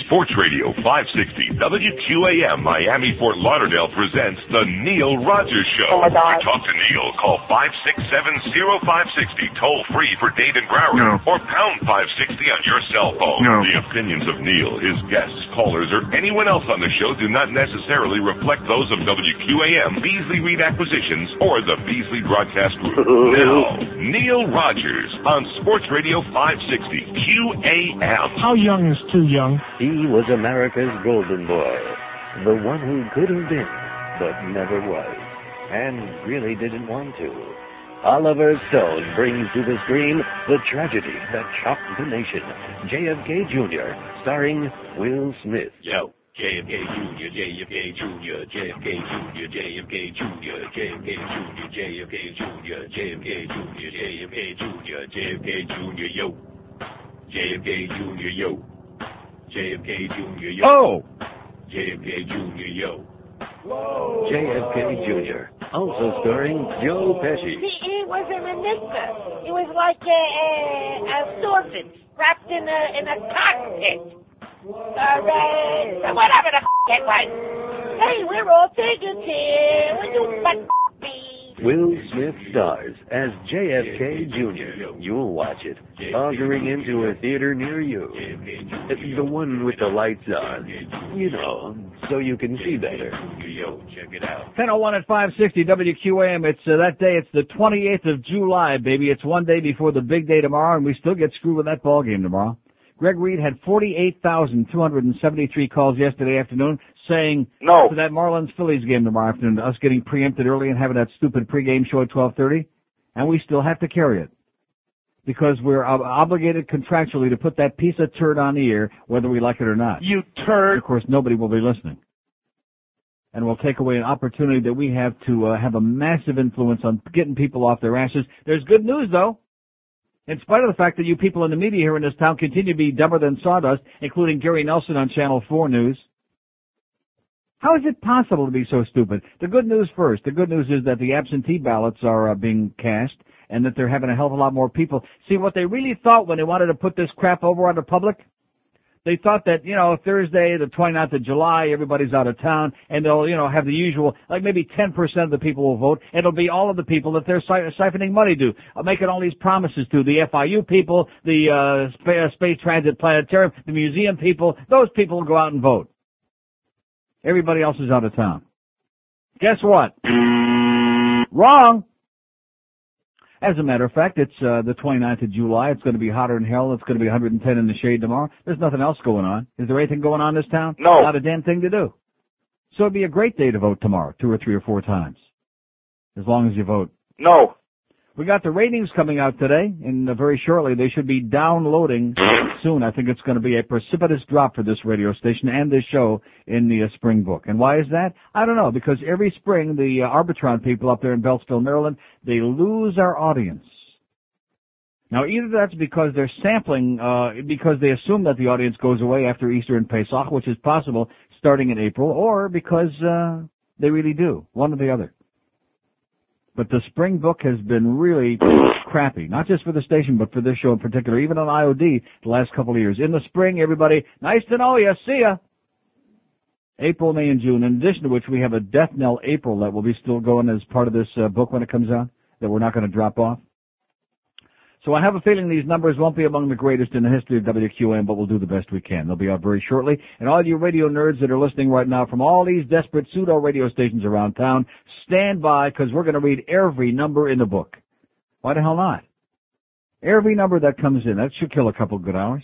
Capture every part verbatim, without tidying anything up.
Sports Radio five sixty W Q A M Miami Fort Lauderdale presents The Neil Rogers Show. Oh, my God. To talk to Neil, call five six seven, zero five six zero, toll free for Dade and Broward, no. or pound five sixty on your cell phone. No. The opinions of Neil, his guests, callers, or anyone else on the show do not necessarily reflect those of W Q A M, Beasley Reed Acquisitions, or the Beasley Broadcast Group. Now, Neil Rogers on Sports Radio five sixty Q A M. How young is too young? He was America's golden boy, the one who could have been, but never was, and really didn't want to. Oliver Stone brings to the screen the tragedy that shocked the nation. J F K Junior, starring Will Smith. Yo. J F K Junior, J F K Junior, J F K Junior, J F K Junior, J F K Junior, J F K Junior, J F K Junior, J F K Junior, J F K Junior, yo. J F K Junior, yo. J F K Junior, yo. Oh! J F K Junior, yo. Whoa. J F K Junior, also starring Joe Pesci. See, he was an enigma. He was like a, a, a sausage wrapped in a, in a cockpit. Uh, uh, whatever the f*** it was. Hey, we're all tickets here. When you fuck me. Will Smith stars as J F K Junior You'll watch it, auguring into a theater near you. The one with the lights on. You know, so you can see better. ten oh one at five sixty W Q A M. It's uh, that day. It's the twenty-eighth of July, baby. It's one day before the big day tomorrow, and we still get screwed with that ball game tomorrow. Greg Reed had forty-eight thousand two hundred seventy-three calls yesterday afternoon saying no to that Marlins-Phillies game tomorrow afternoon, us getting preempted early and having that stupid pregame show at twelve thirty, and we still have to carry it because we're ob- obligated contractually to put that piece of turd on the air whether we like it or not. You turd. Of course, nobody will be listening. And we'll take away an opportunity that we have to uh, have a massive influence on getting people off their asses. There's good news, though. In spite of the fact that you people in the media here in this town continue to be dumber than sawdust, including Gary Nelson on Channel four News. How is it possible to be so stupid? The good news first. The good news is that the absentee ballots are uh, being cast and that they're having a hell of a lot more people. See, what they really thought when they wanted to put this crap over on the public, they thought that, you know, Thursday, the twenty-ninth of July, everybody's out of town, and they'll, you know, have the usual, like maybe ten percent of the people will vote, and it'll be all of the people that they're siphoning money to, uh, making all these promises to, the F I U people, the uh, Sp- Space Transit Planetarium, the museum people. Those people will go out and vote. Everybody else is out of town. Guess what? Wrong. As a matter of fact, it's uh, the twenty-ninth of July. It's going to be hotter than hell. It's going to be one hundred ten in the shade tomorrow. There's nothing else going on. Is there anything going on in this town? No. Not a damn thing to do. So it'd be a great day to vote tomorrow, two or three or four times, as long as you vote. No. We got the ratings coming out today, and uh, very shortly they should be downloading soon. I think it's going to be a precipitous drop for this radio station and this show in the uh, spring book. And why is that? I don't know, because every spring the uh, Arbitron people up there in Beltsville, Maryland, they lose our audience. Now, either that's because they're sampling, uh, because they assume that the audience goes away after Easter and Pesach, which is possible starting in April, or because uh, they really do, one or the other. But the spring book has been really crappy, not just for the station, but for this show in particular, even on I O D the last couple of years. In the spring, everybody, nice to know you, see ya. April, May, and June, in addition to which we have a Death Knell April that will be still going as part of this uh, book when it comes out, that we're not going to drop off. So I have a feeling these numbers won't be among the greatest in the history of W Q M, but we'll do the best we can. They'll be out very shortly. And all you radio nerds that are listening right now from all these desperate pseudo radio stations around town, stand by, because we're going to read every number in the book. Why the hell not? Every number that comes in. That should kill a couple good hours.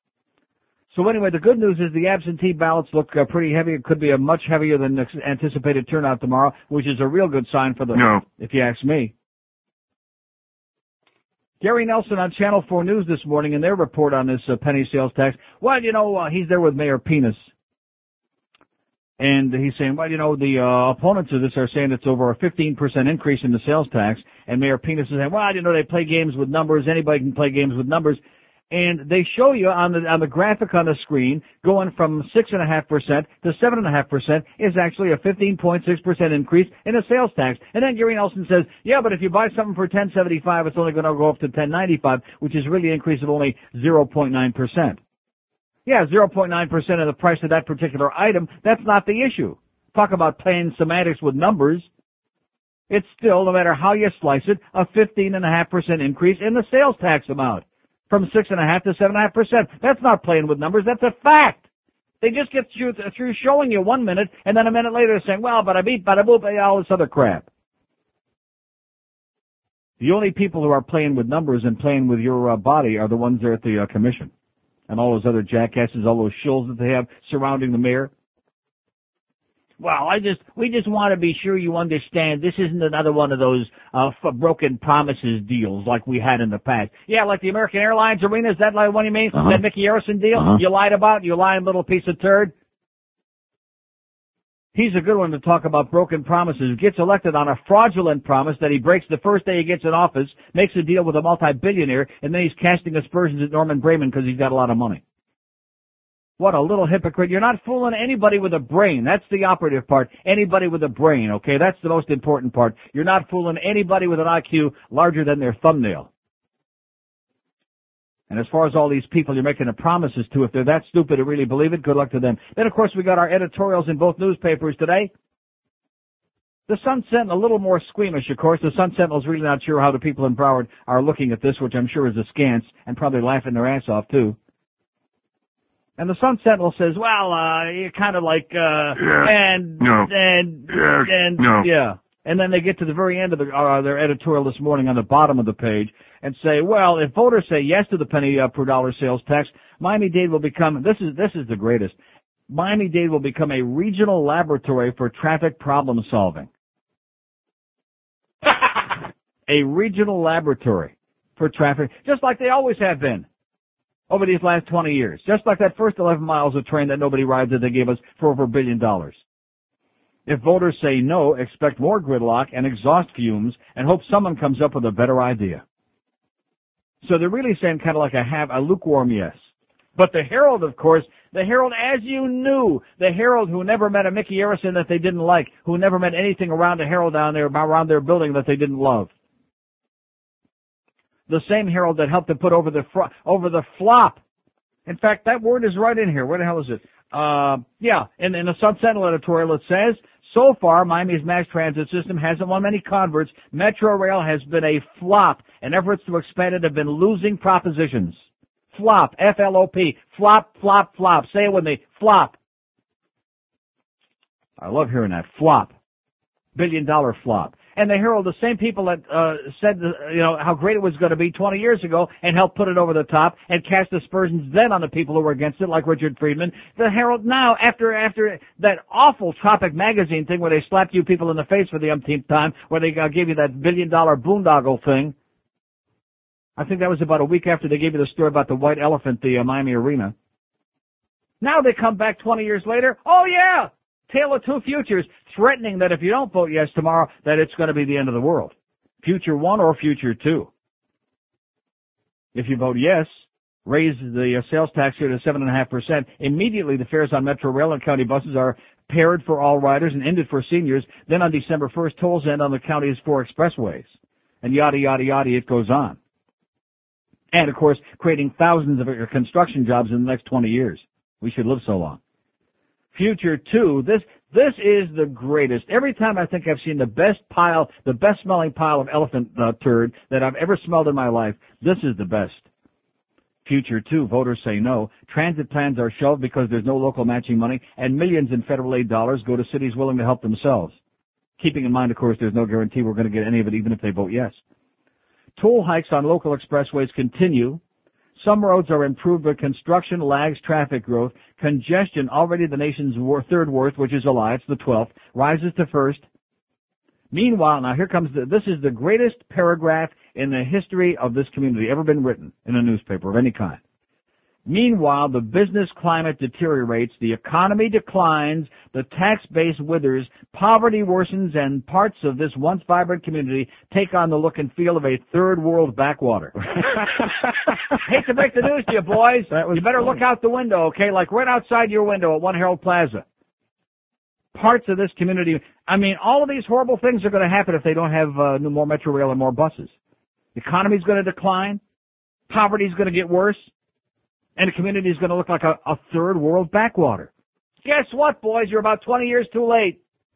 So anyway, the good news is the absentee ballots look uh, pretty heavy. It could be a much heavier than anticipated turnout tomorrow, which is a real good sign for the, no. if you ask me. Gary Nelson on Channel four News this morning in their report on this uh, penny sales tax. Well, you know, uh, he's there with Mayor Penis. And he's saying, well, you know, the uh, opponents of this are saying it's over a fifteen percent increase in the sales tax. And Mayor Penis is saying, well, you know, they play games with numbers. Anybody can play games with numbers. And they show you on the on the graphic on the screen going from six point five percent to seven point five percent is actually a fifteen point six percent increase in the sales tax. And then Gary Nelson says, yeah, but if you buy something for ten seventy-five, it's only going to go up to ten ninety-five, which is really an increase of only zero point nine percent. Yeah, zero point nine percent of the price of that particular item. That's not the issue. Talk about playing semantics with numbers. It's still, no matter how you slice it, a fifteen point five percent increase in the sales tax amount from six point five to seven point five percent. That's not playing with numbers. That's a fact. They just get through, through showing you one minute, and then a minute later saying, well, bada beep, bada boop, all this other crap. The only people who are playing with numbers and playing with your uh, body are the ones there at the uh, commission. And all those other jackasses, all those shills that they have surrounding the mayor. Well, I just, we just want to be sure you understand this isn't another one of those uh, f- broken promises deals like we had in the past. Yeah, like the American Airlines arena, is that like what you mean? Uh-huh. That Mickey Harrison deal Uh-huh. you lied about, you lying little piece of turd? He's a good one to talk about broken promises. Gets elected on a fraudulent promise that he breaks the first day he gets in office, makes a deal with a multi-billionaire, and then he's casting aspersions at Norman Brayman because he's got a lot of money. What a little hypocrite. You're not fooling anybody with a brain. That's the operative part. Anybody with a brain, okay? That's the most important part. You're not fooling anybody with an I Q larger than their thumbnail. And as far as all these people you're making the promises to, if they're that stupid to really believe it, good luck to them. Then, of course, we got our editorials in both newspapers today. The Sun Sentinel, a little more squeamish, of course. The Sun Sentinel's really not sure how the people in Broward are looking at this, which I'm sure is askance, and probably laughing their ass off, too. And the Sun Sentinel says, well, uh, you're kind of like, uh, yeah. and, no. and, yeah. and, no. yeah. And then they get to the very end of the, uh, their editorial this morning on the bottom of the page and say, well, if voters say yes to the penny uh, per dollar sales tax, Miami-Dade will become, this is, this is the greatest, Miami-Dade will become a regional laboratory for traffic problem solving. A regional laboratory for traffic, just like they always have been over these last twenty years. Just like that first eleven miles of train that nobody rides that they gave us for over a billion dollars. If voters say no, expect more gridlock and exhaust fumes and hope someone comes up with a better idea. So they're really saying kind of like a have a lukewarm yes. But the Herald, of course, the Herald, as you knew, the Herald who never met a Mickey Harrison that they didn't like, who never met anything around the Herald down there, around their building that they didn't love. The same Herald that helped them put over the fr- over the flop. In fact, that word is right in here. Where the hell is it? Uh, yeah, in, in the Sun Sentinel editorial it says, so far, Miami's mass transit system hasn't won many converts. Metro Rail has been a flop, and efforts to expand it have been losing propositions. Flop, F L O P, flop, flop, flop. Say it with me, flop. I love hearing that, flop. Billion dollar flop. And the Herald, the same people that uh, said, uh, you know, how great it was going to be twenty years ago and helped put it over the top and cast aspersions then on the people who were against it, like Richard Friedman. The Herald now, after after that awful Tropic Magazine thing where they slapped you people in the face for the umpteenth time, where they uh, gave you that billion-dollar boondoggle thing. I think that was about a week after they gave you the story about the white elephant, the uh, Miami Arena. Now they come back twenty years later. Oh, yeah! Tale of two futures, threatening that if you don't vote yes tomorrow, that it's going to be the end of the world. Future one or future two. If you vote yes, raise the uh, sales tax here to seven point five percent, immediately the fares on Metro Rail and county buses are paired for all riders and ended for seniors. Then on December first, tolls end on the county's four expressways. And yada, yada, yada, it goes on. And, of course, creating thousands of construction jobs in the next twenty years. We should live so long. Future two, this this is the greatest. Every time I think I've seen the best pile, the best smelling pile of elephant uh, turd that I've ever smelled in my life, this is the best. Future two, voters say no. Transit plans are shelved because there's no local matching money, and millions in federal aid dollars go to cities willing to help themselves. Keeping in mind, of course, there's no guarantee we're going to get any of it even if they vote yes. Toll hikes on local expressways continue. Some roads are improved, but construction lags traffic growth. Congestion, already the nation's third worst, which is a lie, it's the twelfth, rises to first. Meanwhile, now here comes the, this is the greatest paragraph in the history of this community ever been written in a newspaper of any kind. Meanwhile, the business climate deteriorates, the economy declines, the tax base withers, poverty worsens, and parts of this once vibrant community take on the look and feel of a third world backwater. Hate to break the news to you, boys. You better funny. Look out the window, okay? Like right outside your window at One Herald Plaza. Parts of this community, I mean, all of these horrible things are going to happen if they don't have uh, more Metro Rail and more buses. The economy's going to decline. Poverty's going to get worse. And the community is going to look like a, a third world backwater. Guess what, boys? You're about twenty years too late.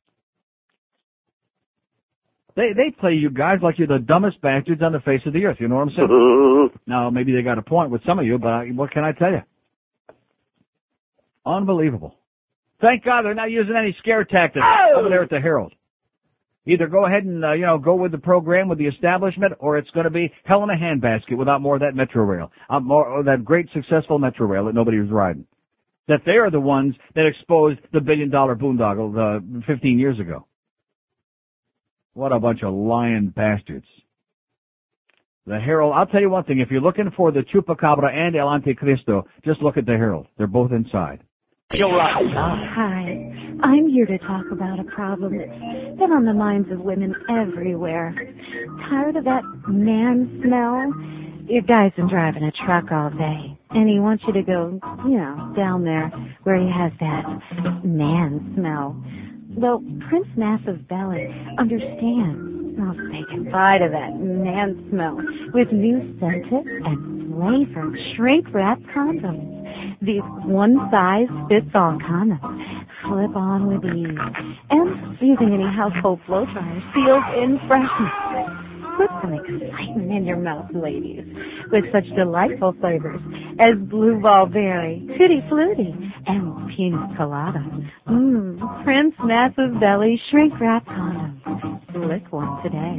They they play you guys like you're the dumbest bastards on the face of the earth. You know what I'm saying? Now, maybe they got a point with some of you, but I, what can I tell you? Unbelievable. Thank God they're not using any scare tactics oh! over there at the Herald. Either go ahead and, uh, you know, go with the program with the establishment, or it's going to be hell in a handbasket without more of that Metro Rail, uh, more of that great successful Metro Rail that nobody was riding. That they are the ones that exposed the billion-dollar boondoggle uh, fifteen years ago. What a bunch of lying bastards. The Herald, I'll tell you one thing, if you're looking for the Chupacabra and El Anticristo, just look at the Herald. They're both inside. You're right. Hi. I'm here to talk about a problem that's been on the minds of women everywhere. Tired of that man smell? Your guy's been driving a truck all day, and he wants you to go, you know, down there where he has that man smell. Well, Prince Massive Belly understands. I'll say goodbye to that man smell with new scented and flavored shrink-wrap condoms. These one-size-fits-all condoms slip on with ease, and using any household flow dryer seals in freshness. Put some excitement in your mouth, ladies, with such delightful flavors as Blue Ball Berry, Tutti Frutti, and Pina Colada. Mmm, Prince Massive Belly Shrink Wrap Condoms. Lick one today.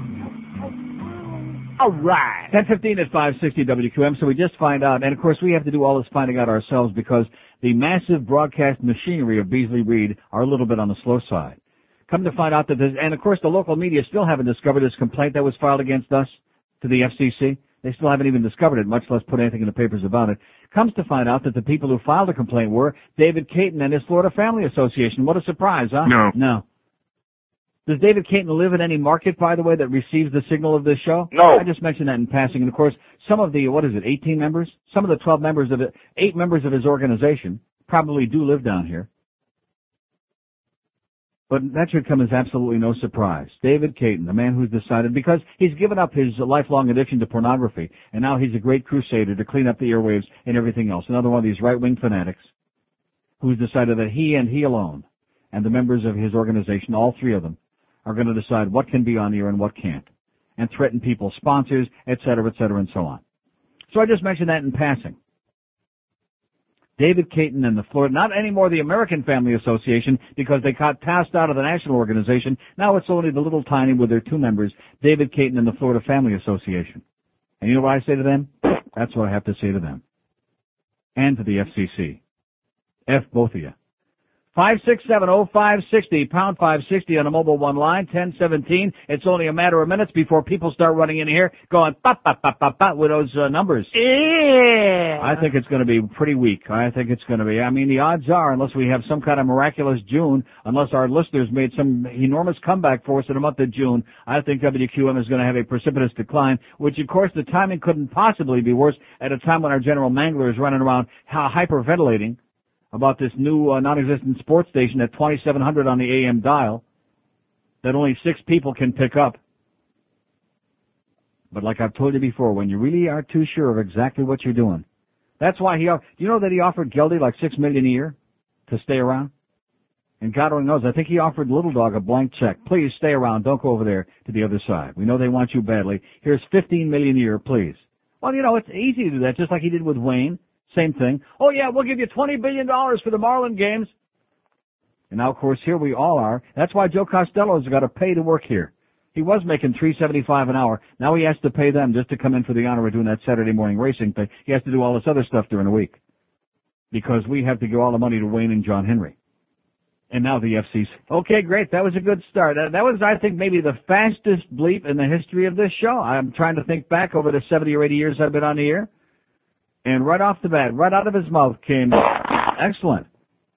All right. ten fifteen at five sixty W Q M. So we just find out, and of course we have to do all this finding out ourselves because the massive broadcast machinery of Beasley Reed are a little bit on the slow side. Come to find out that there's, and of course the local media still haven't discovered this complaint that was filed against us to the F C C. They still haven't even discovered it, much less put anything in the papers about it. Comes to find out that the people who filed the complaint were David Caton and his Florida Family Association. What a surprise, huh? No. No. Does David Caton live in any market, by the way, that receives the signal of this show? No. I just mentioned that in passing. And of course, some of the, what is it, eighteen members? Some of the twelve members of it, eight members of his organization probably do live down here. But that should come as absolutely no surprise. David Caton, the man who's decided, because he's given up his lifelong addiction to pornography, and now he's a great crusader to clean up the airwaves and everything else. Another one of these right-wing fanatics who's decided that he and he alone, and the members of his organization, all three of them, are going to decide what can be on the air and what can't, and threaten people's sponsors, et cetera, et cetera, and so on. So I just mentioned that in passing. David Caton and the Florida, not anymore the American Family Association, because they got passed out of the national organization. Now it's only the little tiny with their two members, David Caton and the Florida Family Association. And you know what I say to them? That's what I have to say to them. And to the F C C. F both of you. five six seven oh five six oh, pound five sixty on a mobile one line, ten seventeen. It's only a matter of minutes before people start running in here going, pop, pop, pop, pop, pop, with those uh, numbers. Yeah. I think it's going to be pretty weak. I think it's going to be, I mean, the odds are, unless we have some kind of miraculous June, unless our listeners made some enormous comeback for us in the month of June, I think W Q M is going to have a precipitous decline, which, of course, the timing couldn't possibly be worse at a time when our general mangler is running around hyperventilating about this new uh, non-existent sports station at twenty-seven hundred on the A M dial that only six people can pick up. But like I've told you before, when you really are too sure of exactly what you're doing, that's why he, do you know that he offered Geldy like six million a year to stay around? And God only knows, I think he offered Little Dog a blank check. Please stay around. Don't go over there to the other side. We know they want you badly. Here's fifteen million a year, please. Well, you know, it's easy to do that, just like he did with Wayne. Same thing. Oh, yeah, we'll give you twenty billion dollars for the Marlin games. And now, of course, here we all are. That's why Joe Costello's got to pay to work here. He was making three seventy-five an hour. Now he has to pay them just to come in for the honor of doing that Saturday morning racing thing. He has to do all this other stuff during the week because we have to give all the money to Wayne and John Henry. And now the F C C. Okay, great. That was a good start. That was, I think, maybe the fastest bleep in the history of this show. I'm trying to think back over the seventy or eighty years I've been on the air. And right off the bat, right out of his mouth came, excellent.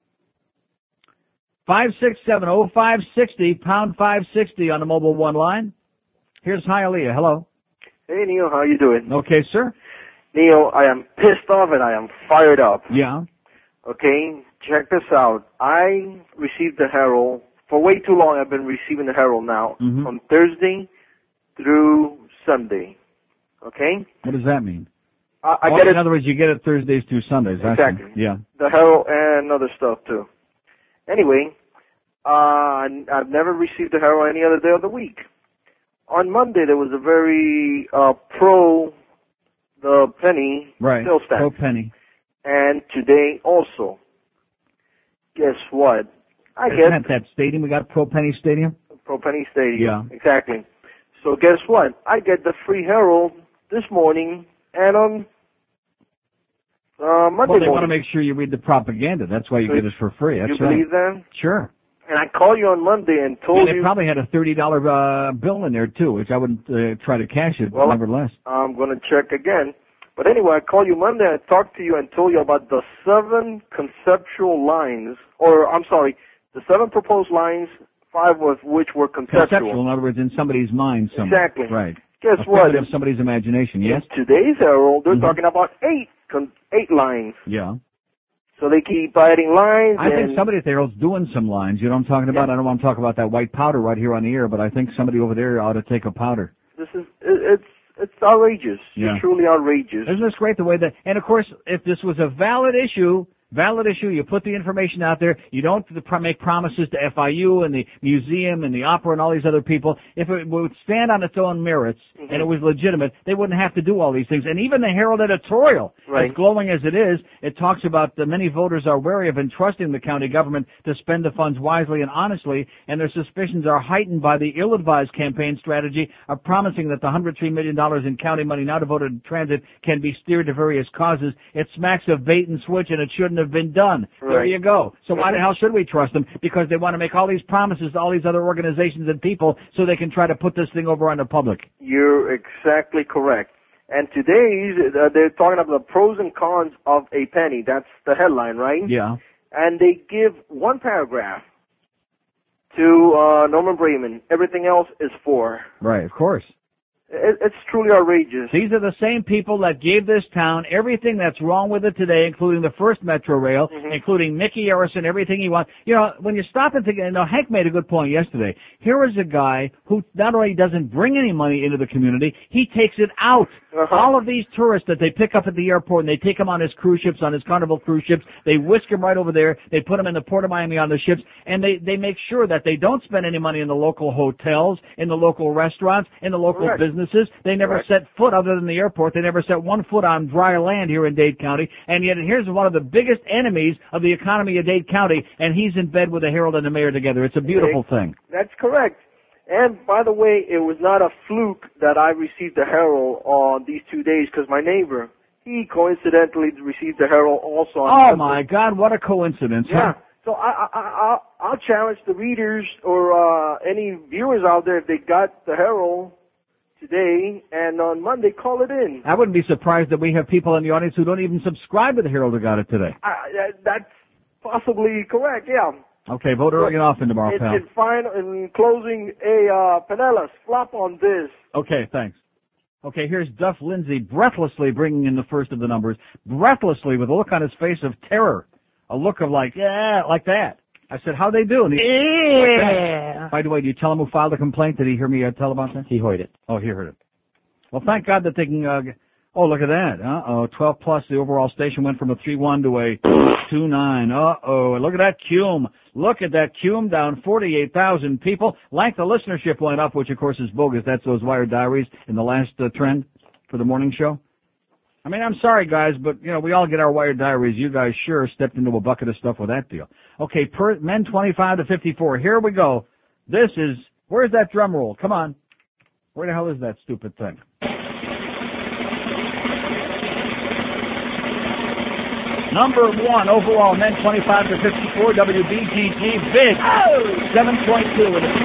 five six seven oh five six oh, pound five sixty on the mobile one line. Here's Hialeah. Hello. Hey, Neil. How you doing? Okay, sir. Neil, I am pissed off and I am fired up. Yeah. Okay, check this out. I received the Herald. For way too long, I've been receiving the Herald now. Mm-hmm. From Thursday through Sunday. Okay? What does that mean? I, I well, get in it. other words, you get it Thursdays through Sundays. Exactly. Actually. Yeah. The Herald and other stuff too. Anyway, uh, I've never received the Herald any other day of the week. On Monday there was a very uh, pro the penny right. sales tax. Pro penny. And today also. Guess what? I Isn't get that that stadium we got, Pro Penny Stadium? Pro Penny Stadium. Yeah. Exactly. So guess what? I get the free Herald this morning and on uh, Monday Well, they morning. want to make sure you read the propaganda. That's why you So get it for free. That's you right. believe that? Sure. And I called you on Monday and told Yeah, they you. probably had a thirty dollar uh, bill in there too, which I wouldn't uh, try to cash it, Well, but nevertheless. I'm going to check again. But anyway, I called you Monday and I talked to you and told you about the seven conceptual lines, or I'm sorry, the seven proposed lines, five of which were conceptual. Conceptual, in other words, in somebody's mind somewhere. Exactly. Right. Guess a what? figment of somebody's imagination, yes? In today's Herald, they're Mhm. talking about eight con- eight lines. Yeah. So they keep adding lines. I and think somebody at the Herald's doing some lines. You know what I'm talking about? Yeah. I don't want to talk about that white powder right here on the air, but I think somebody over there ought to take a powder. This is it, it's it's outrageous. Yeah. It's truly outrageous. Isn't this great the way that, and of course, if this was a valid issue, valid issue, you put the information out there, you don't make promises to F I U and the museum and the opera and all these other people. If it would stand on its own merits Mm-hmm. and it was legitimate, they wouldn't have to do all these things. And even the Herald editorial, Right. as glowing as it is, it talks about the many voters are wary of entrusting the county government to spend the funds wisely and honestly, and their suspicions are heightened by the ill-advised campaign strategy of promising that the one hundred three million dollars in county money now devoted to transit can be steered to various causes. It smacks of bait and switch, and it shouldn't have been done. There Right. you go. So why the hell should we trust them? Because they want to make all these promises to all these other organizations and people so they can try to put this thing over on the public. You're exactly correct. And today's, uh, they're talking about the pros and cons of a penny. That's the headline, right? Yeah. And they give one paragraph to uh, Norman Brayman. Everything else is for. Right, of course. It, it's truly outrageous. These are the same people that gave this town everything that's wrong with it today, including the first Metro Rail, Mhm. including Mickey Harrison, everything he wants. You know, when you stop and think, you know, Hank made a good point yesterday. Here is a guy who not only doesn't bring any money into the community, he takes it out. Uh-huh. All of these tourists that they pick up at the airport and they take them on his cruise ships, on his Carnival cruise ships, they whisk them right over there, they put them in the Port of Miami on the ships, and they, they make sure that they don't spend any money in the local hotels, in the local restaurants, in the local Correct. businesses. They never Correct. set foot, other than the airport, they never set one foot on dry land here in Dade County, and yet here's one of the biggest enemies of the economy of Dade County, and he's in bed with the Herald and the mayor together. It's a beautiful thing. That's correct. And by the way, it was not a fluke that I received the Herald on these two days because my neighbor, he coincidentally received the Herald also on Oh my God, what a coincidence. Yeah. Huh? So I, I, I, I'll, I'll challenge the readers or uh, any viewers out there if they got the Herald today and on Monday, call it in. I wouldn't be surprised that we have people in the audience who don't even subscribe to the Herald who got it today. I, that, that's possibly correct, yeah. Okay, vote early and often tomorrow, In, pal. in, final, in closing, a uh, Pinellas, flop on this. Okay, thanks. Okay, here's Duff Lindsay breathlessly bringing in the first of the numbers, breathlessly with a look on his face of terror, a look of like, yeah, like that. I said, how'd they do? And he, Yeah. By the way, do you tell him who filed the complaint? Did he hear me uh, tell about that? He heard it. Oh, he heard it. Well, thank God that they can, uh, g- oh, look at that. Uh-oh, twelve plus, the overall station went from a three one to a two nine. Uh-oh, look at that cume. Look at that cume, down forty-eight thousand people. Length of listenership went up, which of course is bogus. That's those Wired Diaries in the last uh, trend for the morning show. I mean, I'm sorry, guys, but, you know, we all get our Wired Diaries. You guys sure stepped into a bucket of stuff with that deal. Okay, per, men twenty-five to fifty-four. Here we go. This is, where's that drum roll? Come on. Where the hell is that stupid thing? Number one overall, men twenty-five to fifty-four, W B G G, big, seven point two in the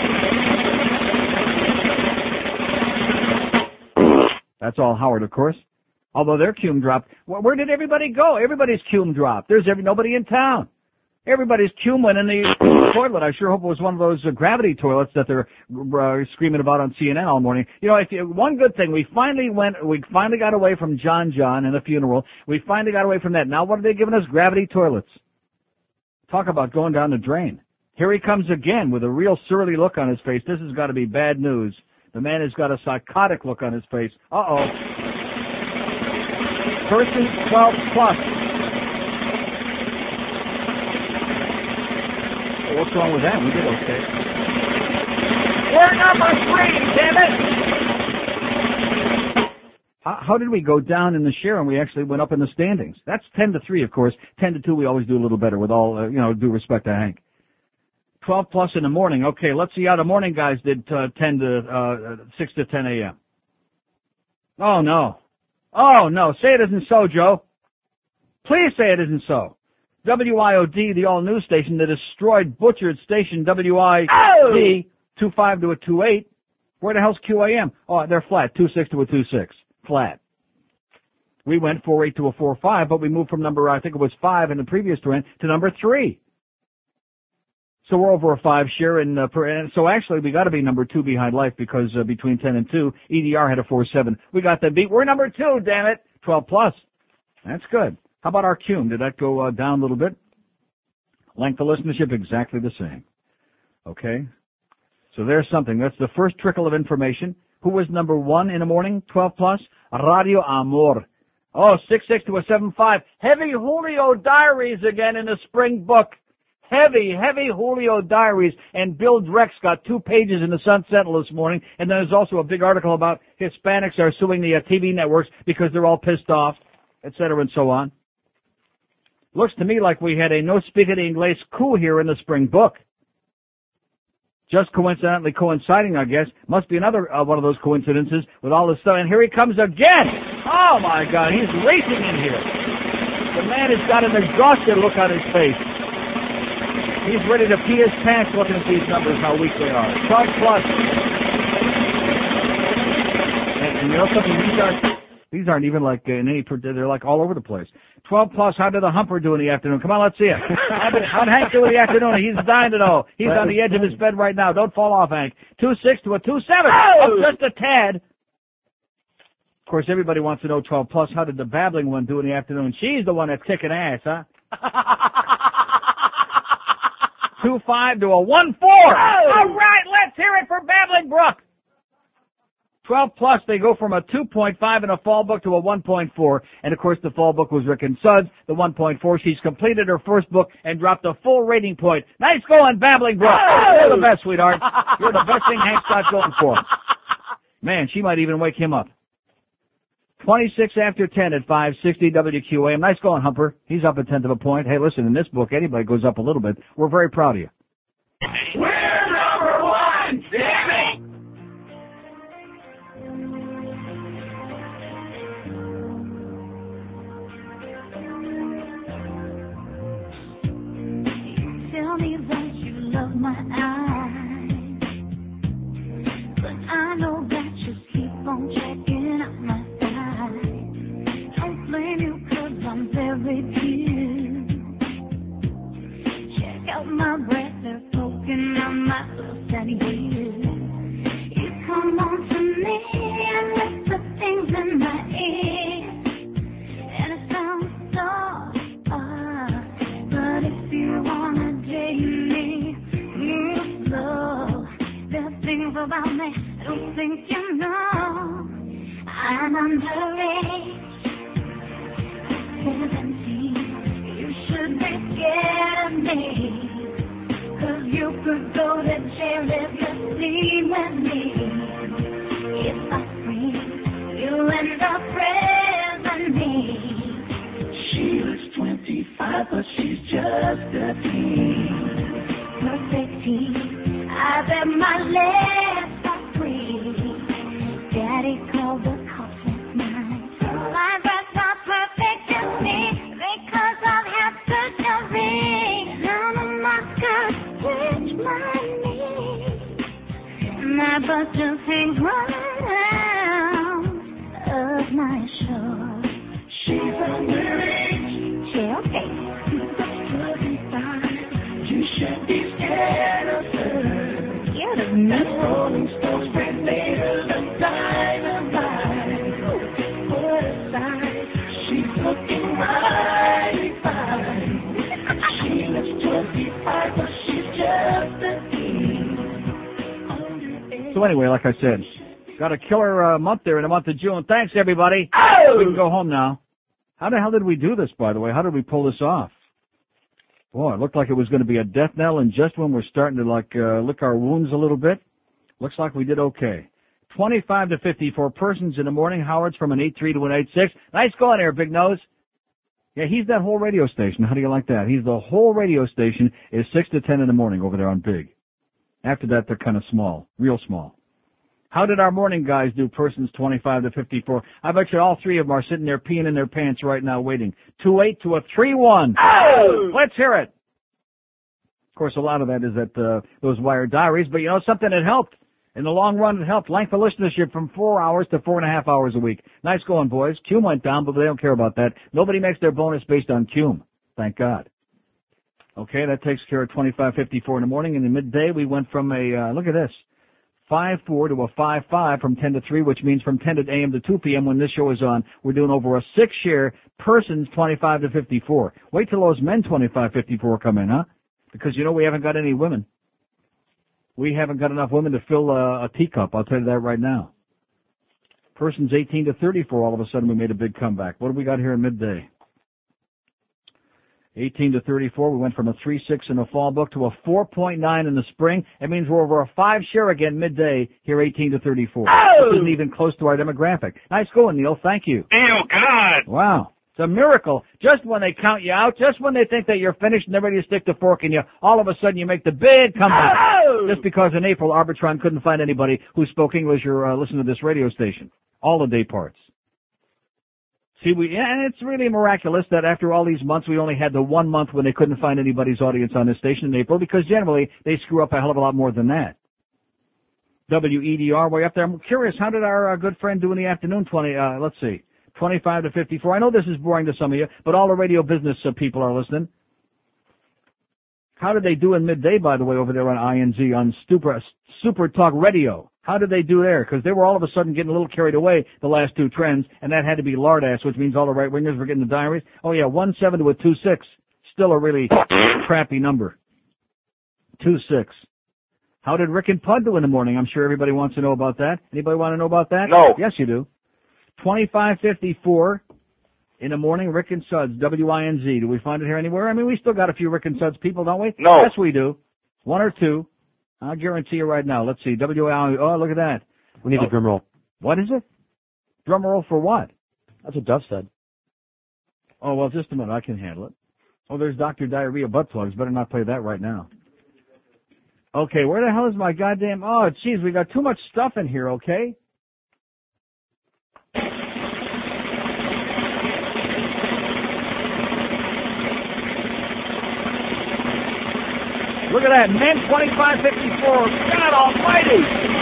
Springfield. That's all Howard, of course. Although their cume dropped. Where, where did everybody go? Everybody's cume dropped. There's every, nobody in town. Everybody's cume went in the toilet. I sure hope it was one of those uh, gravity toilets that they're uh, screaming about on C N N all morning. You know, if you, one good thing, we finally went, we finally got away from John John and the funeral. We finally got away from that. Now what are they giving us? Gravity toilets. Talk about going down the drain. Here he comes again with a real surly look on his face. This has got to be bad news. The man has got a psychotic look on his face. Uh-oh. Person twelve plus. Oh, what's wrong with that? We did okay. We're number three, damn it! How, how did we go down in the share and we actually went up in the standings? That's ten to three, of course. ten to two, we always do a little better with all, uh, you know, due respect to Hank. twelve plus in the morning. Okay, let's see how the morning guys did uh, ten to uh, six to ten a.m. Oh, no. Oh, no. Say it isn't so, Joe. Please say it isn't so. W I O D, the all-news station, the destroyed, butchered station, W I D, two five to a two eight. Where the hell's Q A M? Oh, they're flat, two six to a two six. Flat. We went four eight to a four five, but we moved from number, I think it was five in the previous trend, to number three. So we're over a five share, and, uh, per, and so actually we got to be number two behind Life because uh, between ten and two, E D R had a four seven. We got that beat. We're number two, damn it. twelve plus. That's good. How about our Cume? Did that go uh, down a little bit? Length of listenership exactly the same. Okay. So there's something. That's the first trickle of information. Who was number one in the morning? twelve plus. Radio Amor. Oh, six six to a seven five. Heavy Julio Diaries again in the spring book. Heavy, heavy Julio Diaries. And Bill Drex got two pages in the Sun Sentinel this morning. And then there's also a big article about Hispanics are suing the uh, T V networks because they're all pissed off, et cetera, and so on. Looks to me like we had a no speak the Inglés coup here in the spring book. Just coincidentally coinciding, I guess. Must be another uh, one of those coincidences with all this stuff. And here he comes again. Oh, my God. He's racing in here. The man has got an exhausted look on his face. He's ready to pee his pants looking at these numbers, how weak they are. twelve plus. And, and you know something? These aren't, these aren't even like in any, they're like all over the place. twelve plus, how did the humper do in the afternoon? Come on, let's see it. How did, how'd Hank do in the afternoon? He's dying to know. He's on the edge of his bed right now. Don't fall off, Hank. two six to a two seven. Oh! Up just a tad. Of course, everybody wants to know twelve plus. How did the babbling one do in the afternoon? She's the one that's kicking ass, huh? two five to a one four. Oh! All right, let's hear it for Babbling Brook. twelve plus, they go from a two point five in a fall book to a one point four. And, of course, the fall book was Rick and Suds. The one point four, she's completed her first book and dropped a full rating point. Nice going, Babbling Brook. Oh! You're the best, sweetheart. You're the best thing Hank's got going for him. Man, she might even wake him up. twenty-six after ten at five sixty W Q A M. Nice going, Humper. He's up a tenth of a point. Hey, listen, in this book, anybody goes up a little bit. We're very proud of you. We're number one, damn it! Tell me that you love my eyes, but I know that you keep on checking out my thighs. Don't blame you 'cause I'm very cute. Check out my breath, they're poking out my lips and ears. You come on to me and whisper things in my ear, and it sounds soft, uh, but if you wanna date me, you slow. There's things about me I don't think you know. I'm underage, seventeen. You should be scared of me, 'cause you could go to jail if you sleep with me. If I scream, you end up praising me. She looks twenty-five, but she's just a teen. Perfect teen. I bet my lips are free. Daddy called the cops last night. My breath's not perfect to me because I've had surgery. None of my skirts reach my knees. My butt just hangs right out of my shorts. She's underage. Yeah, okay. You should be scared of her. Scared of me? The Rolling Stones were made her look dynamite. Put aside, she's looking mighty fine. She looks twenty-five, but she's just a teen. So anyway, like I said, got a killer uh, month there in the month of June. Thanks, everybody. Oh! We can go home now. How the hell did we do this, by the way? How did we pull this off? Boy, it looked like it was going to be a death knell, and just when we're starting to, like, uh, lick our wounds a little bit, looks like we did okay. twenty-five to fifty-four persons in the morning. Howard's from an eight three to an eight six. Nice going there, Big Nose. Yeah, he's that whole radio station. How do you like that? He's the whole radio station is six to ten in the morning over there on Big. After that, they're kind of small, real small. How did our morning guys do, persons twenty-five to fifty-four? I bet you all three of them are sitting there peeing in their pants right now waiting. two eight to a three one. Oh! Let's hear it. Of course, a lot of that is at uh, those wire diaries, but you know something that helped. In the long run, it helped. Length of listenership from four hours to four and a half hours a week. Nice going, boys. Cume went down, but they don't care about that. Nobody makes their bonus based on Cume. Thank God. Okay, that takes care of twenty-five fifty-four in the morning. In the midday, we went from a, uh, look at this, five four to a five five from ten to three, which means from ten a.m. to two p.m. when this show is on, we're doing over a six-share persons twenty-five to fifty-four. Wait till those men twenty-five fifty-four come in, huh? Because, you know, we haven't got any women. We haven't got enough women to fill a, a teacup, I'll tell you that right now. Persons eighteen to thirty-four, all of a sudden we made a big comeback. What do we got here in midday? eighteen to thirty-four, we went from a three six in the fall book to a four point nine in the spring. That means we're over a five share again midday here, eighteen to thirty-four. Oh! This isn't even close to our demographic. Nice going, Neil. Thank you. Oh, God. Wow. It's a miracle. Just when they count you out, just when they think that you're finished and they're ready to stick the fork in you, all of a sudden you make the big comeback. Oh! Just because in April, Arbitron couldn't find anybody who spoke English or uh, listened to this radio station. All the day parts. See, we, and it's really miraculous that after all these months, we only had the one month when they couldn't find anybody's audience on this station in April, because generally they screw up a hell of a lot more than that. W E D R way up there. I'm curious, how did our uh, good friend do in the afternoon? Twenty. Uh, let's see. twenty-five to fifty-four. I know this is boring to some of you, but all the radio business uh, people are listening. How did they do in midday, by the way, over there on I N Z, on Super, Super Talk Radio? How did they do there? Because they were all of a sudden getting a little carried away, the last two trends, and that had to be lardass, which means all the right-wingers were getting the diaries. Oh, yeah, one seven to a two six. Still a really crappy number. two six. How did Rick and Pud do in the morning? I'm sure everybody wants to know about that. Anybody want to know about that? No. Yes, you do. twenty-five fifty-four in the morning, Rick and Suds, W I N Z. Do we find it here anywhere? I mean, we still got a few Rick and Suds people, don't we? No. Yes, we do. One or two. I'll guarantee you right now. Let's see. W I N Z. Oh, look at that. We need oh. a drum roll. What is it? Drum roll for what? That's what Duff said. Oh, well, just a minute. I can handle it. Oh, there's Doctor Diarrhea butt plugs. Better not play that right now. Okay, where the hell is my goddamn... Oh, geez, we got too much stuff in here, okay? Look at that. Men twenty-five fifty-four. God almighty.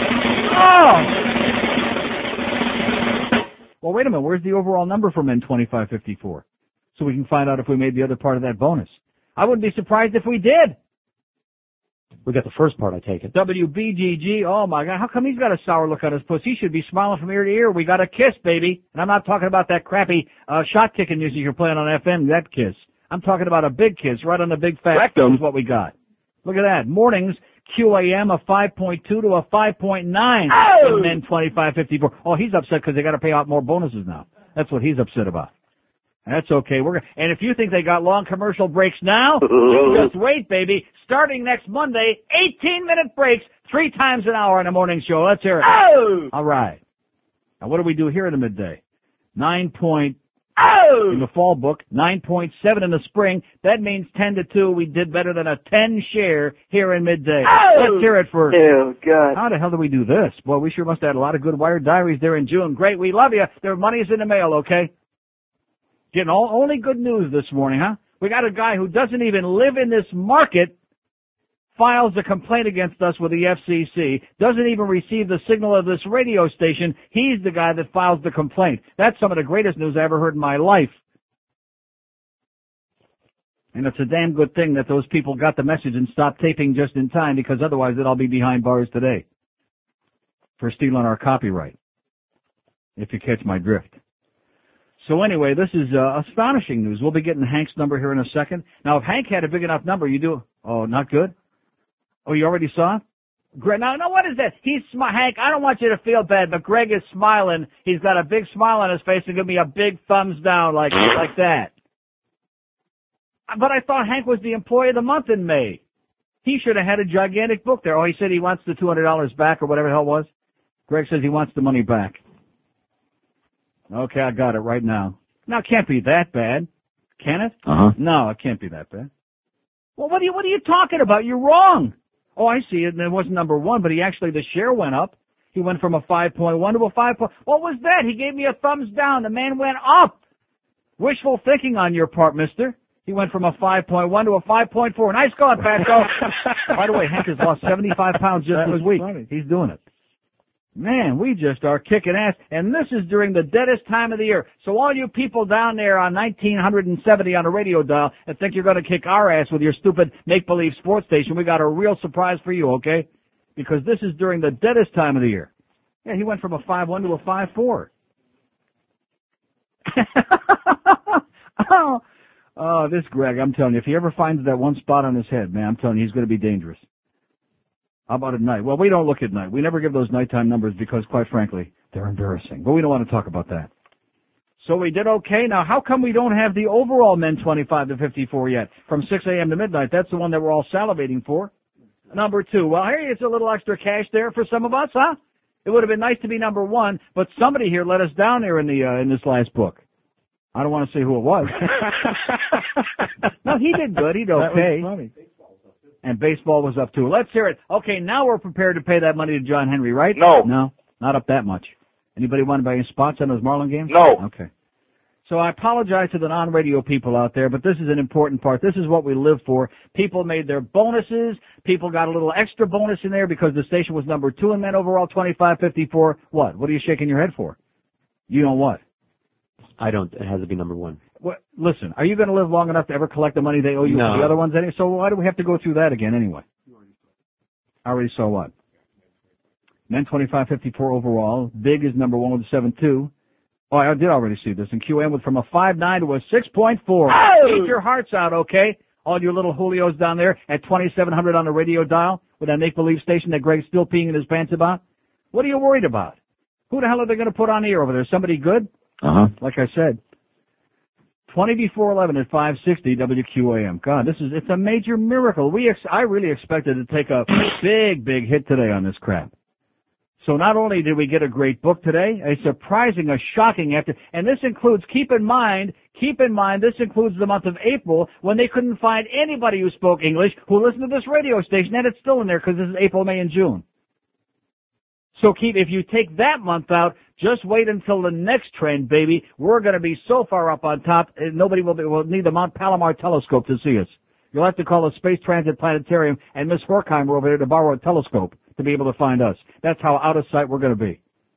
Oh! Well, wait a minute. Where's the overall number for men twenty-five fifty-four? So we can find out if we made the other part of that bonus. I wouldn't be surprised if we did. We got the first part, I take it. W B G G. Oh, my God. How come he's got a sour look on his puss? He should be smiling from ear to ear. We got a kiss, baby. And I'm not talking about that crappy uh, shot-kicking music you're playing on F M, that kiss. I'm talking about a big kiss right on the big fat. Rectum. Is what we got. Look at that. Mornings, Q A M, a five point two to a five point nine. Oh! And then twenty-five fifty-four. Oh, he's upset because they got to pay out more bonuses now. That's what he's upset about. That's okay. We're gonna, and if you think they got long commercial breaks now, you just wait, baby. Starting next Monday, eighteen-minute breaks, three times an hour on the morning show. Let's hear it. Oh! All right. Now, what do we do here in the midday? Nine point. Oh! In the fall book, nine point seven in the spring. That means ten to two. We did better than a ten share here in midday. Oh! Let's hear it for... Oh, God. How the hell did we do this? Boy, we sure must have had a lot of good wired diaries there in June. Great. We love you. Their money's in the mail, okay? Getting all, only good news this morning, huh? We got a guy who doesn't even live in this market, files a complaint against us with the F C C, doesn't even receive the signal of this radio station. He's the guy that files the complaint. That's some of the greatest news I ever heard in my life. And it's a damn good thing that those people got the message and stopped taping just in time, because otherwise they'd all be behind bars today for stealing our copyright, if you catch my drift. So anyway, this is uh, astonishing news. We'll be getting Hank's number here in a second. Now, if Hank had a big enough number, you do... Oh, not good? Oh, you already saw it? Greg, now, now what is that? He's smi- Hank, I don't want you to feel bad, but Greg is smiling. He's got a big smile on his face and give me a big thumbs down like like that. But I thought Hank was the employee of the month in May. He should have had a gigantic book there. Oh, he said he wants the two hundred dollars back or whatever the hell it was. Greg says he wants the money back. Okay, I got it right now. Now, it can't be that bad, can it? Uh-huh. No, it can't be that bad. Well, what are you, what are you talking about? You're wrong. Oh, I see it. And it wasn't number one, but he actually, the share went up. He went from a five point one to a five point. What was that? He gave me a thumbs down. The man went up. Wishful thinking on your part, mister. He went from a five point one to a five point four. Nice going, Pasco. By the way, Hank has lost seventy-five pounds just this week. Funny. He's doing it. Man, we just are kicking ass. And this is during the deadest time of the year. So all you people down there on nineteen seventy on a radio dial that think you're going to kick our ass with your stupid make-believe sports station, we got a real surprise for you, okay? Because this is during the deadest time of the year. Yeah, he went from a five one to a five four. oh, oh, this Greg, I'm telling you, if he ever finds that one spot on his head, man, I'm telling you, he's going to be dangerous. How about at night? Well, we don't look at night. We never give those nighttime numbers because, quite frankly, they're embarrassing. But we don't want to talk about that. So we did okay. Now, how come we don't have the overall men twenty-five to fifty-four yet? From six a.m. to midnight. That's the one that we're all salivating for. Number two. Well, here it's a little extra cash there for some of us, huh? It would have been nice to be number one, but somebody here let us down there in the uh, in this last book. I don't want to say who it was. No, he did good. He did okay. That was funny. And baseball was up too. Let's hear it. Okay, now we're prepared to pay that money to John Henry, right? No. No, not up that much. Anybody want to buy any spots on those Marlin games? No. Okay. So I apologize to the non-radio people out there, but this is an important part. This is what we live for. People made their bonuses. People got a little extra bonus in there because the station was number two in men overall, twenty-five fifty-four. What? What are you shaking your head for? You know what? I don't. It has to be number one. What, listen, are you going to live long enough to ever collect the money they owe you No. for the other ones anyway? So why do we have to go through that again anyway? I already saw what? Men twenty-five fifty-four overall. Big is number one with a seven two. Oh, I did already see this. And Q M went from a five nine to a six point four. Oh! Keep your hearts out, okay? All you little Julios down there at twenty-seven hundred on the radio dial with that make-believe station that Greg's still peeing in his pants about. What are you worried about? Who the hell are they going to put on the air over there? Somebody good? Uh-huh. Like I said. twenty before eleven at five sixty W Q A M. God, this is, it's a major miracle. We, ex- I really expected to take a big, big hit today on this crap. So not only did we get a great book today, a surprising, a shocking after, and this includes, keep in mind, keep in mind, this includes the month of April when they couldn't find anybody who spoke English who listened to this radio station, and it's still in there because this is April, May, and June. So keep, if you take that month out, just wait until the next trend, baby. We're going to be so far up on top, nobody will, be, will need the Mount Palomar telescope to see us. You'll have to call the Space Transit Planetarium and Miss Horkheimer over there to borrow a telescope to be able to find us. That's how out of sight we're going to be.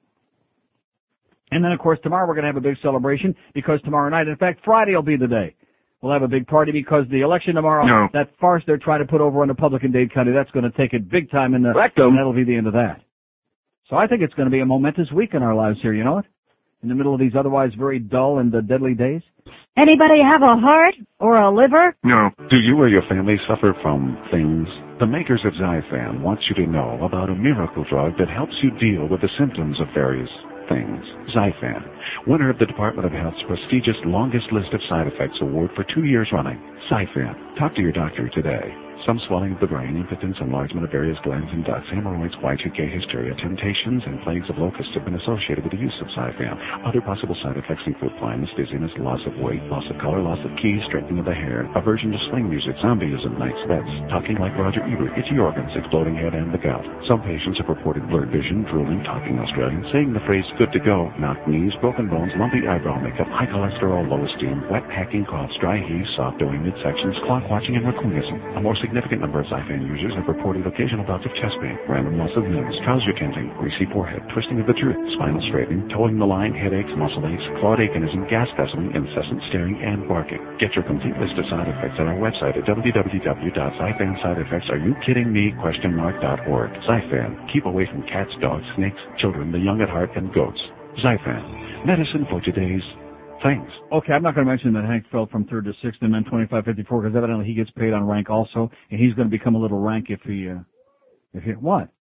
And then, of course, tomorrow we're going to have a big celebration because tomorrow night, in fact, Friday will be the day. We'll have a big party because the election tomorrow, no. that farce they're trying to put over on the public in Dade County, that's going to take it big time in the, Rectum. and that'll be the end of that. So I think it's going to be a momentous week in our lives here, you know it? In the middle of these otherwise very dull and uh, deadly days. Anybody have a heart or a liver? No. Do you or your family suffer from things? The makers of Zyfan want you to know about a miracle drug that helps you deal with the symptoms of various things. Zyfan, winner of the Department of Health's prestigious Longest List of Side Effects Award for two years running. Zyfan. Talk to your doctor today. Some swelling of the brain, impotence, enlargement of various glands and ducts, hemorrhoids, Y two K hysteria, temptations, and plagues of locusts have been associated with the use of Zyfan. Other possible side effects include blindness, dizziness, loss of weight, loss of color, loss of keys, straightening of the hair, aversion to swing music, zombieism, night sweats, talking like Roger Ebert, itchy organs, exploding head, and the gout. Some patients have reported blurred vision, drooling, talking Australian, saying the phrase good to go, knocked knees, broken bones, lumpy eyebrow makeup, high cholesterol, low esteem, wet hacking coughs, dry heaves, soft doing midsections, clock watching, and raccoonism. A more significant number of Zyfan users have reported occasional bouts of chest pain, random loss of limbs, trouser tinting, greasy forehead, twisting of the truth, spinal straightening, towing the line, headaches, muscle aches, claude achenism, gas guzzling, incessant staring, and barking. Get your complete list of side effects at our website at w w w dot zyfan side effects are you kidding me question mark dot org. Zyfan. Keep away from cats, dogs, snakes, children, the young at heart, and goats. Zyfan. Medicine for today's things. Okay, I'm not going to mention that Hank fell from third to sixth in men twenty-five fifty-four because evidently he gets paid on rank also, and he's going to become a little rank if he, uh, if he, what?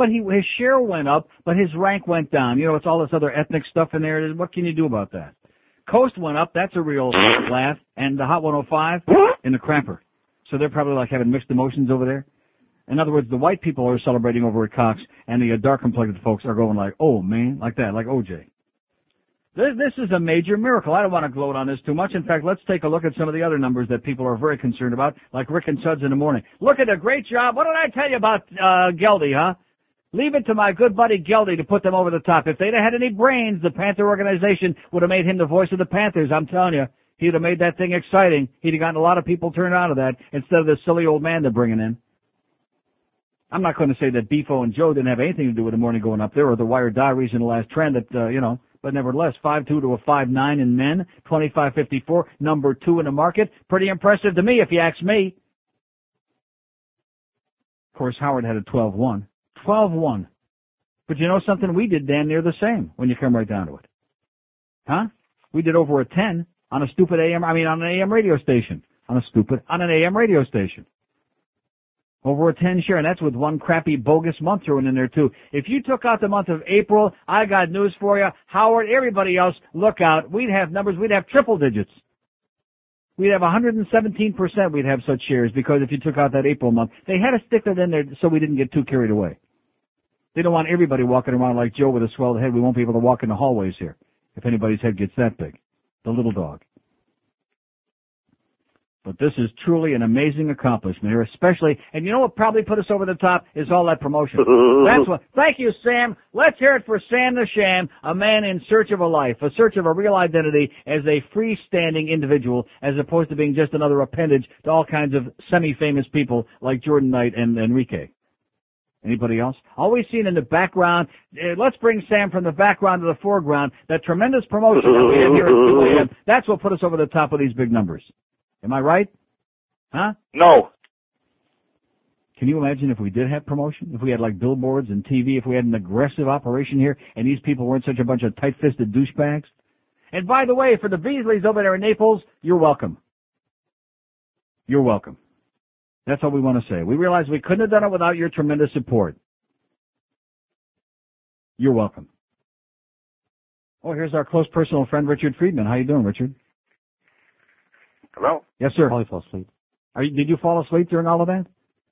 but he his share went up, but his rank went down. You know, it's all this other ethnic stuff in there. What can you do about that? Coast went up. That's a real laugh. And the Hot one oh five in the crapper. So they're probably like having mixed emotions over there. In other words, the white people are celebrating over at Cox, and the uh, dark-complected folks are going like, oh, man, like that, like O J. This, this is a major miracle. I don't want to gloat on this too much. In fact, let's take a look at some of the other numbers that people are very concerned about, like Rick and Suds in the morning. Look at a great job. What did I tell you about uh Geldy, huh? Leave it to my good buddy Geldy to put them over the top. If they'd have had any brains, the Panther organization would have made him the voice of the Panthers. I'm telling you, he'd have made that thing exciting. He'd have gotten a lot of people turned on to that instead of this silly old man they're bringing in. I'm not going to say that Beefo and Joe didn't have anything to do with the morning going up there or the Wired Diaries in the last trend that, uh, you know, but nevertheless, five two to a five nine in men, twenty-five fifty-four, number two in the market. Pretty impressive to me, if you ask me. Of course, Howard had a twelve one. twelve one. But you know something? We did damn near the same when you come right down to it. Huh? We did over a ten on a stupid A M, I mean on an A M radio station. On a stupid, on an A M radio station. Over a ten share, and that's with one crappy bogus month thrown in there too. If you took out the month of April, I got news for you. Howard, everybody else, look out. We'd have numbers, we'd have triple digits. We'd have one hundred seventeen percent we'd have such shares because if you took out that April month, they had to stick that in there so we didn't get too carried away. They don't want everybody walking around like Joe with a swelled head. We won't be able to walk in the hallways here if anybody's head gets that big. The little dog. But this is truly an amazing accomplishment here, especially, and you know what probably put us over the top is all that promotion. That's what, thank you, Sam. Let's hear it for Sam the Sham, a man in search of a life, a search of a real identity as a freestanding individual, as opposed to being just another appendage to all kinds of semi-famous people like Jordan Knight and Enrique. Anybody else? Always seen in the background. Uh, let's bring Sam from the background to the foreground. That tremendous promotion that we had here at two A M, that's what put us over the top of these big numbers. Am I right? Huh? No. Can you imagine if we did have promotion? If we had like billboards and T V, if we had an aggressive operation here and these people weren't such a bunch of tight-fisted douchebags? And by the way, for the Beasleys over there in Naples, you're welcome. You're welcome. That's all we want to say. We realize we couldn't have done it without your tremendous support. You're welcome. Oh, here's our close personal friend, Richard Friedman. How you doing, Richard? Hello? Yes, sir. Probably fell asleep. Are you, did you fall asleep during all of that?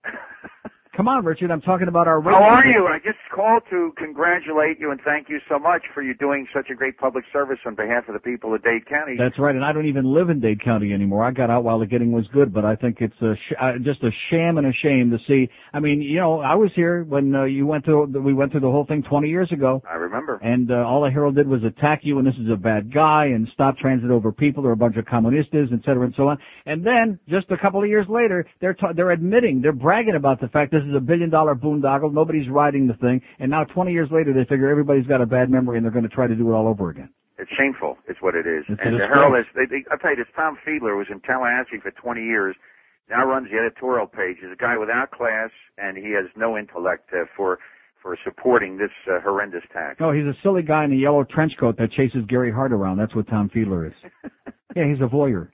Come on, Richard. I'm talking about our... How are you? I just called to congratulate you and thank you so much for you doing such a great public service on behalf of the people of Dade County. That's right, and I don't even live in Dade County anymore. I got out while the getting was good, but I think it's a sh- uh, just a sham and a shame to see. I mean, you know, I was here when uh, you went through. We went through the whole thing twenty years ago. I remember. And uh, all the Herald did was attack you, and this is a bad guy, and stop transit over people. They're a bunch of communistas, et cetera, and so on. And then, just a couple of years later, they're ta- they're admitting, they're bragging about the fact this is a billion-dollar boondoggle. Nobody's riding the thing. And now twenty years later, they figure everybody's got a bad memory, and they're going to try to do it all over again. It's shameful, is what it is. It's and the Herald is, they, they, I'll tell you this, Tom Fiedler was in Tallahassee for twenty years, now runs the editorial page. He's a guy without class, and he has no intellect uh, for for supporting this uh, horrendous tax. Oh, he's a silly guy in a yellow trench coat that chases Gary Hart around. That's what Tom Fiedler is. Yeah, he's a voyeur.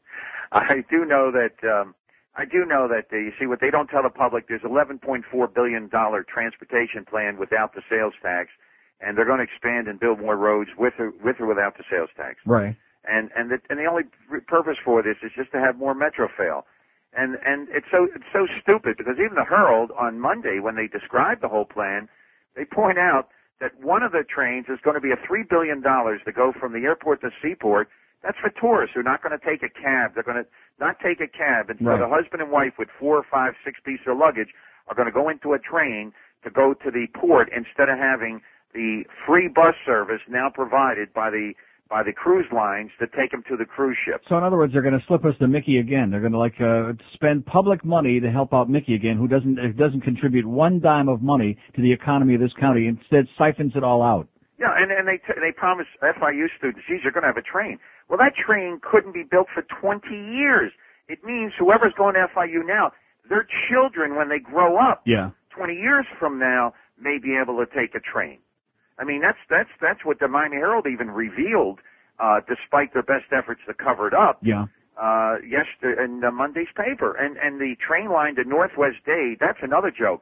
I do know that, um, I do know that, uh, you see, what they don't tell the public, there's eleven point four billion dollars transportation plan without the sales tax, and they're going to expand and build more roads with or, with or without the sales tax. Right. And and the, and the only purpose for this is just to have more Metrofail. And and it's so it's so stupid because even the Herald on Monday, when they describe the whole plan, they point out that one of the trains is going to be a three billion dollars to go from the airport to Seaport. That's for tourists who are not going to take a cab. They're going to not take a cab. And so Right. the husband and wife with four or five, six pieces of luggage are going to go into a train to go to the port instead of having the free bus service now provided by the by the cruise lines to take them to the cruise ships. So in other words, they're going to slip us to Mickey again. They're going to like uh, spend public money to help out Mickey again, who doesn't uh, doesn't contribute one dime of money to the economy of this county. Instead, siphons it all out. Yeah, and, and they t- they promise F I U students, geez, you're going to have a train. Well, that train couldn't be built for twenty years. It means whoever's going to F I U now, their children, when they grow up, Yeah. twenty years from now, may be able to take a train. I mean, that's that's that's what the Miami Herald even revealed, uh, despite their best efforts to cover it up. Yeah. Uh, yesterday in uh, Monday's paper, and and the train line to Northwest Dade, that's another joke.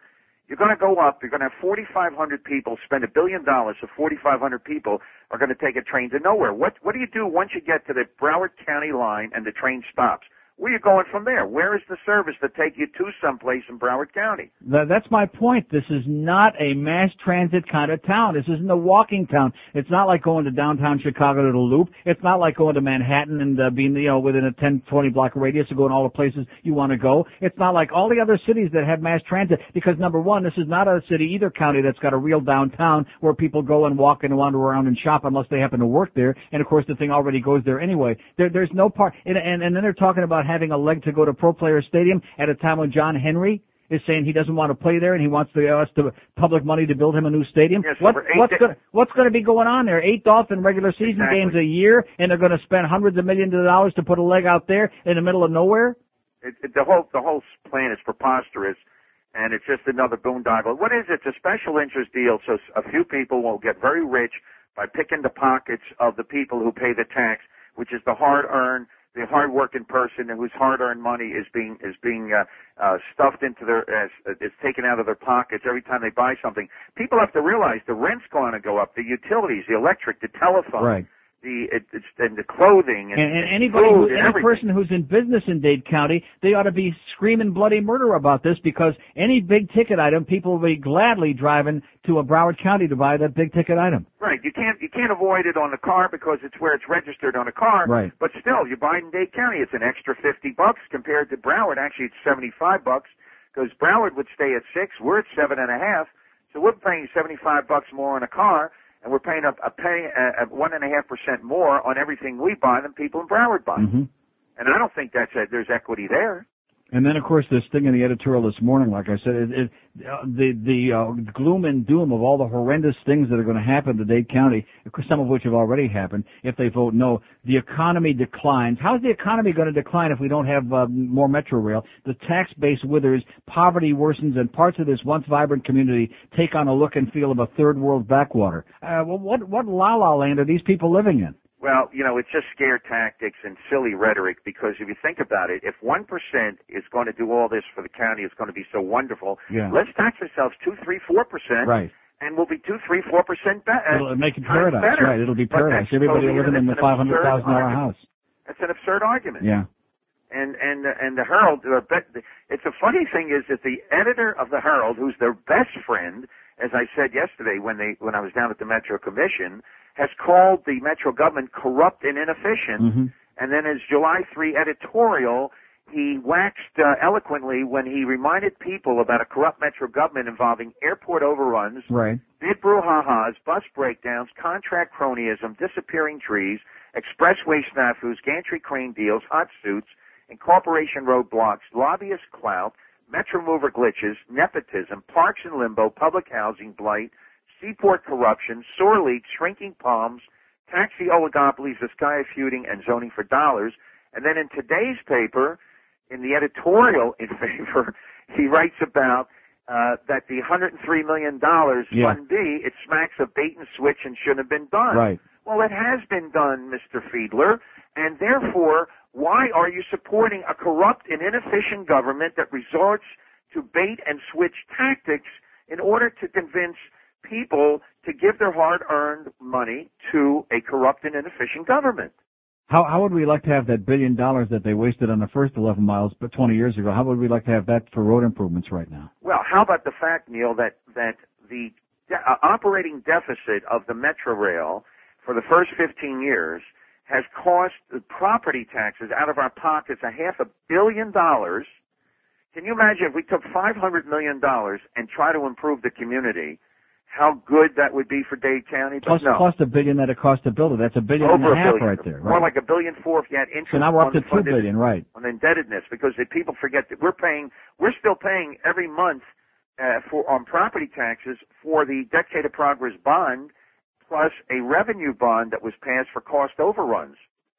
You're going to go up. You're going to have forty-five hundred people spend a billion dollars, so forty-five hundred people are going to take a train to nowhere. What What do you do once you get to the Broward County line and the train stops? Where are you going from there? Where is the service to take you to someplace in Broward County? That, that's my point. This is not a mass transit kind of town. This isn't a walking town. It's not like going to downtown Chicago to the Loop. It's not like going to Manhattan and uh, being, you know, within a ten, twenty block radius of going all the places you want to go. It's not like all the other cities that have mass transit because, number one, this is not a city, either county, that's got a real downtown where people go and walk and wander around and shop unless they happen to work there. And, of course, the thing already goes there anyway. There, there's no part. And, and, and then they're talking about having a leg to go to Pro Player Stadium at a time when John Henry is saying he doesn't want to play there and he wants the, us to public money to build him a new stadium. Yes, what, what's da- going what's going to be going on there? Eight Dolphin regular season exactly. games a year, and they're going to spend hundreds of millions of dollars to put a leg out there in the middle of nowhere. It, it, the whole the whole plan is preposterous, and it's just another boondoggle. What is it? It's a special interest deal, so a few people will get very rich by picking the pockets of the people who pay the tax, which is the hard-earned, the hard-working person whose hard-earned money is being is being uh, uh, stuffed into their uh, is taken out of their pockets every time they buy something. People have to realize the rent's going to go up, the utilities, the electric, the telephone, right. the it, it's, and the clothing, and, and, and and anybody, food who, and any everything. person who's in business in Dade County, they ought to be screaming bloody murder about this because any big ticket item, people will be gladly driving to a Broward County to buy that big ticket item. Right, you can't you can't avoid it on the car because it's where it's registered on a car. Right. But still, you buy it in Dade County, it's an extra fifty bucks compared to Broward. Actually, it's seventy-five bucks because Broward would stay at six. We're at seven and a half, so we're paying seventy-five bucks more on a car, and we're paying a, a pay a, a one and a half percent more on everything we buy than people in Broward buy. Mm-hmm. And I don't think that's a, there's equity there. And then, of course, this thing in the editorial this morning, like I said, it, it, uh, the the uh, gloom and doom of all the horrendous things that are going to happen to Dade County, some of which have already happened, if they vote no. The economy declines. How's the economy going to decline if we don't have uh, more Metro Rail? The tax base withers, poverty worsens, and parts of this once vibrant community take on a look and feel of a third world backwater. Uh, well, what what la-la land are these people living in? Well, you know, it's just scare tactics and silly rhetoric because if you think about it, if one percent is going to do all this for the county, it's going to be so wonderful. Yeah. Let's tax ourselves two, three, four percent. Right. And we'll be two, three, four percent better. It'll make it paradise, better. right? It'll be paradise. Everybody totally, living in the five hundred thousand dollar house. That's an absurd argument. Yeah. And and and the Herald, uh, it's a funny thing is that the editor of the Herald, who's their best friend, as I said yesterday when they when I was down at the Metro Commission, has called the Metro government corrupt and inefficient. Mm-hmm. And then his July third editorial, he waxed uh, eloquently when he reminded people about a corrupt Metro government involving airport overruns, right. bid brouhahas, bus breakdowns, contract cronyism, disappearing trees, expressway snafus, gantry crane deals, hot suits, incorporation roadblocks, lobbyist clout, Metro mover glitches, nepotism, parks in limbo, public housing blight, seaport corruption, sore leaks, shrinking palms, taxi oligopolies, the sky of feuding, and zoning for dollars. And then in today's paper, in the editorial in favor, he writes about uh, that the one hundred three million dollars yeah. Fund B, it smacks of bait and switch and shouldn't have been done. Right. Well, it has been done, Mister Fiedler, and therefore, why are you supporting a corrupt and inefficient government that resorts to bait and switch tactics in order to convince people to give their hard-earned money to a corrupt and inefficient government? How how would we like to have that billion dollars that they wasted on the first eleven miles but twenty years ago? How would we like to have that for road improvements right now? Well, how about the fact, Neil, that, that the de- uh, operating deficit of the Metro Rail for the first fifteen years has cost the property taxes out of our pockets a half a billion dollars. Can you imagine if we took five hundred million dollars and try to improve the community, how good that would be for Dade County? But Plus, no. plus the billion that it cost to build it. That's a billion Over and a half a billion. right there. More Right? like a billion four if you had interest. So now we're up to two unfunded- billion, right? on indebtedness, because if people forget that we're paying, we're still paying every month uh, for on property taxes for the Decade of Progress bond, plus a revenue bond that was passed for cost overruns.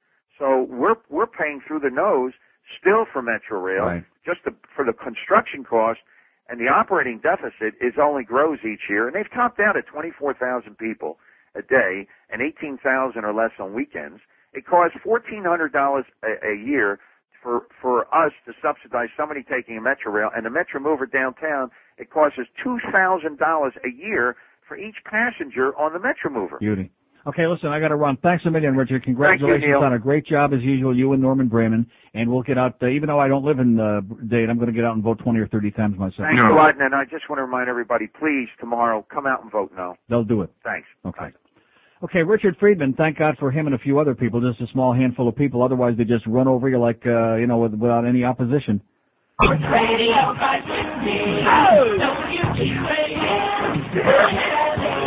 So we're we're paying through the nose still for Metro Rail, Right. just the, for the construction cost, and the operating deficit is only grows each year, and they've topped out at twenty-four thousand people a day and eighteen thousand or less on weekends. It costs fourteen hundred dollars a, a year for for us to subsidize somebody taking a Metro Rail, and the Metro Mover downtown, it costs us two thousand dollars a year for each passenger on the Metro Mover. Beauty. Okay, listen, I got to run. Thanks a million, Richard. Congratulations Thank you, Neil. on a great job as usual, you and Norman Brayman. And we'll get out, uh, even though I don't live in uh, Dade, I'm going to get out and vote twenty or thirty times myself. Thanks a lot, and I just want to remind everybody, please, tomorrow, come out and vote no. They'll do it. Thanks. Okay. Okay, Richard Friedman, thank God for him and a few other people, just a small handful of people. Otherwise, they just run over you like, uh, you know, with, without any opposition. Radio five sixty. Oh! W Q A M.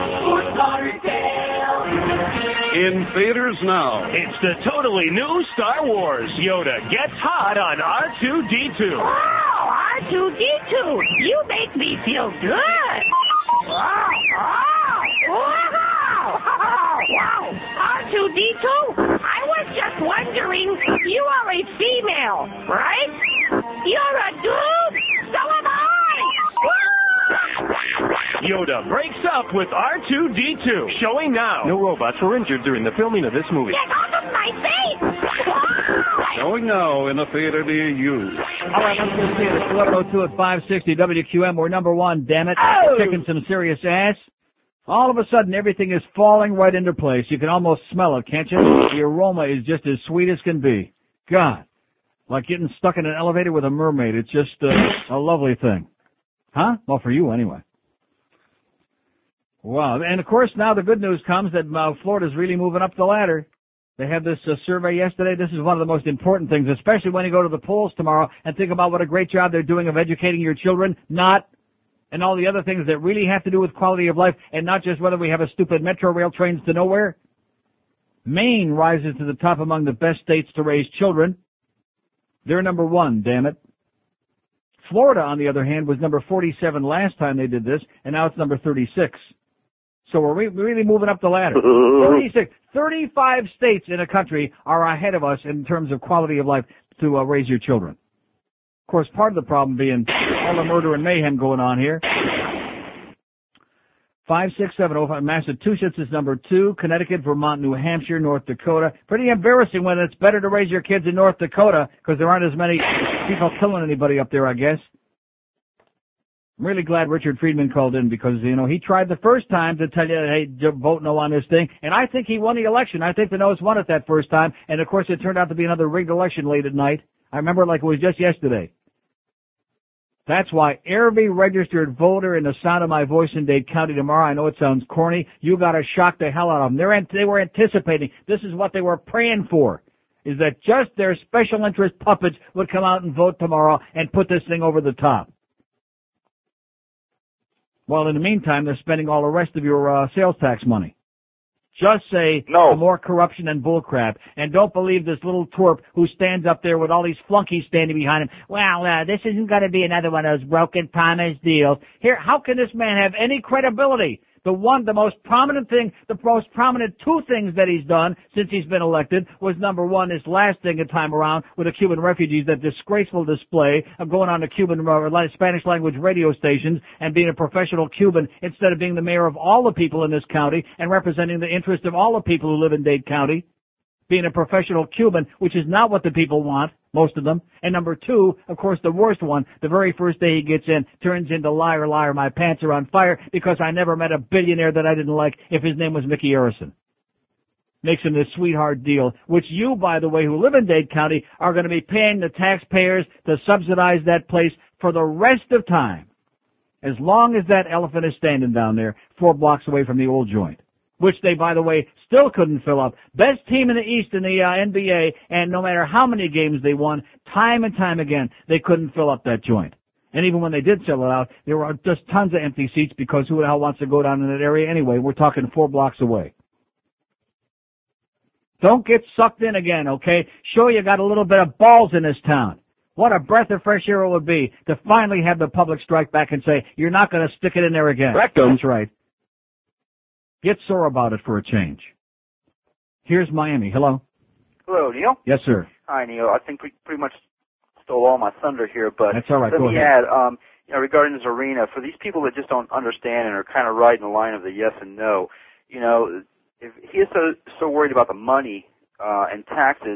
In theaters now. It's the totally new Star Wars. Yoda gets hot on R two D two. Wow, R two D two, you make me feel good. Wow, wow, wow, wow. R two D two, I was just wondering, you are a female, right? You're a dude? So am I. Yoda breaks up with R two D two. Showing now. No robots were injured during the filming of this movie. Get off of my face! Showing now in a theater near you. All right, let's go see it. It's eleven oh two at five sixty W Q M. We're number one, damn it. Oh. Kicking some serious ass. All of a sudden, everything is falling right into place. You can almost smell it, can't you? The aroma is just as sweet as can be. God. Like getting stuck in an elevator with a mermaid. It's just uh, a lovely thing. Huh? Well, for you, anyway. Wow. And, of course, now the good news comes that uh, Florida's really moving up the ladder. They had this uh, survey yesterday. This is one of the most important things, especially when you go to the polls tomorrow and think about what a great job they're doing of educating your children, not, and all the other things that really have to do with quality of life, and not just whether we have a stupid Metro Rail trains to nowhere. Maine rises to the top among the best states to raise children. They're number one, damn it. Florida, on the other hand, was number forty-seven last time they did this, and now it's number thirty-six. So we're re- really moving up the ladder. thirty-six, thirty-five states in a country are ahead of us in terms of quality of life to uh, raise your children. Of course, part of the problem being all the murder and mayhem going on here. Five, six, seven, oh, five. Massachusetts is number two. Connecticut, Vermont, New Hampshire, North Dakota. Pretty embarrassing when it's better to raise your kids in North Dakota because there aren't as many people killing anybody up there, I guess. I'm really glad Richard Friedman called in because, you know, he tried the first time to tell you, hey, vote no on this thing. And I think he won the election. I think the no's won it that first time. And, of course, it turned out to be another rigged election late at night. I remember it like it was just yesterday. That's why every registered voter in the sound of my voice in Dade County tomorrow, I know it sounds corny, you got to shock the hell out of them. They're, they were anticipating, this is what they were praying for, is that just their special interest puppets would come out and vote tomorrow and put this thing over the top. Well, in the meantime, they're spending all the rest of your uh, sales tax money. Just say no. More corruption and bullcrap. And don't believe this little twerp who stands up there with all these flunkies standing behind him. Well, uh, this isn't going to be another one of those broken promise deals. Here, how can this man have any credibility? The one, the most prominent thing, the most prominent two things that he's done since he's been elected was, number one, this last thing a time around with the Cuban refugees, that disgraceful display of going on to Cuban uh, Spanish language radio stations and being a professional Cuban instead of being the mayor of all the people in this county and representing the interest of all the people who live in Dade County. Being a professional Cuban, which is not what the people want, most of them. And number two, of course, the worst one, the very first day he gets in, turns into liar, liar, my pants are on fire because I never met a billionaire that I didn't like if his name was Mickey Arison. Makes him this sweetheart deal, which you, by the way, who live in Dade County, are going to be paying the taxpayers to subsidize that place for the rest of time. As long as that elephant is standing down there, four blocks away from the old joint. Which they, by the way, still couldn't fill up. Best team in the East in the uh, N B A, and no matter how many games they won, time and time again, they couldn't fill up that joint. And even when they did sell it out, there were just tons of empty seats because who the hell wants to go down in that area anyway? We're talking four blocks away. Don't get sucked in again, okay? Show you got a little bit of balls in this town. What a breath of fresh air it would be to finally have the public strike back and say, you're not going to stick it in there again. Rectum. That's right. Get sore about it for a change. Here's Miami. Hello. Hello, Neil. Yes, sir. Hi, Neil. I think we pretty much stole all my thunder here, but that's all right. Let Go me ahead. add, um, you know, regarding this arena, for these people that just don't understand and are kind of right in the line of the yes and no, you know, if he is so so worried about the money uh, and taxes,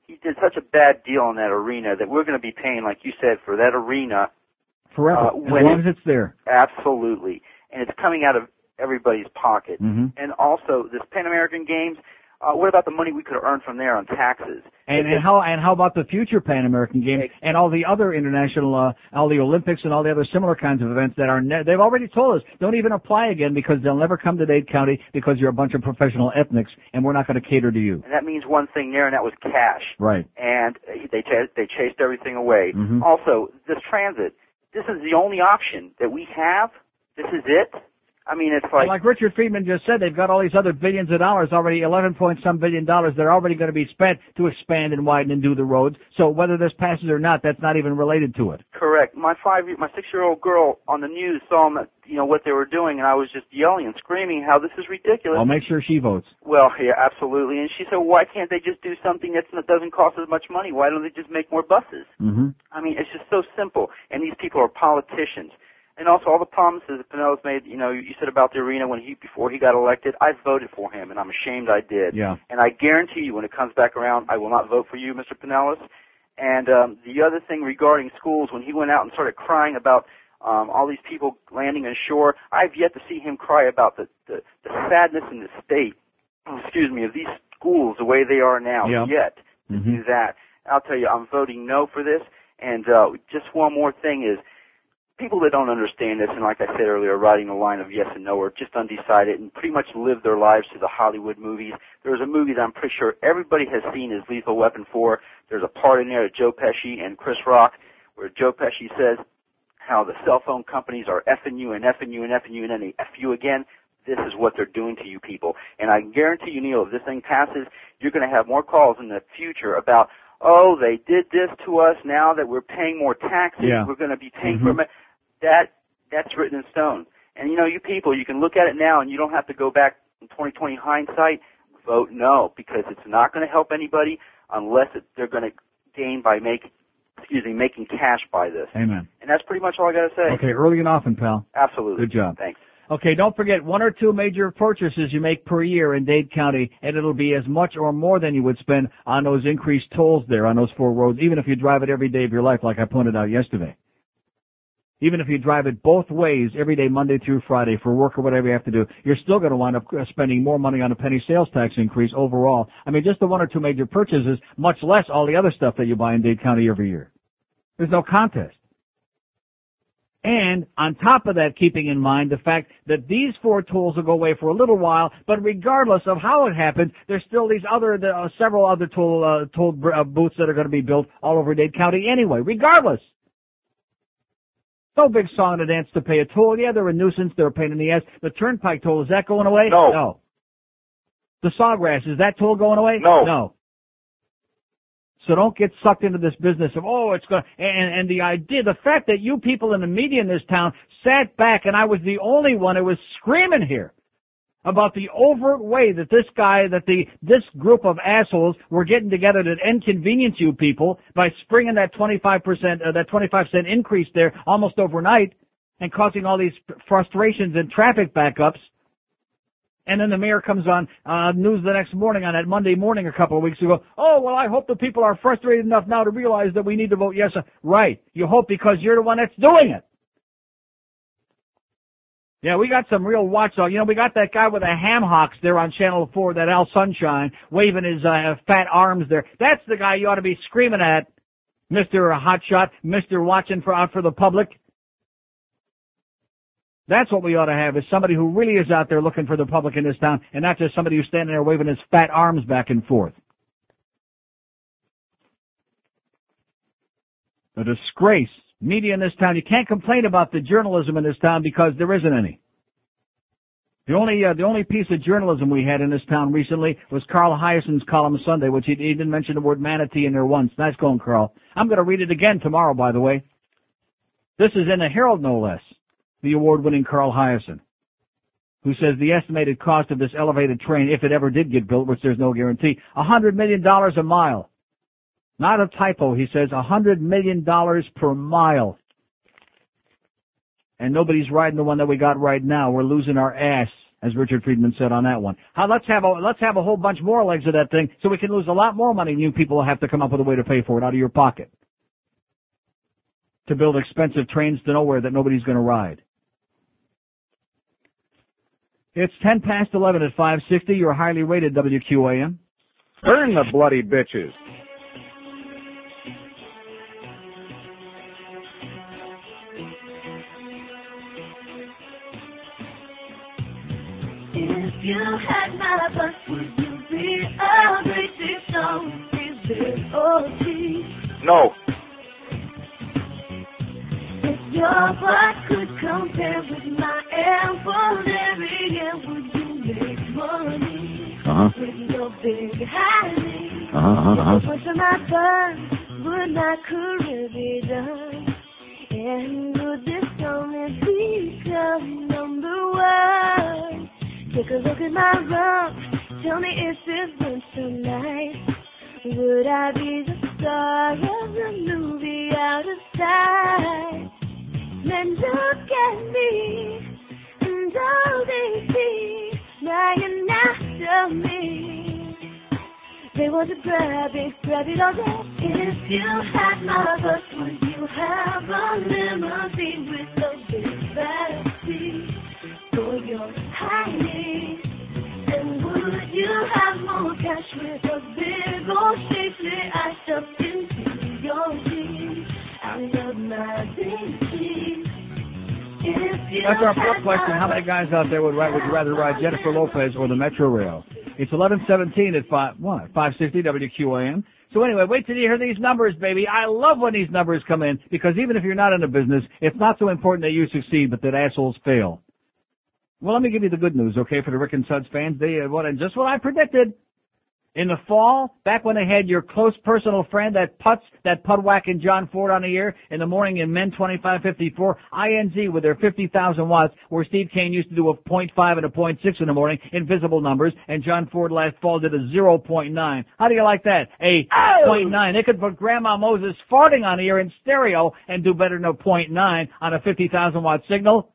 he did such a bad deal on that arena that we're going to be paying, like you said, for that arena forever, uh, as when long as it's there. Absolutely, and it's coming out of everybody's pocket. Mm-hmm. And also, this Pan American Games. Uh, what about the money we could have earned from there on taxes? And, and how and how about the future Pan American Games and all the other international, uh, all the Olympics and all the other similar kinds of events that are? Ne- they've already told us don't even apply again because they'll never come to Dade County because you're a bunch of professional ethnics and we're not going to cater to you. And that means one thing there, and that was cash. Right. And they ch- they chased everything away. Mm-hmm. Also, this transit. This is the only option that we have. This is it. I mean, it's like... And like Richard Friedman just said, they've got all these other billions of dollars already, eleven point some billion dollars that are already going to be spent to expand and widen and do the roads. So whether this passes or not, that's not even related to it. Correct. My five, my six-year-old girl on the news saw them, you know, what they were doing, and I was just yelling and screaming how this is ridiculous. I'll make sure she votes. Well, yeah, absolutely. And she said, well, why can't they just do something that's, that doesn't cost as much money? Why don't they just make more buses? Mm-hmm. I mean, it's just so simple. And these people are politicians. And also all the promises that Pinellas made, you know, you said about the arena when he, before he got elected, I voted for him, and I'm ashamed I did. Yeah. And I guarantee you when it comes back around, I will not vote for you, Mister Pinellas. And um, the other thing regarding schools, when he went out and started crying about um, all these people landing ashore, I've yet to see him cry about the, the, the sadness in the state, excuse me, of these schools the way they are now, yeah. yet to mm-hmm. do that. I'll tell you, I'm voting no for this. And uh, just one more thing is, people that don't understand this, and like I said earlier, riding the line of yes and no, are just undecided and pretty much live their lives to the Hollywood movies. There's a movie that I'm pretty sure everybody has seen is Lethal Weapon four. There's a part in there of Joe Pesci and Chris Rock where Joe Pesci says how the cell phone companies are effing you and effing you and effing you and then they F you again. This is what they're doing to you people. And I guarantee you, Neil, if this thing passes, you're going to have more calls in the future about, oh, they did this to us. Now that we're paying more taxes, yeah. we're going to be paying mm-hmm. for it. That that's written in stone. And you know, you people, you can look at it now, and you don't have to go back in twenty twenty hindsight. Vote no, because it's not going to help anybody unless it, they're going to gain by making, excuse me, making cash by this. Amen. And that's pretty much all I got to say. Okay, early and often, pal. Absolutely. Good job. Thanks. Okay, don't forget one or two major purchases you make per year in Dade County, and it'll be as much or more than you would spend on those increased tolls there on those four roads, even if you drive it every day of your life, like I pointed out yesterday. Even if you drive it both ways every day, Monday through Friday, for work or whatever you have to do, you're still going to wind up spending more money on a penny sales tax increase overall. I mean, just the one or two major purchases, much less all the other stuff that you buy in Dade County every year. There's no contest. And on top of that, keeping in mind the fact that these four tolls will go away for a little while, but regardless of how it happens, there's still these other, uh, several other toll, uh, toll uh, booths that are going to be built all over Dade County anyway, regardless. No big song and dance to pay a toll. Yeah, they're a nuisance. They're a pain in the ass. The turnpike toll, is that going away? No. No. The Sawgrass, is that toll going away? No. No. So don't get sucked into this business of, oh, it's going to, and, and the idea, the fact that you people in the media in this town sat back and I was the only one who was screaming here about the overt way that this guy, that the, this group of assholes were getting together to inconvenience you people by springing that twenty-five percent, uh, that twenty-five cent increase there almost overnight and causing all these frustrations and traffic backups. And then the mayor comes on uh, news the next morning, on that Monday morning a couple of weeks ago. Oh, well, I hope the people are frustrated enough now to realize that we need to vote yes. Right. You hope because you're the one that's doing it. Yeah, we got some real watchdog. You know, we got that guy with the ham hocks there on Channel four, that Al Sunshine, waving his uh, fat arms there. That's the guy you ought to be screaming at, Mister Hotshot, Mister Watching for out for the public. That's what we ought to have, is somebody who really is out there looking for the public in this town, and not just somebody who's standing there waving his fat arms back and forth. A disgrace. Media in this town, you can't complain about the journalism in this town because there isn't any. The only uh, the only piece of journalism we had in this town recently was Carl Hyacint's column Sunday, which he, he didn't mention the word manatee in there once. Nice going, Carl. I'm going to read it again tomorrow, by the way. This is in the Herald, no less. The award-winning Carl Hyacint, who says the estimated cost of this elevated train, if it ever did get built, which there's no guarantee, one hundred million dollars a mile. Not a typo, he says, one hundred million dollars per mile. And nobody's riding the one that we got right now. We're losing our ass. as Richard Friedman said on that one. How, let's have a, let's have a whole bunch more legs of that thing so we can lose a lot more money and you people will have to come up with a way to pay for it out of your pocket. To build expensive trains to nowhere that nobody's going to ride. It's ten past eleven at five sixty. You're highly rated W Q A M. Burn the bloody bitches. If you had my bus, would you be a great song? Is it O T? No. If your butt could compare with my ample area, would you make money uh-huh. with your big honey? Uh-huh, uh-huh. If it was my bus, would my career be done? And would this only become number one? Take a look at my rump, tell me if it went so nice. Would I be the star of the movie out of sight? Men look at me, and all they see, lying after me. They want to grab it, grab it all day. If you had my bus, would you have a limousine with a big backseat for your honey? And would you have more cash with a big old shapely I stuffed into your jeans? I love my big jeans. That's our fourth question. How many guys out there would, ride, would you rather ride Jennifer Lopez or the Metro Rail? It's eleven seventeen at five, what, five sixty W Q A M. So anyway, wait till you hear these numbers, baby. I love when these numbers come in because even if you're not in the business, it's not so important that you succeed, but that assholes fail. Well, let me give you the good news, okay, for the Rick and Suds fans. They, uh, what, and just what I predicted. In the fall, back when they had your close personal friend, that putz, that pud-whacking John Ford on the air, in the morning in Men twenty-five fifty-four, I N Z with their fifty thousand watts, where Steve Kane used to do a point five and a point six in the morning, invisible numbers, and John Ford last fall did a zero point nine. How do you like that? A oh. point nine. They could put Grandma Moses farting on the air in stereo and do better than a point nine on a fifty thousand watt signal.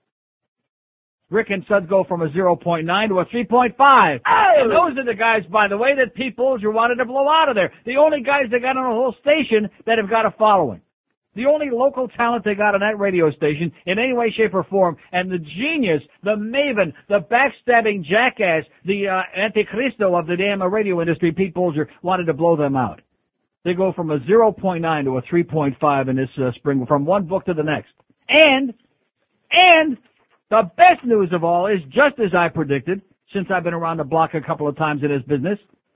Rick and Suds go from a zero point nine to a three point five. Oh. And those are the guys, by the way, that Pete Bolger wanted to blow out of there. The only guys that got on a whole station that have got a following. The only local talent they got on that radio station in any way, shape, or form. And the genius, the maven, the backstabbing jackass, the uh, anticristo of the damn radio industry, Pete Bolger, wanted to blow them out. They go from a zero point nine to a three point five in this uh, spring, from one book to the next. And, and... the best news of all is, just as I predicted, since I've been around the block a couple of times in this business,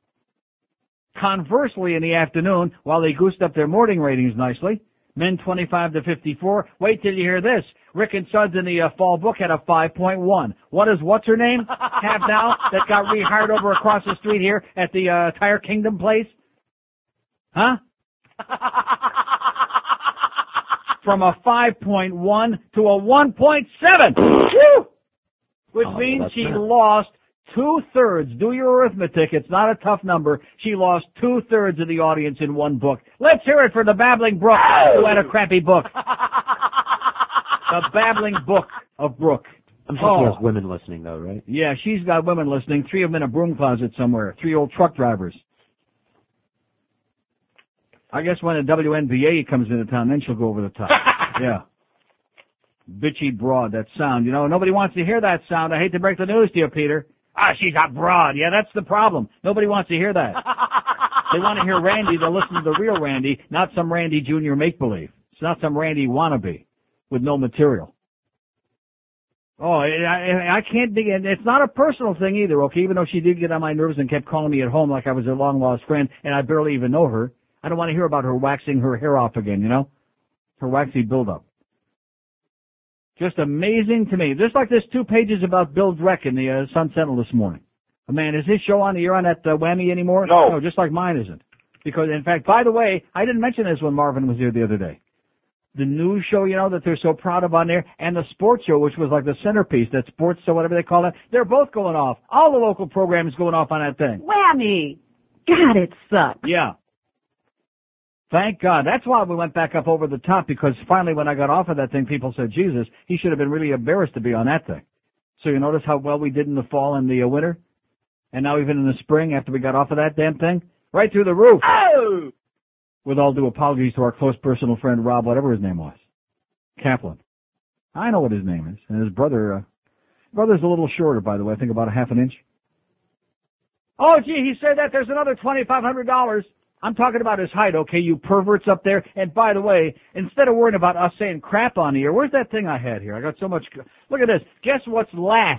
conversely in the afternoon, while they goosed up their morning ratings nicely, Men twenty-five to fifty-four, wait till you hear this. Rick and Suds in the uh, fall book had a five point one. What is, what's her name have now that got rehired over across the street here at the uh, Tire Kingdom place? Huh? From a five point one to a one point seven. Whew! Which oh, means she that. lost two-thirds. Do your arithmetic. It's not a tough number. She lost two-thirds of the audience in one book. Let's hear it for the Babbling Brook, who had a crappy book. The Babbling Book of Brooke. I'm sure oh. she has women listening, though, right? Yeah, she's got women listening. Three of them in a broom closet somewhere. Three old truck drivers. I guess when a W N B A comes into town, then she'll go over the top. Yeah. Bitchy broad, that sound. You know, nobody wants to hear that sound. I hate to break the news to you, Peter. Ah, she's a broad. Yeah, that's the problem. Nobody wants to hear that. They want to hear Randy. They'll listen to the real Randy, not some Randy Junior make-believe. It's not some Randy wannabe with no material. Oh, I, I, I can't dig in. It's not a personal thing either, okay, even though she did get on my nerves and kept calling me at home like I was a long-lost friend, and I barely even know her. I don't want to hear about her waxing her hair off again, you know? Her waxy buildup. Just amazing to me. Just like there's two pages about Bill Dreck in the uh, Sun Sentinel this morning. Oh, man, is his show on the air on that uh, whammy anymore? No. No, just like mine isn't. Because, in fact, by the way, I didn't mention this when Marvin was here the other day. The news show, you know, that they're so proud of on there, and the sports show, which was like the centerpiece, that sports show, whatever they call it, they're both going off. All the local programs going off on that thing. Whammy! God, it sucks. Yeah. Thank God. That's why we went back up over the top, because finally when I got off of that thing, people said, Jesus, he should have been really embarrassed to be on that thing. So you notice how well we did in the fall and the uh, winter? And now even in the spring after we got off of that damn thing? Right through the roof. Oh! With all due apologies to our close personal friend Rob, whatever his name was. Kaplan. I know what his name is. And his brother, uh, brother's a little shorter, by the way. I think about a half an inch. Oh, gee, he said that. There's another twenty-five hundred dollars. I'm talking about his height, okay, you perverts up there. And by the way, instead of worrying about us saying crap on here, where's that thing I had here? I got so much. Look at this. Guess what's last?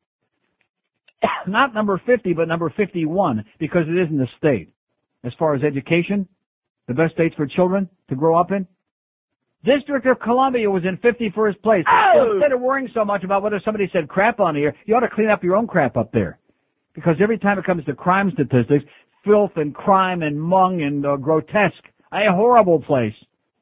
Not number fifty, but number fifty-one, because it isn't a state. As far as education, the best states for children to grow up in. District of Columbia was in fifty-first place. Oh! Instead of worrying so much about whether somebody said crap on here, you ought to clean up your own crap up there. Because every time it comes to crime statistics, filth and crime and mung and uh, grotesque, a horrible place.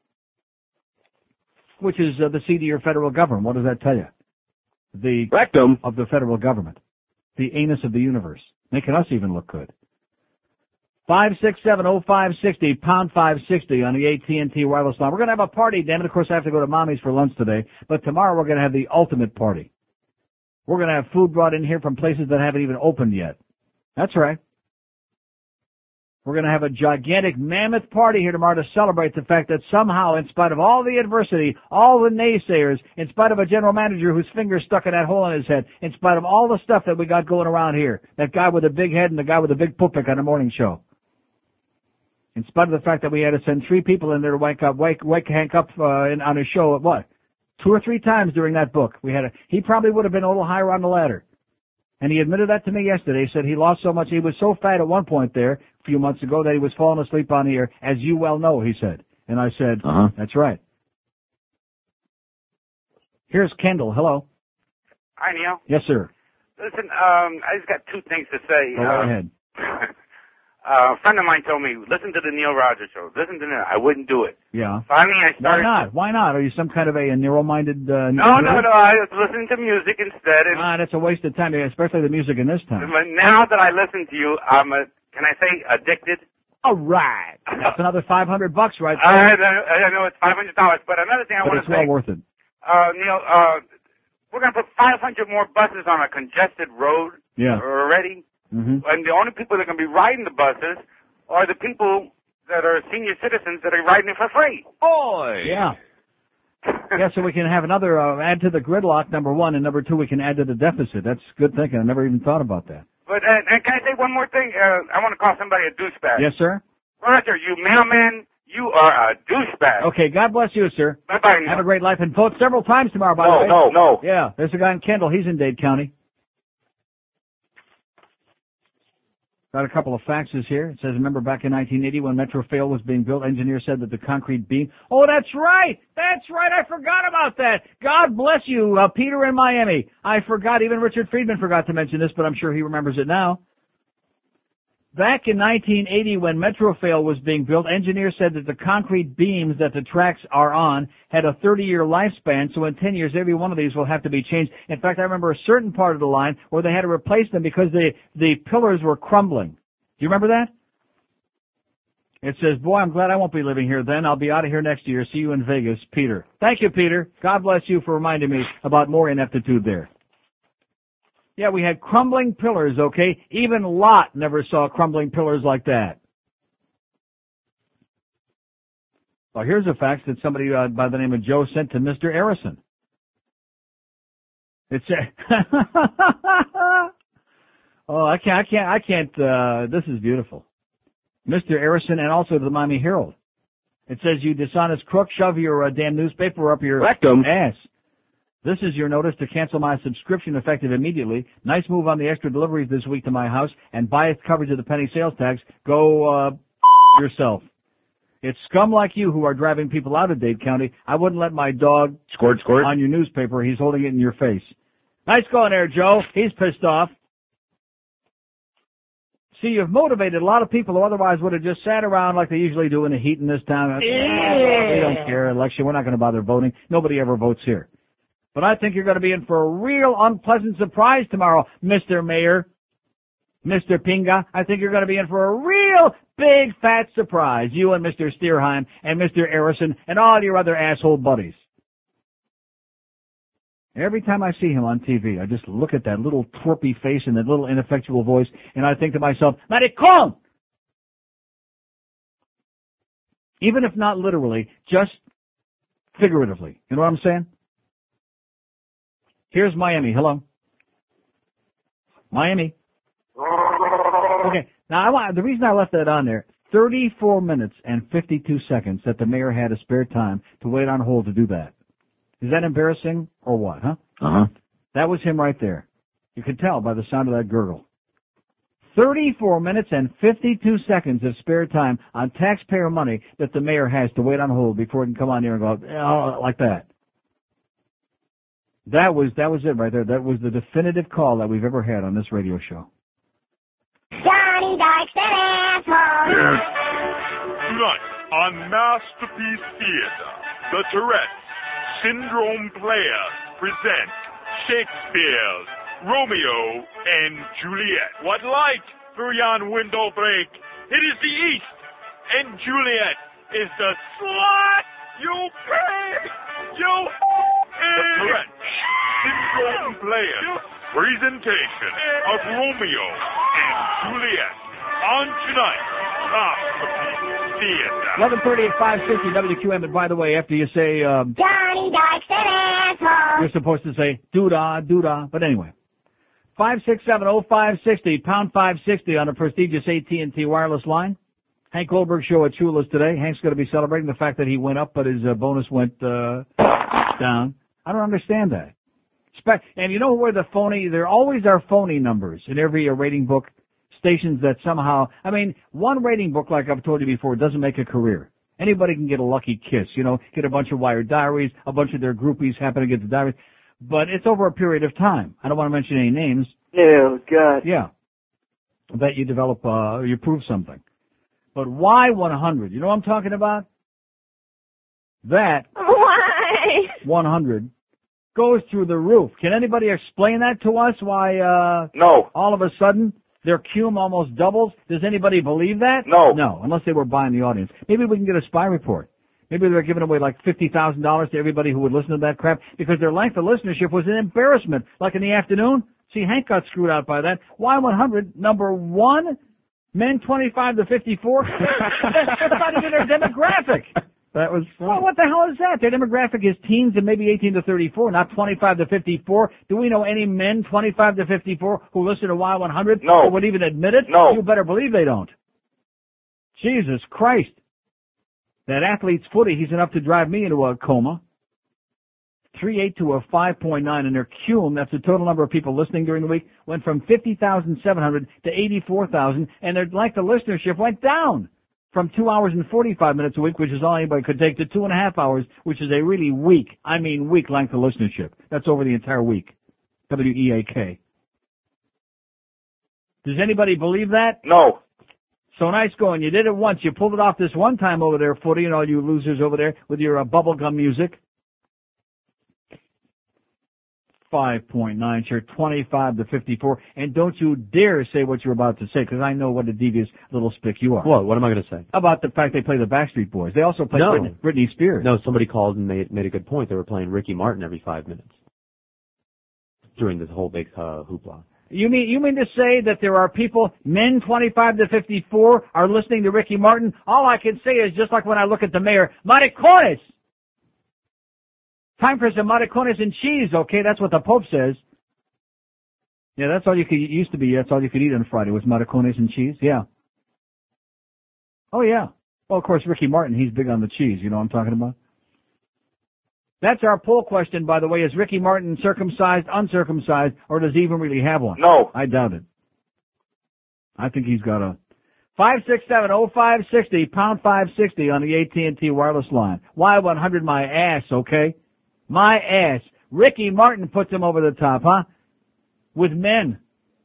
Which is uh, the seat of your federal government. What does that tell you? The rectum of the federal government. The anus of the universe. Making us even look good. five six seven oh five six oh, pound five sixty on the A T and T wireless line. We're going to have a party, damn it. Of course, I have to go to Mommy's for lunch today. But tomorrow we're going to have the ultimate party. We're going to have food brought in here from places that haven't even opened yet. That's right. We're going to have a gigantic mammoth party here tomorrow to celebrate the fact that somehow, in spite of all the adversity, all the naysayers, in spite of a general manager whose finger stuck in that hole in his head, in spite of all the stuff that we got going around here, that guy with a big head and the guy with a big pupik on the morning show, in spite of the fact that we had to send three people in there to wake up, wake, wake Hank up uh, in, on his show at what? Two or three times during that book. We had a, he probably would have been a little higher on the ladder. And he admitted that to me yesterday. He said he lost so much. He was so fat at one point there a few months ago that he was falling asleep on the air, as you well know, he said. And I said, uh-huh. That's right. Here's Kendall. Hello. Hi, Neil. Yes, sir. Listen, um, I just got two things to say. Go uh, ahead. Uh, a friend of mine told me, listen to the Neil Rogers show. Listen to Neil. I wouldn't do it. Yeah. Finally, I Why started. not? Why not? Are you some kind of a, a narrow-minded... Uh, No, no, no. I was listening to music instead. And Ah, that's a waste of time, especially the music in this time. But now that I listen to you, I'm a, can I say addicted? All right. That's another five hundred bucks right I, there. I know it's five hundred dollars, but another thing I But want it's to say, well worth it. uh, Neil, uh, we're going to put five hundred more buses on a congested road Yeah. already. Mm-hmm. And the only people that are going to be riding the buses are the people that are senior citizens that are riding it for free. Oi! Yeah. Yeah, so we can have another, uh, add to the gridlock, number one, and number two, we can add to the deficit. That's good thinking. I never even thought about that. But, uh, and can I say one more thing? Uh, I want to call somebody a douchebag. Yes, sir? Roger, you mailman, you are a douchebag. Okay, God bless you, sir. Bye-bye. Have a great life, and vote several times tomorrow, by No, the way. no, no. Yeah, there's a guy in Kendall. He's in Dade County. Got a couple of faxes here. It says, remember back in nineteen eighty when Metrofail was being built, engineers said that the concrete beam... Oh, that's right! That's right! I forgot about that! God bless you, uh, Peter in Miami. I forgot. Even Richard Friedman forgot to mention this, but I'm sure he remembers it now. Back in nineteen eighty when Metrofail was being built, engineers said that the concrete beams that the tracks are on had a thirty-year lifespan, so in ten years every one of these will have to be changed. In fact, I remember a certain part of the line where they had to replace them because the, the pillars were crumbling. Do you remember that? It says, boy, I'm glad I won't be living here then. I'll be out of here next year. See you in Vegas, Peter. Thank you, Peter. God bless you for reminding me about more ineptitude there. Yeah, we had crumbling pillars, okay? Even Lot never saw crumbling pillars like that. Well, here's a fax that somebody uh, by the name of Joe sent to Mister Arison. It said, oh, I can't, I can't, I can't, uh, this is beautiful. Mister Arison and also to the Miami Herald. It says, you dishonest crook, shove your uh, damn newspaper up your Rectum. ass. This is your notice to cancel my subscription effective immediately. Nice move on the extra deliveries this week to my house and biased coverage of the penny sales tax. Go, uh, yourself. It's scum like you who are driving people out of Dade County. I wouldn't let my dog squirt, squirt on your newspaper. He's holding it in your face. Nice going there, Joe. He's pissed off. See, you've motivated a lot of people who otherwise would have just sat around like they usually do in the heat in this town. Yeah. We don't care. Election. We're not going to bother voting. Nobody ever votes here. But I think you're going to be in for a real unpleasant surprise tomorrow, Mister Mayor, Mister Pinga. I think you're going to be in for a real big fat surprise, you and Mister Steerheim and Mister Arison and all your other asshole buddies. Every time I see him on T V, I just look at that little twerpy face and that little ineffectual voice, and I think to myself, Maricon! Even if not literally, just figuratively. You know what I'm saying? Here's Miami. Hello. Miami. Okay. Now, I want, the reason I left that on there, thirty-four minutes and fifty-two seconds that the mayor had a spare time to wait on hold to do that. Is that embarrassing or what, huh? Uh-huh. That was him right there. You could tell by the sound of that gurgle. thirty-four minutes and fifty-two seconds of spare time on taxpayer money that the mayor has to wait on hold before he can come on here and go, oh, like that. That was, that was it right there. That was the definitive call that we've ever had on this radio show. Johnny Dykes and asshole. Tonight on Masterpiece Theater, the Tourette Syndrome Players present Shakespeare's Romeo and Juliet. What light through yon window break? It is the east, and Juliet is the slut you pay. You pay. The Tourette Syndrome Players presentation of Romeo and Juliet on tonight Masterpiece Theater. eleven thirty at five sixty W Q M. And by the way, after you say, um, Johnny Dykes and asshole. you're supposed to say, doo-dah, doo-dah. But anyway. five six seven oh five six oh, pound five sixty on the prestigious A T and T wireless line. Hank Goldberg show at Chula's today. Hank's going to be celebrating the fact that he went up, but his uh, bonus went uh, down. I don't understand that. Spe- and you know where the phony, there always are phony numbers in every uh, rating book. Stations that somehow, I mean, one rating book, like I've told you before, doesn't make a career. Anybody can get a lucky kiss, you know, get a bunch of Wired diaries, a bunch of their groupies happen to get the diaries. But it's over a period of time. I don't want to mention any names. Oh, God. Yeah. I bet you develop, uh, you prove something. But why one hundred? You know what I'm talking about? That. Why? one hundred goes through the roof. Can anybody explain that to us? Why, uh. No. All of a sudden, their cum almost doubles? Does anybody believe that? No. No, unless they were buying the audience. Maybe we can get a spy report. Maybe they're giving away like fifty thousand dollars to everybody who would listen to that crap because their length of listenership was an embarrassment. Like in the afternoon. See, Hank got screwed out by that. Y one hundred, number one, men twenty-five to fifty-four. That's not even their demographic. That was fun. Well, what the hell is that? Their demographic is teens and maybe eighteen to thirty-four, not twenty-five to fifty-four. Do we know any men twenty-five to fifty-four who listen to Y one hundred? No. Or would even admit it? No. You better believe they don't. Jesus Christ. That athlete's footy, he's enough to drive me into a coma. three eight to a five point nine, and their cum, that's the total number of people listening during the week, went from fifty thousand seven hundred to eighty-four thousand, and their length of listenership went down from two hours and forty-five minutes a week, which is all anybody could take, to two and a half hours, which is a really weak, I mean weak length of listenership. That's over the entire week. W E A K. Does anybody believe that? No. So nice going. You did it once. You pulled it off this one time over there, Footy, and all you losers over there with your uh, bubblegum music. five point nine, sure, twenty-five to fifty-four. And don't you dare say what you're about to say, because I know what a devious little spick you are. What? What am I going to say? About the fact they play the Backstreet Boys. They also play No. Britney, Britney Spears. No, somebody called and made, made a good point. They were playing Ricky Martin every five minutes during this whole big uh, hoopla. You mean you mean to say that there are people, men twenty-five to fifty-four, are listening to Ricky Martin? All I can say is just like when I look at the mayor, maricones. Time for some maricones and cheese, okay? That's what the Pope says. Yeah, that's all you could, it used to be, that's all you could eat on Friday was maricones and cheese, yeah. Oh, yeah. Well, of course, Ricky Martin, he's big on the cheese, you know what I'm talking about? That's our poll question, by the way. Is Ricky Martin circumcised, uncircumcised, or does he even really have one? No. I doubt it. I think he's got a five six seven oh five six oh, pound five sixty on the A T and T wireless line. Y one hundred my ass, okay? My ass. Ricky Martin puts him over the top, huh? With men.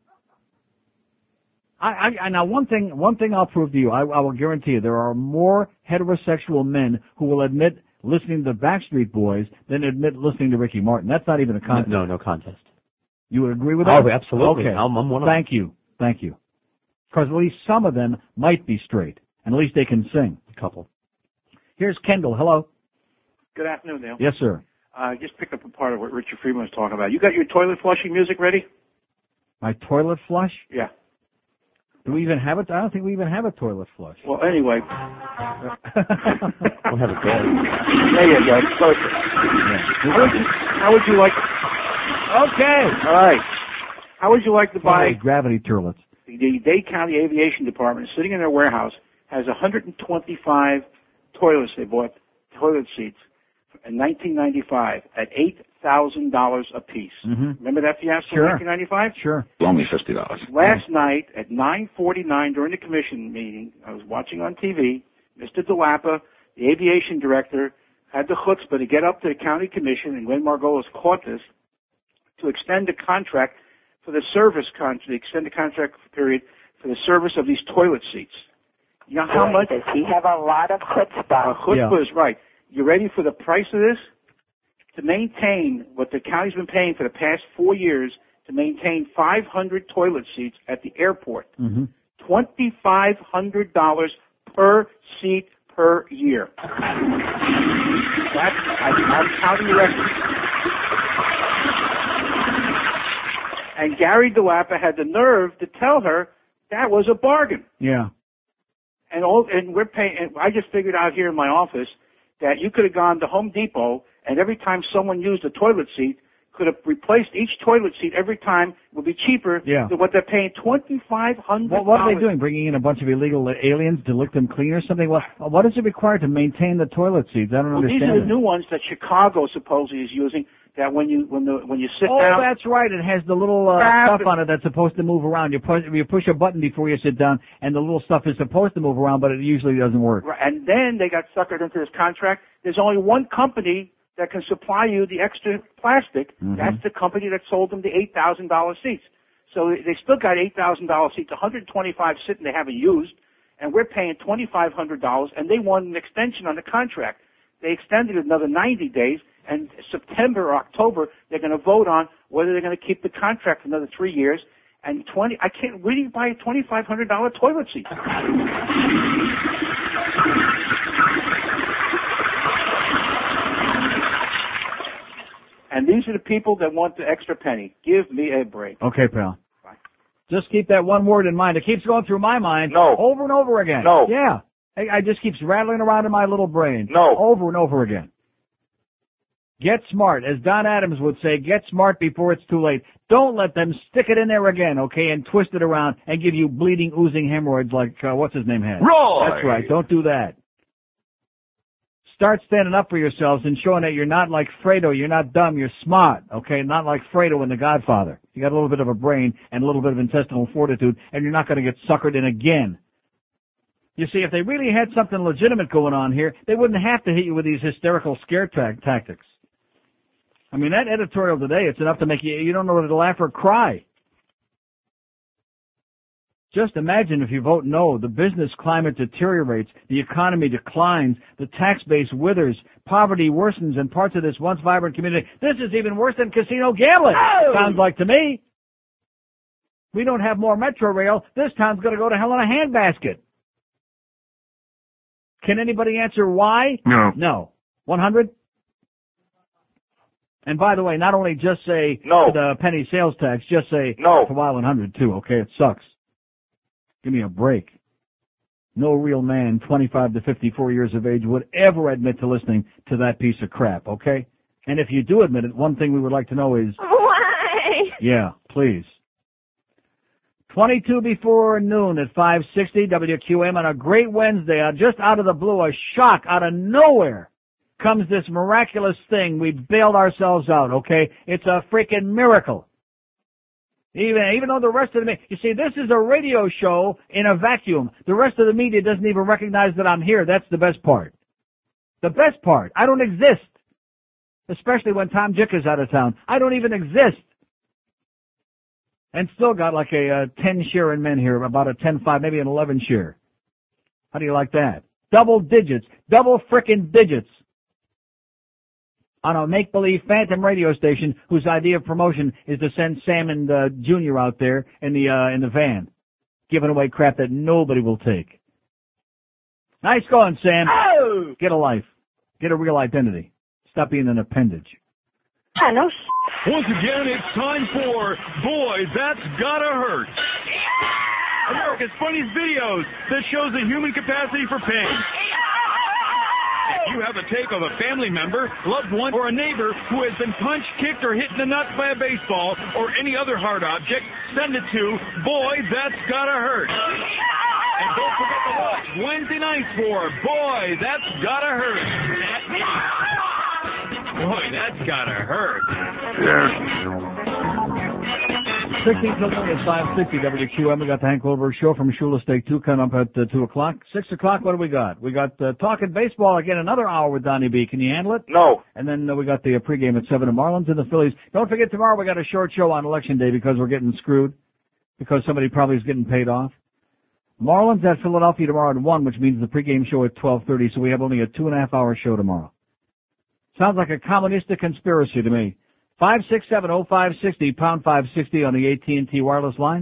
I, I, I now one thing, one thing I'll prove to you, I, I will guarantee you, there are more heterosexual men who will admit listening to the Backstreet Boys than admit listening to Ricky Martin. That's not even a contest. No, no, no contest. You would agree with that? Oh, absolutely. Okay. I'm, I'm one of Thank you. Thank you. Because at least some of them might be straight, and at least they can sing. A couple. Here's Kendall. Hello. Good afternoon, Neil. Yes, sir. uh, just pick up a part of what Richard Freeman was talking about. You got your toilet flushing music ready? My toilet flush? Yeah. Do we even have it? I don't think we even have a toilet flush. Well, anyway. We'll have it there. There you go. Perfect. Yeah. How would you, how would you like... Okay. All right. How would you like to buy... Gravity toilets. The Dade County Aviation Department, sitting in their warehouse, has one hundred twenty-five toilets they bought, toilet seats, in nineteen ninety-five at eight thousand dollars a piece. Mm-hmm. Remember that fiasco Sure. in nineteen ninety-five? Sure. Only fifty dollars. Last night at nine forty-nine during the commission meeting, I was watching on T V, Mister DeLappa, the aviation director, had the chutzpah to get up to the county commission, and Glenn Margolis caught this, to extend the contract for the service contract, to extend the contract period for the service of these toilet seats. You know how Boy, much? does he have a lot of chutzpah? Uh, chutzpah Yeah. is right. You ready for the price of this? To maintain what the county's been paying for the past four years to maintain five hundred toilet seats at the airport, Mm-hmm. twenty-five hundred dollars per seat per year. That's, I, I'm counting the rest. And Gary DeLappa had the nerve to tell her that was a bargain. Yeah. And all, and we're paying, and I just figured out here in my office that you could have gone to Home Depot, and every time someone used a toilet seat, could have replaced each toilet seat every time. Would be cheaper Yeah. than what they're paying twenty-five hundred dollars. What, what are they doing? Bringing in a bunch of illegal aliens to lick them clean or something? What, what is it required to maintain the toilet seats? I don't Well, these understand. are the it. new ones that Chicago supposedly is using. That when you when the when you sit Oh, down, that's right. It has the little uh, Grab stuff on it that's supposed to move around. You push you push a button before you sit down, and the little stuff is supposed to move around, but it usually doesn't work. Right, and then they got suckered into this contract. There's only one company that can supply you the extra plastic. Mhm. That's the company that sold them the eight thousand dollars seats. So they still got eight thousand dollars seats, one hundred twenty-five sitting they haven't used, and we're paying twenty-five hundred dollars, and they want an extension on the contract. They extended it another ninety days, and September or October, they're going to vote on whether they're going to keep the contract for another three years. And twenty, I can't, where do you buy a twenty-five hundred dollars toilet seat? And these are the people that want the extra penny. Give me a break. Okay, pal. Just keep that one word in mind. It keeps going through my mind No. over and over again. No. Yeah. I, I just keeps rattling around in my little brain. No. Over and over again. Get smart. As Don Adams would say, get smart before it's too late. Don't let them stick it in there again, okay, and twist it around and give you bleeding, oozing hemorrhoids like, uh, what's his name had. Roy! That's right. Don't do that. Start standing up for yourselves and showing that you're not like Fredo. You're not dumb. You're smart, okay? Not like Fredo in The Godfather. You got a little bit of a brain and a little bit of intestinal fortitude, and you're not going to get suckered in again. You see, if they really had something legitimate going on here, they wouldn't have to hit you with these hysterical scare ta- tactics. I mean, that editorial today, it's enough to make you, you don't know whether to laugh or cry. Just imagine if you vote no, the business climate deteriorates, the economy declines, the tax base withers, poverty worsens in parts of this once vibrant community. This is even worse than casino gambling, Oh! sounds like to me. We don't have more Metro Rail. This town's going to go to hell in a handbasket. Can anybody answer why? No. No. one hundred? And by the way, not only just say No. the penny sales tax, just say No. for a while one hundred too, okay? It sucks. Give me a break. No real man, twenty-five to fifty-four years of age, would ever admit to listening to that piece of crap, okay? And if you do admit it, one thing we would like to know is... Why? Yeah, please. twenty-two before noon at five sixty W Q M on a great Wednesday, uh, just out of the blue, a shock out of nowhere comes this miraculous thing. We bailed ourselves out, okay? It's a freaking miracle. Even, even though the rest of the media, you see, this is a radio show in a vacuum. The rest of the media doesn't even recognize that I'm here. That's the best part. The best part. I don't exist. Especially when Tom Jick is out of town. I don't even exist. And still got like a, uh ten share in men here, about a ten five, maybe an eleven share. How do you like that? Double digits. Double frickin' digits. On a make-believe phantom radio station whose idea of promotion is to send Sam and uh, Junior out there in the uh, in the van, giving away crap that nobody will take. Nice going, Sam. Oh! Get a life. Get a real identity. Stop Stop being an appendage. I know. Once again, it's time for Boy, That's Gotta Hurt. America's funniest videos that shows the human capacity for pain. If you have a take of a family member, loved one, or a neighbor who has been punched, kicked, or hit in the nuts by a baseball or any other hard object, send it to Boy, That's Gotta Hurt. And don't forget to watch Wednesday nights for Boy, That's Gotta Hurt. Boy, that's gotta hurt. sixteen till noon is five sixty W Q M. We got the Hank Goldberg Show from Shula Steak two coming up at uh, two o'clock. six o'clock, what do we got? We got uh, Talking Baseball again, another hour with Donnie B. Can you handle it? No. And then uh, we got the uh, pregame at seven, the Marlins and the Phillies. Don't forget, tomorrow we got a short show on Election Day because we're getting screwed, because somebody probably is getting paid off. Marlins at Philadelphia tomorrow at one, which means the pregame show at twelve thirty, so we have only a two and a half hour show tomorrow. Sounds like a communistic conspiracy to me. five six seven oh five six oh, pound five sixty on the A T and T wireless line.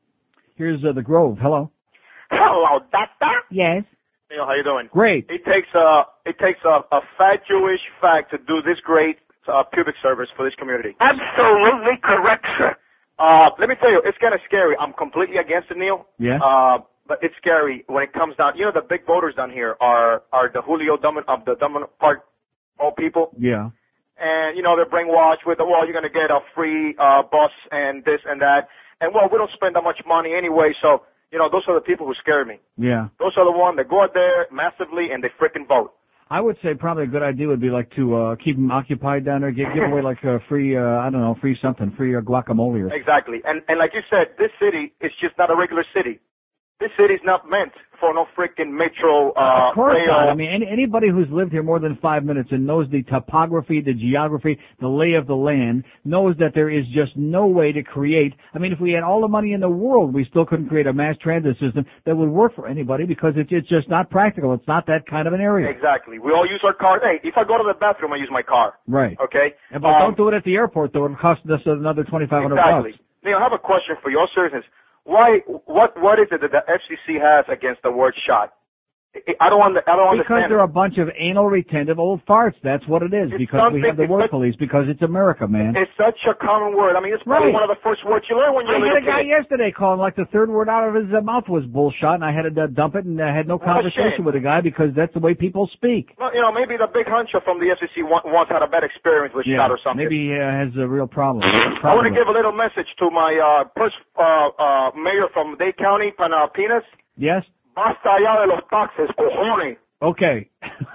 Here's uh, the Grove. Hello. Hello, doctor. Yes. Neil, how you doing? Great. It takes a it takes a, a fat Jewish fact to do this great uh, pubic service for this community. Absolutely correct, sir. Uh, let me tell you, it's kind of scary. I'm completely against it, Neil. Yeah. Uh, but it's scary when it comes down. You know, the big voters down here are are the Julio Dummin of the Dummin Park old people. Yeah. And, you know, they're brainwashed with, well, you're going to get a free uh, bus and this and that. And, well, we don't spend that much money anyway, so, you know, those are the people who scare me. Yeah. Those are the ones that go out there massively and they frickin' vote. I would say probably a good idea would be like to uh, keep them occupied down there, give, give away like a free, uh, I don't know, free something, free uh, guacamole or Exactly. And, and like you said, this city is just not a regular city. This city's not meant for no freaking metro, uh, Of course rail. not. I mean, any, anybody who's lived here more than five minutes and knows the topography, the geography, the lay of the land, knows that there is just no way to create. I mean, if we had all the money in the world, we still couldn't create a mass transit system that would work for anybody because it's, it's just not practical. It's not that kind of an area. Exactly. We all use our cars. Hey, if I go to the bathroom, I use my car. Right. Okay? And, but Um, don't do it at the airport, though. It'll cost us another twenty-five hundred Exactly. bucks. Neil, I have a question for you. All seriousness. Why? What? What is it that the F C C has against the word shot? I don't. Under, I don't Because understand. they're a bunch of anal retentive old farts. That's what it is. It's because we something- have the it's word such- police. Because it's America, man. It's such a common word. I mean, it's probably Right. one of the first words you learn when you're I a had little a guy kid. yesterday calling like the third word out of his uh, mouth was bullshot, and I had to uh, dump it, and I had no What a conversation shame. with the guy because that's the way people speak. Well, you know, maybe the big huncho from the F C C wa- once had a bad experience with shot or something. maybe he uh, has a real problem. I want to give a little message to my uh, first uh, uh, mayor from Dade County, Panapinas. Yes? Basta ya de los taxes, cojones. Okay.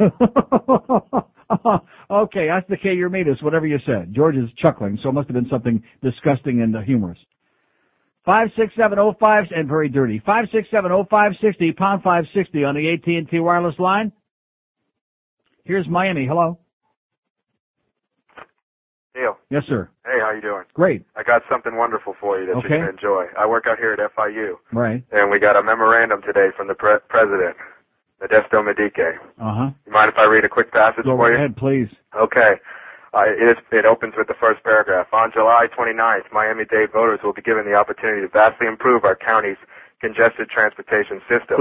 Okay, that's the K. Urmitas, whatever you said. George is chuckling, so it must have been something disgusting and uh, humorous. Five six seven oh five and very dirty. Five six seven oh five sixty pound five sixty on the A T and T wireless line. Here's Miami. Hello. Neil. Yes, sir. Hey, how you doing? Great. I got something wonderful for you that Okay. you can enjoy. I work out here at F I U, Right. and we got a memorandum today from the pre- president, Modesto Medique. Uh huh. You mind if I read a quick passage Go for you? ahead, please. Okay. Uh, it, is, it opens with the first paragraph. On July twenty-ninth, Miami-Dade voters will be given the opportunity to vastly improve our county's congested transportation system.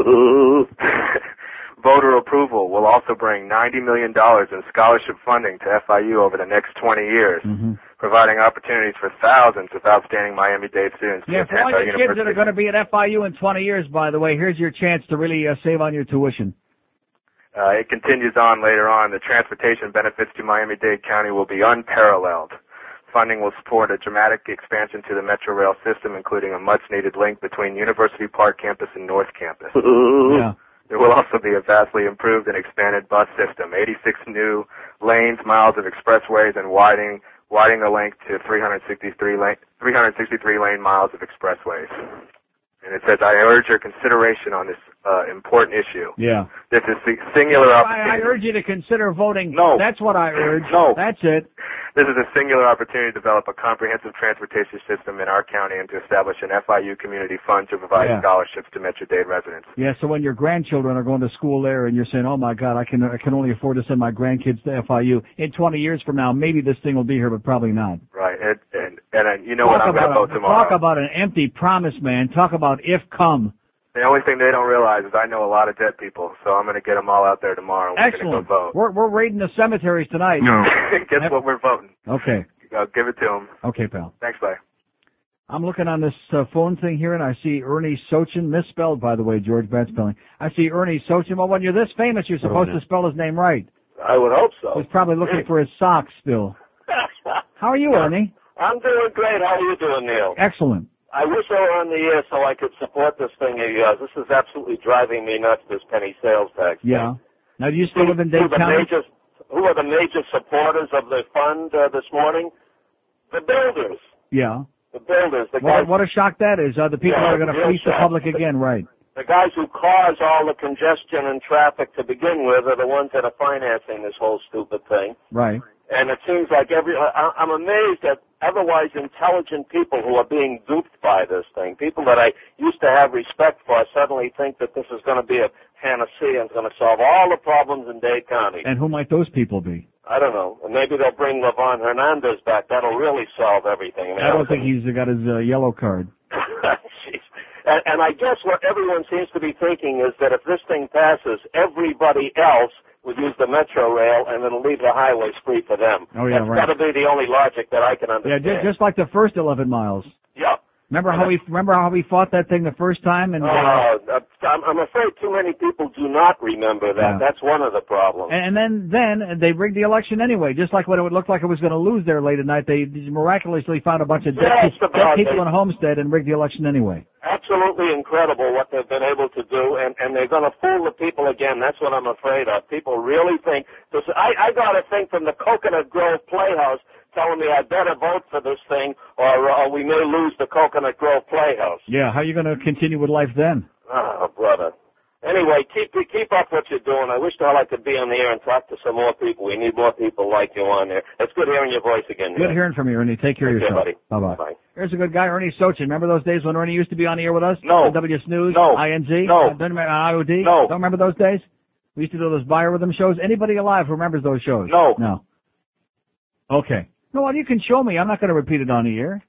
Voter approval will also bring ninety million dollars in scholarship funding to F I U over the next twenty years, Mm-hmm. providing opportunities for thousands of outstanding Miami-Dade students to Yeah, for attend all our your kids that are university. going to be at F I U in twenty years, by the way, here's your chance to really uh, save on your tuition. Uh, it continues on later on. The transportation benefits to Miami-Dade County will be unparalleled. Funding will support a dramatic expansion to the Metro Rail system, including a much-needed link between University Park campus and North Campus. Yeah. There will also be a vastly improved and expanded bus system, eighty-six new lanes, miles of expressways, and widening widening the length to three hundred sixty-three lane, three hundred sixty-three lane miles of expressways. And it says, I urge your consideration on this uh, important issue. Yeah. This is the singular I, I opportunity. urge you to consider voting. No. That's what I urge. No. That's it. This is a singular opportunity to develop a comprehensive transportation system in our county and to establish an F I U community fund to provide Yeah. scholarships to Metro-Dade residents. Yeah, so when your grandchildren are going to school there and you're saying, oh my God, I can I can only afford to send my grandkids to F I U, in twenty years from now, maybe this thing will be here, but probably not. Right. And, and, and uh, you know Talk what? I'm going to about vote a- tomorrow. Talk about an empty promise, man. Talk about if come. The only thing they don't realize is I know a lot of dead people, so I'm going to get them all out there tomorrow. We're Excellent. going to go vote. We're, we're raiding the cemeteries tonight. No. Guess what we're voting? Okay. I'll give it to them. Okay, pal. Thanks, bye. I'm looking on this uh, phone thing here, and I see Ernie Sochin, misspelled, by the way, George, bad spelling. I see Ernie Sochin. Well, when you're this famous, you're supposed to spell his name right. I would hope so. He's probably looking for his socks still. How are you, Ernie? I'm doing great. How are you doing, Neil? Excellent. I wish I were on the air so I could support this thing of yours. This is absolutely driving me nuts, this penny sales tax. Yeah. Now, do you still live in Who Dade the County? major, who are the major supporters of the fund uh, this morning? The builders. Yeah. The builders. The What, guys, what a shock that is. Uh, the people Yeah, that are going to real fleece the shock. public again, right. the guys who cause all the congestion and traffic to begin with are the ones that are financing this whole stupid thing. Right. And it seems like every, I, I'm amazed at otherwise intelligent people who are being duped by this thing. People that I used to have respect for suddenly think that this is going to be a panacea and it's going to solve all the problems in Dade County. And who might those people be? I don't know. Maybe they'll bring Levon Hernandez back. That'll really solve everything. I don't think he's got his uh, yellow card. Jeez. And, and I guess what everyone seems to be thinking is that if this thing passes, everybody else would use the metro rail and it'll leave the highways free for them. Oh, yeah, That's right. got to be the only logic that I can Yeah, understand. ju- just like the first eleven miles. Yeah. Remember how we remember how we fought that thing the first time? And uh, Uh, I'm, I'm afraid too many people do not remember that. Yeah. That's one of the problems. And, and then, then they rigged the election anyway. Just like when it would look like it was going to lose there late at night, they miraculously found a bunch of dead, Yes, pe- about dead people it. in Homestead and rigged the election anyway. Absolutely incredible what they've been able to do, and, and they're going to fool the people again. That's what I'm afraid of. People really think. This, I, I got a thing from the Coconut Grove Playhouse telling me I better vote for this thing, or, or we may lose the Coconut Grove Playhouse. Yeah, how are you going to continue with life then? Oh, brother. Anyway, keep keep up what you're doing. I wish all I could be on the air and talk to some more people. We need more people like you on there. It's good hearing your voice again. Good Neil. hearing from you, Ernie. Take care of Okay, yourself. buddy. Bye-bye. Bye. Here's a good guy, Ernie Sochin. Remember those days when Ernie used to be on the air with us? No. On W S News? No. I N Z? No. Uh, don't remember, I O D? No. Don't remember those days? We used to do those buyer with them shows. Anybody alive who remembers those shows? No. No. Okay. No, well, you can show me. I'm not going to repeat it on the air.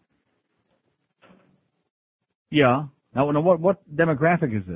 Yeah. Now, now what, what demographic is this?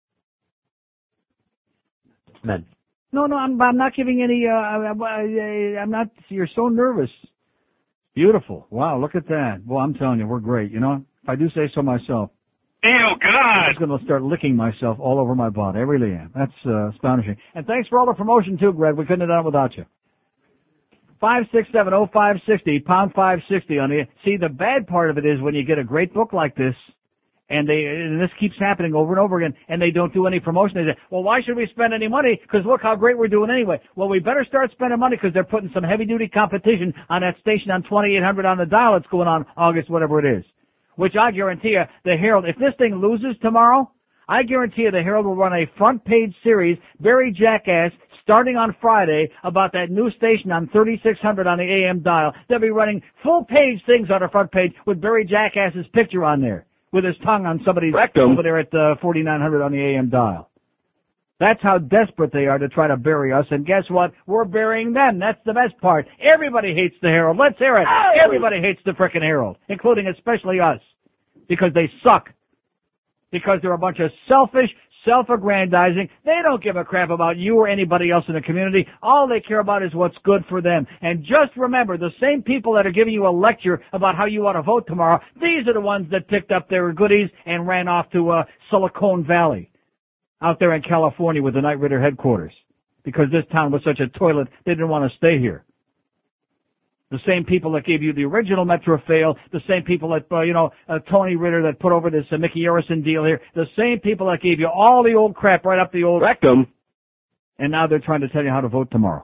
Men. No, no, I'm, I'm not giving any, uh, I, I'm not, you're so nervous. Beautiful. Wow, look at that. Well, I'm telling you, we're great. You know, if I do say so myself. Ew, I'm God! just going to start licking myself all over my body. I really am. That's uh, astonishing. And thanks for all the promotion, too, Greg. We couldn't have done it without you. five six seven oh five six oh, pound five sixty on the, see, the bad part of it is when you get a great book like this, and they, and this keeps happening over and over again, and they don't do any promotion. They say, well, why should we spend any money? Because look how great we're doing anyway. Well, we better start spending money because they're putting some heavy-duty competition on that station on twenty-eight hundred on the dial that's going on August, whatever it is. Which I guarantee you, the Herald, if this thing loses tomorrow, I guarantee you the Herald will run a front-page series, Barry Jackass, starting on Friday about that new station on thirty-six hundred on the A M dial. They'll be running full-page things on the front page with Barry Jackass's picture on there, with his tongue on somebody's Rectum. over there at uh, forty-nine hundred on the A M dial. That's how desperate they are to try to bury us, and guess what? We're burying them. That's the best part. Everybody hates the Herald. Let's hear it. Everybody hates the frickin' Herald, including especially us, because they suck. Because they're a bunch of selfish, self-aggrandizing. They don't give a crap about you or anybody else in the community. All they care about is what's good for them. And just remember, the same people that are giving you a lecture about how you ought to vote tomorrow, these are the ones that picked up their goodies and ran off to uh, Silicon Valley out there in California with the Knight Ridder headquarters. Because this town was such a toilet, they didn't want to stay here. The same people that gave you the original Metro fail, the same people that, uh, you know, uh, Tony Ritter that put over this uh, Mickey Harrison deal here, the same people that gave you all the old crap right up the old rectum, and now they're trying to tell you how to vote tomorrow.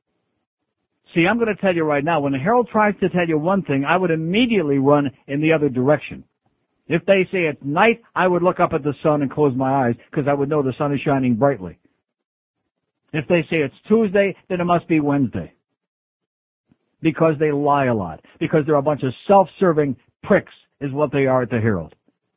See, I'm going to tell you right now, when the Herald tries to tell you one thing, I would immediately run in the other direction. If they say it's night, I would look up at the sun and close my eyes because I would know the sun is shining brightly. If they say it's Tuesday, then it must be Wednesday. Because they lie a lot. Because they're a bunch of self-serving pricks is what they are at the Herald.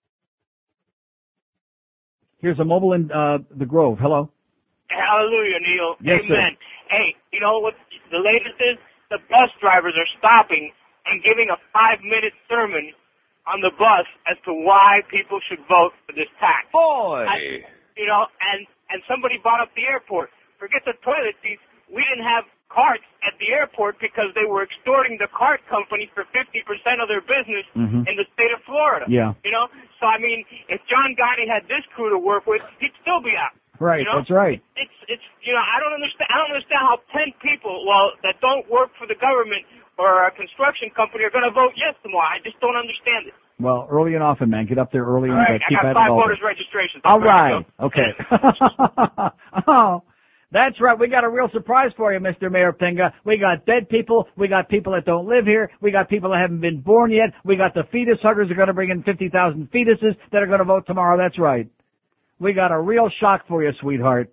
Here's a mobile in uh, the Grove. Hello. Hallelujah, Neil. Yes, sir. Amen. Hey, you know what the latest is? The bus drivers are stopping and giving a five-minute sermon on the bus as to why people should vote for this tax. Boy. I, you know, and, and somebody bought up the airport. Forget the toilet seats. We didn't have carts at the airport because they were extorting the cart company for fifty percent of their business Mhm. in the state of Florida. Yeah. You know, so I mean, if John Gotti had this crew to work with, he'd still be out. Right, You know? that's right. It's, it's, you know, I don't understand, I don't understand how ten people, well, that don't work for the government or a construction company are going to vote yes tomorrow. I just don't understand it. Well, early and often, man. Get up there early All and right, uh, keep I at got it five all voters day. registrations. All I'm ready to right. Okay. Oh, that's right. We got a real surprise for you, Mister Mayor Pinga. We got dead people. We got people that don't live here. We got people that haven't been born yet. We got the fetus huggers that are going to bring in fifty thousand fetuses that are going to vote tomorrow. That's right. We got a real shock for you, sweetheart.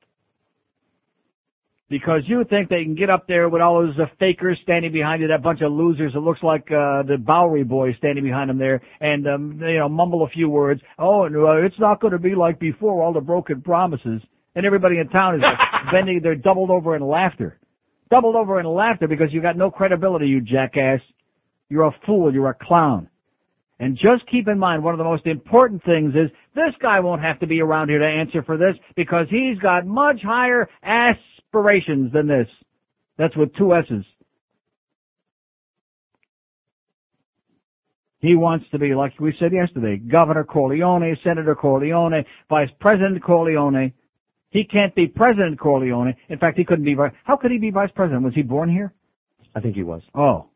Because you think they can get up there with all those uh, fakers standing behind you, that bunch of losers. It looks like uh, the Bowery boys standing behind them there, and um, you know, mumble a few words. Oh, and, uh, it's not going to be like before, all the broken promises. And everybody in town is like bending, they're doubled over in laughter, doubled over in laughter because you got no credibility, you jackass. You're a fool. You're a clown. And just keep in mind, one of the most important things is this guy won't have to be around here to answer for this because he's got much higher aspirations than this. That's with two S's. He wants to be, like we said yesterday, Governor Corleone, Senator Corleone, Vice President Corleone. He can't be President Corleone. In fact, he couldn't be vice. How could he be Vice President? Was he born here? I think he was. Oh.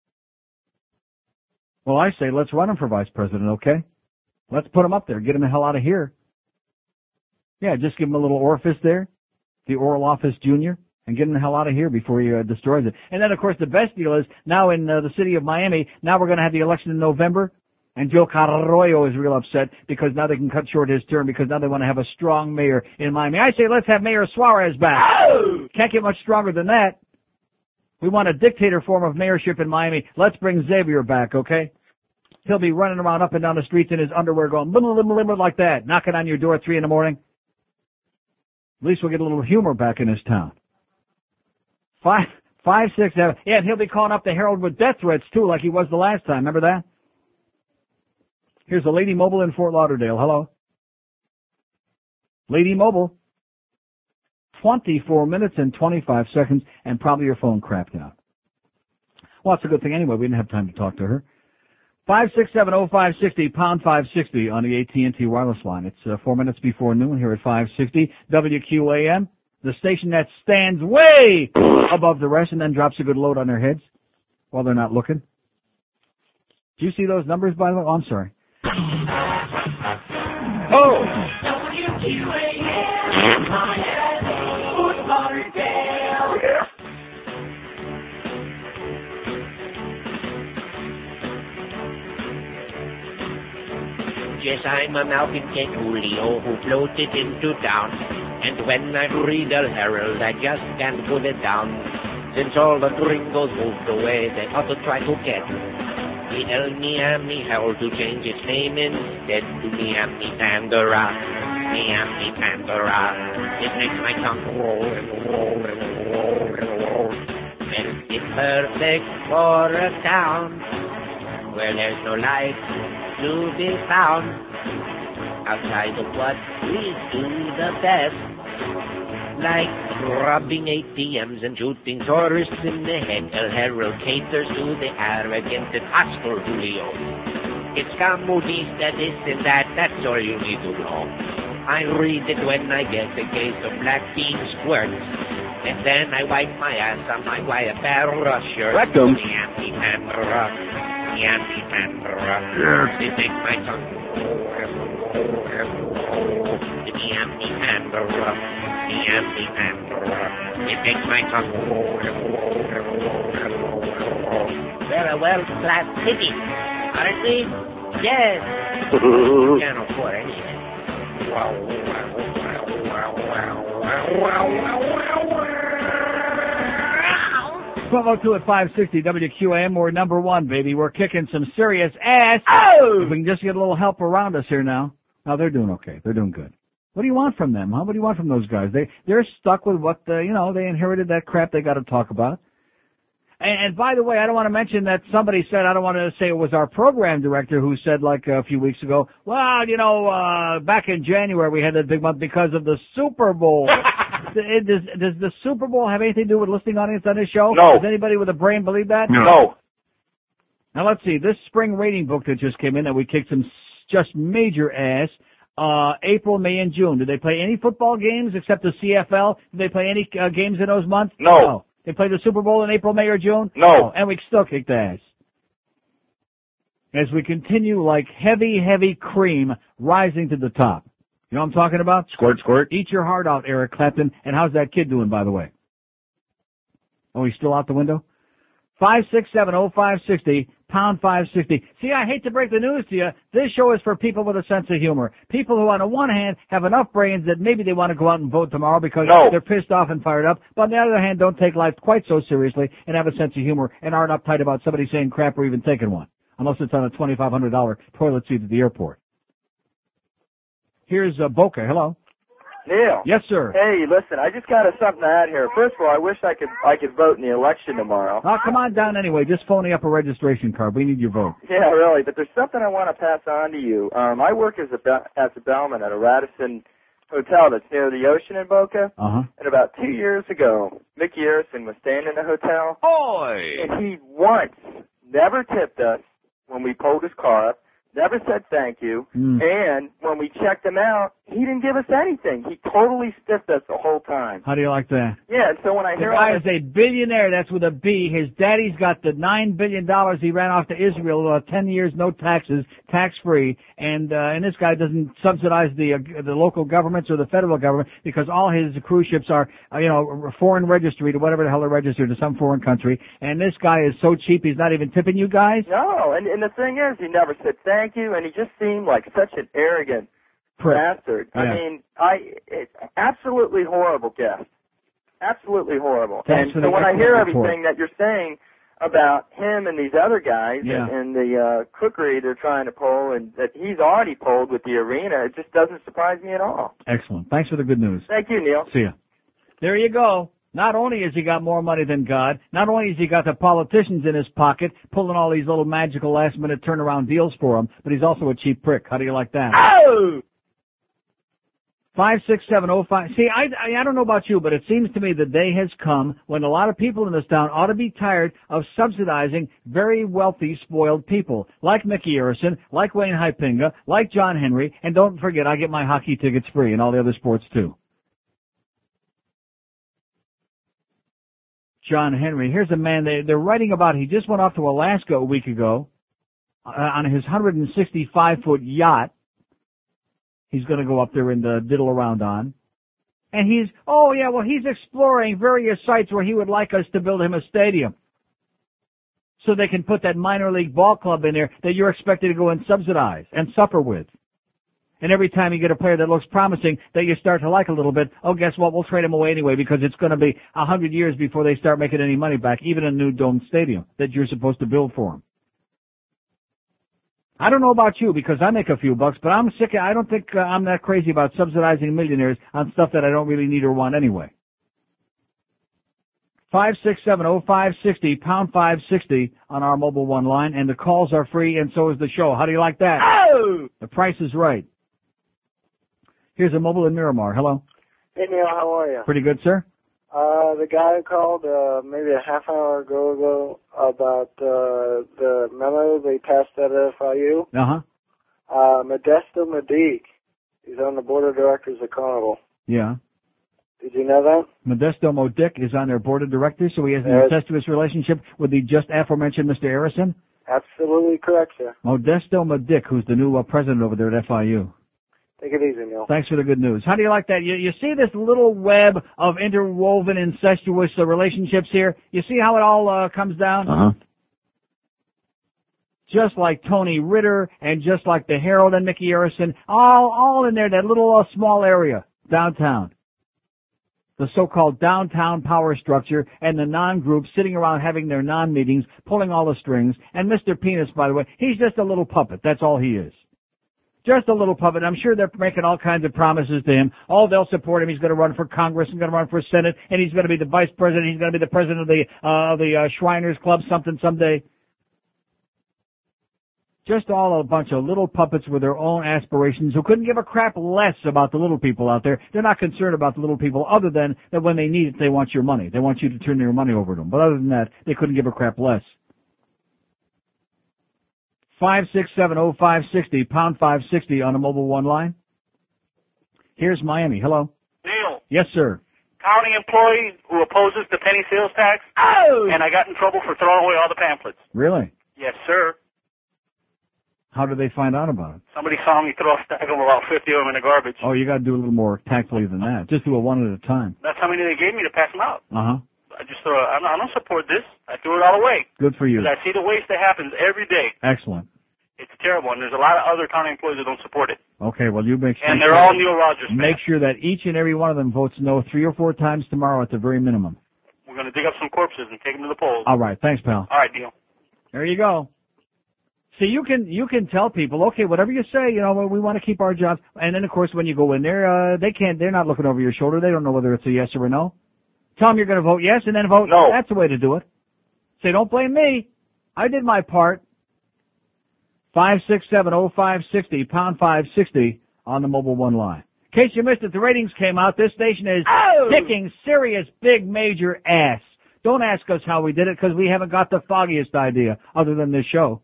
Well, I say let's run him for Vice President, okay? Let's put him up there. Get him the hell out of here. Yeah, just give him a little orifice there, the oral office junior, and get him the hell out of here before he uh, destroys it. And then, of course, the best deal is now in uh, the city of Miami, now we're going to have the election in November, and Joe Carroyo is real upset because now they can cut short his term because now they want to have a strong mayor in Miami. I say let's have Mayor Suarez back. Oh! Can't get much stronger than that. We want a dictator form of mayorship in Miami. Let's bring Xavier back, okay? He'll be running around up and down the streets in his underwear going limber, limber, limber like that, knocking on your door at three in the morning. At least we'll get a little humor back in this town. Five, five, six, seven. Yeah, and he'll be calling up the Herald with death threats, too, like he was the last time. Remember that? Here's the Lady Mobile in Fort Lauderdale. Hello. Lady Mobile. twenty-four minutes and twenty-five seconds, and probably your phone crapped out. Well, it's a good thing anyway. We didn't have time to talk to her. five six seven oh five sixty, pound five sixty on the A T and T wireless line. It's uh, four minutes before noon here at five sixty W Q A M, the station that stands way above the rest and then drops a good load on their heads while they're not looking. Do you see those numbers, by the way? Oh, I'm sorry. Oh! W Q A M, Miami, Fort Lauderdale. Yeah. Yes, I'm a Malcolm K. Coolio who floated into town. And when I read the Herald, I just can't put it down. Since all the gringos moved away, they ought to try to get the El Miami Herald to change its name instead to Miami Pandora. Miami Pandora. It makes my tongue roll and roll and roll and roll. And it's perfect for a town where there's no life to be found outside of what we do the best, like robbing A T Ms and shooting tourists in the head. El Herald caters to the arrogant and hostile Julio. It's comunista, this and that, that's all you need to know. I read it when I get a case of black bean squirts, and then I wipe my ass on my Guayapera shirt. Rectum. Miami Pandora. Miami Pandora. It makes my tongue the Miami Pandora. Miami Pandora. It makes my tongue We're a world-class city, aren't we? Yes. Can't afford anything. twelve oh two at five sixty W Q A M. We're number one, baby. We're kicking some serious ass. Oh! If we can just get a little help around us here now. No, they're doing okay. They're doing good. What do you want from them, huh? What do you want from those guys? They, they're stuck with what, the, you know, they inherited that crap they got to talk about. And, and by the way, I don't want to mention that somebody said, I don't want to say it was our program director who said like a few weeks ago, well, you know, uh, back in January we had that big month because of the Super Bowl. does, does the Super Bowl have anything to do with listening audience on this show? No. Does anybody with a brain believe that? No. Now let's see, this spring rating book that just came in that we kicked some just major ass, uh, April, May, and June. Did they play any football games except the C F L? Did they play any uh, games in those months? No. no. They played the Super Bowl in April, May, or June? No. And we still kicked ass. As we continue like heavy, heavy cream rising to the top. You know what I'm talking about? Squirt, squirt. Eat your heart out, Eric Clapton. And how's that kid doing, by the way? Oh, he's still out the window? five six seven oh five six oh, pound five sixty. See, I hate to break the news to you. This show is for people with a sense of humor. People who, on the one hand, have enough brains that maybe they want to go out and vote tomorrow because no. they're pissed off and fired up. But on the other hand, don't take life quite so seriously and have a sense of humor and aren't uptight about somebody saying crap or even taking one. Unless it's on a twenty-five hundred dollars toilet seat at the airport. Here's uh, Boca. Hello. Neil. Yes, sir. Hey, listen, I just got a something to add here. First of all, I wish I could I could vote in the election tomorrow. Oh, come on down anyway. Just phoning up a registration card. We need your vote. Yeah, really. But there's something I want to pass on to you. Um, I work as a be- as a bellman at a Radisson hotel that's near the ocean in Boca. Uh-huh. And about two years ago, Mickey Arison was staying in the hotel. Oi! And he once never tipped us when we pulled his car up. Never said thank you, mm. and when we checked him out, he didn't give us anything. He totally stiffed us the whole time. How do you like that? Yeah, so when I The hear guy all is a billionaire. That's with a B. His daddy's got the nine billion dollars he ran off to Israel, uh, ten years, no taxes, tax free, and uh, and this guy doesn't subsidize the uh, the local governments or the federal government because all his cruise ships are uh, you know foreign registry to whatever the hell they're registered to some foreign country. And this guy is so cheap he's not even tipping you guys. No, and and the thing is, he never said thank you, and he just seemed like such an arrogant Prick. bastard. Yeah. I mean, I it, absolutely horrible guest, absolutely horrible. Thanks and for so the when I hear report. everything that you're saying about him and these other guys Yeah. and, and the uh, cookery they're trying to pull, and that he's already pulled with the arena, it just doesn't surprise me at all. Excellent. Thanks for the good news. Thank you, Neil. See ya. There you go. Not only has he got more money than God, not only has he got the politicians in his pocket pulling all these little magical last-minute turnaround deals for him, but he's also a cheap prick. How do you like that? Oh! Five six seven oh five. See, I, I I don't know about you, but it seems to me the day has come when a lot of people in this town ought to be tired of subsidizing very wealthy, spoiled people like Mickey Arison, like Wayne Hypinga, like John Henry, and don't forget, I get my hockey tickets free and all the other sports too. John Henry. Here's a man they, they're writing about. He just went off to Alaska a week ago uh, on his one hundred sixty-five foot yacht. He's going to go up there and uh, diddle around on. And he's, oh yeah, well he's exploring various sites where he would like us to build him a stadium. So they can put that minor league ball club in there that you're expected to go and subsidize and suffer with. And every time you get a player that looks promising that you start to like a little bit, oh guess what, we'll trade him away anyway because it's going to be a hundred years before they start making any money back, even a new domed stadium that you're supposed to build for them. I don't know about you because I make a few bucks, but I'm sick of, I don't think uh, I'm that crazy about subsidizing millionaires on stuff that I don't really need or want anyway. Five six seven oh five sixty, pound five sixty on our mobile one line, and the calls are free, and so is the show. How do you like that? Oh! The price is right. Here's a mobile in Miramar. Hello. Hey Neil, how are you? Pretty good, sir. Uh, the guy who called uh, maybe a half hour ago ago about uh, the memo they passed at F I U. Uh-huh. Uh, Modesto Medic, he's on the board of directors of Carnival. Yeah. Did you know that? Modesto Modic is on their board of directors, so he has an Yes. incestuous relationship with the just aforementioned Mister Arison? Absolutely correct, sir. Modesto Modic, who's the new uh, president over there at F I U. Take it easy, Neil. Thanks for the good news. How do you like that? You, you see this little web of interwoven incestuous uh, relationships here? You see how it all uh, comes down? Uh-huh. Just like Tony Ritter and just like the Herald and Mickey Arison, all all in there, that little uh, small area downtown. The so-called downtown power structure and the non-group sitting around having their non-meetings, pulling all the strings. And Mister Penis, by the way, he's just a little puppet. That's all he is. Just a little puppet. I'm sure they're making all kinds of promises to him. Oh, they'll support him. He's going to run for Congress and going to run for Senate, and he's going to be the vice president. He's going to be the president of the uh, the uh, Shriners Club something someday. Just all a bunch of little puppets with their own aspirations who couldn't give a crap less about the little people out there. They're not concerned about the little people other than that when they need it, they want your money. They want you to turn your money over to them. But other than that, they couldn't give a crap less. five six seven oh five six oh, pound five sixty on the mobile one line. Here's Miami. Hello. Neil. Yes, sir. County employee who opposes the penny sales tax. Oh! And I got in trouble for throwing away all the pamphlets. Really? Yes, sir. How did they find out about it? Somebody saw me throw a stack of about fifty of them in the garbage. Oh, you got to do a little more tactfully than that. Just do it one at a time. That's how many they gave me to pass them out. Uh-huh. I just throw. I don't, I don't support this. I threw it all away. Good for you. Because I see the waste that happens every day. Excellent. It's terrible, and there's a lot of other county employees that don't support it. Okay, well, you make sure. And they're all Neil Rogers fans. Make sure that each and every one of them votes no three or four times tomorrow at the very minimum. We're going to dig up some corpses and take them to the polls. All right. Thanks, pal. All right, Neil. There you go. See, you can you can tell people, okay, whatever you say, you know, we want to keep our jobs. And then, of course, when you go in there, uh, they can't. They're not looking over your shoulder. They don't know whether it's a yes or a no. Tell them you're going to vote yes, and then vote no. That's the way to do it. Say, don't blame me. I did my part. Five six seven oh five sixty pound five sixty on the mobile one line. In case you missed it, the ratings came out. This station is oh! kicking serious big major ass. Don't ask us how we did it because we haven't got the foggiest idea other than this show.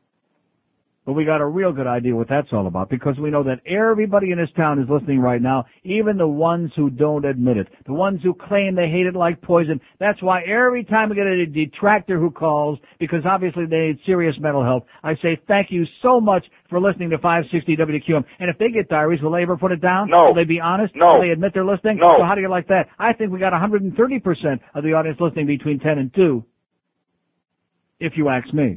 But we got a real good idea what that's all about because we know that everybody in this town is listening right now, even the ones who don't admit it, the ones who claim they hate it like poison. That's why every time we get a detractor who calls, because obviously they need serious mental health, I say thank you so much for listening to five sixty W Q M. And if they get diaries, will they ever put it down? No. Will they be honest? No. Will they admit they're listening? No. So how do you like that? I think we got one hundred thirty percent of the audience listening between ten and two, if you ask me.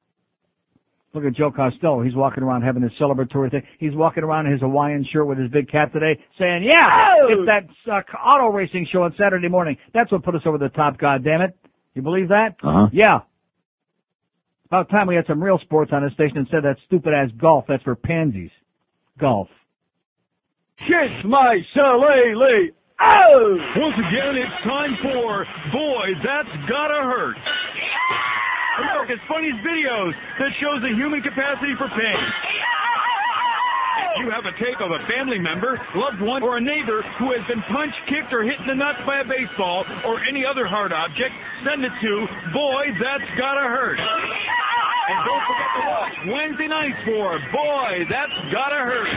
Look at Joe Costello. He's walking around having his celebratory thing. He's walking around in his Hawaiian shirt with his big cap today saying, yeah, oh! it's that uh, auto racing show on Saturday morning. That's what put us over the top, goddammit. You believe that? Uh-huh. Yeah. About time we had some real sports on this station instead of that stupid-ass golf. That's for pansies. Golf. Kiss my shillelagh. Oh! Once again, it's time for Boy, That's Gotta Hurt. America's funniest videos that shows the human capacity for pain. If you have a tape of a family member, loved one, or a neighbor who has been punched, kicked, or hit in the nuts by a baseball or any other hard object, send it to Boy, That's Gotta Hurt. And don't forget to watch Wednesday nights for Boy, That's Gotta Hurt.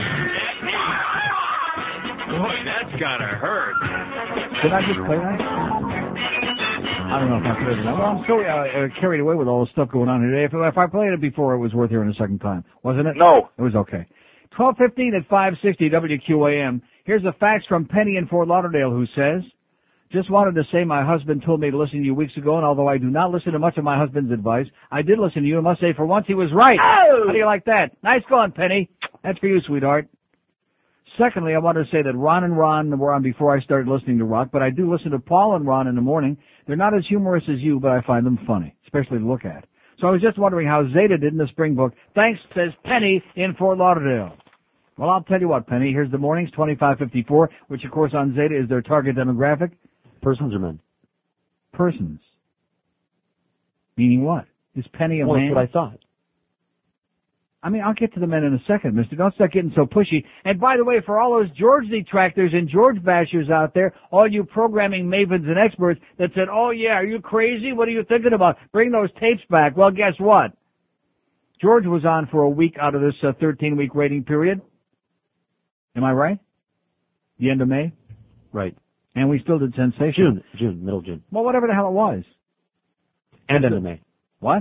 Boy, that's gotta hurt. Did I just play that? I don't know if I played it. Well, I'm so uh, carried away with all the stuff going on today. If, if I played it before, it was worth hearing a second time, wasn't it? No. It was okay. twelve fifteen at five sixty W Q A M. Here's a fax from Penny in Fort Lauderdale who says, just wanted to say my husband told me to listen to you weeks ago, and although I do not listen to much of my husband's advice, I did listen to you and must say for once he was right. Oh! How do you like that? Nice going, Penny. That's for you, sweetheart. Secondly, I wanted to say that Ron and Ron were on before I started listening to rock, but I do listen to Paul and Ron in the morning. They're not as humorous as you, but I find them funny, especially to look at. So I was just wondering how Zeta did in the Spring Book. Thanks, says Penny in Fort Lauderdale. Well, I'll tell you what, Penny. Here's the mornings, twenty-five fifty-four, which, of course, on Zeta is their target demographic. Persons or men? Persons. Meaning what? Is Penny a well, man? That's what I thought. I mean, I'll get to the men in a second, mister. Don't start getting so pushy. And by the way, for all those George detractors and George bashers out there, all you programming mavens and experts that said, oh, yeah, are you crazy? What are you thinking about? Bring those tapes back. Well, guess what? George was on for a week out of this uh, thirteen-week rating period. Am I right? The end of May? Right. And we still did sensation. June. June. Middle June. Well, whatever the hell it was. And end of May. What?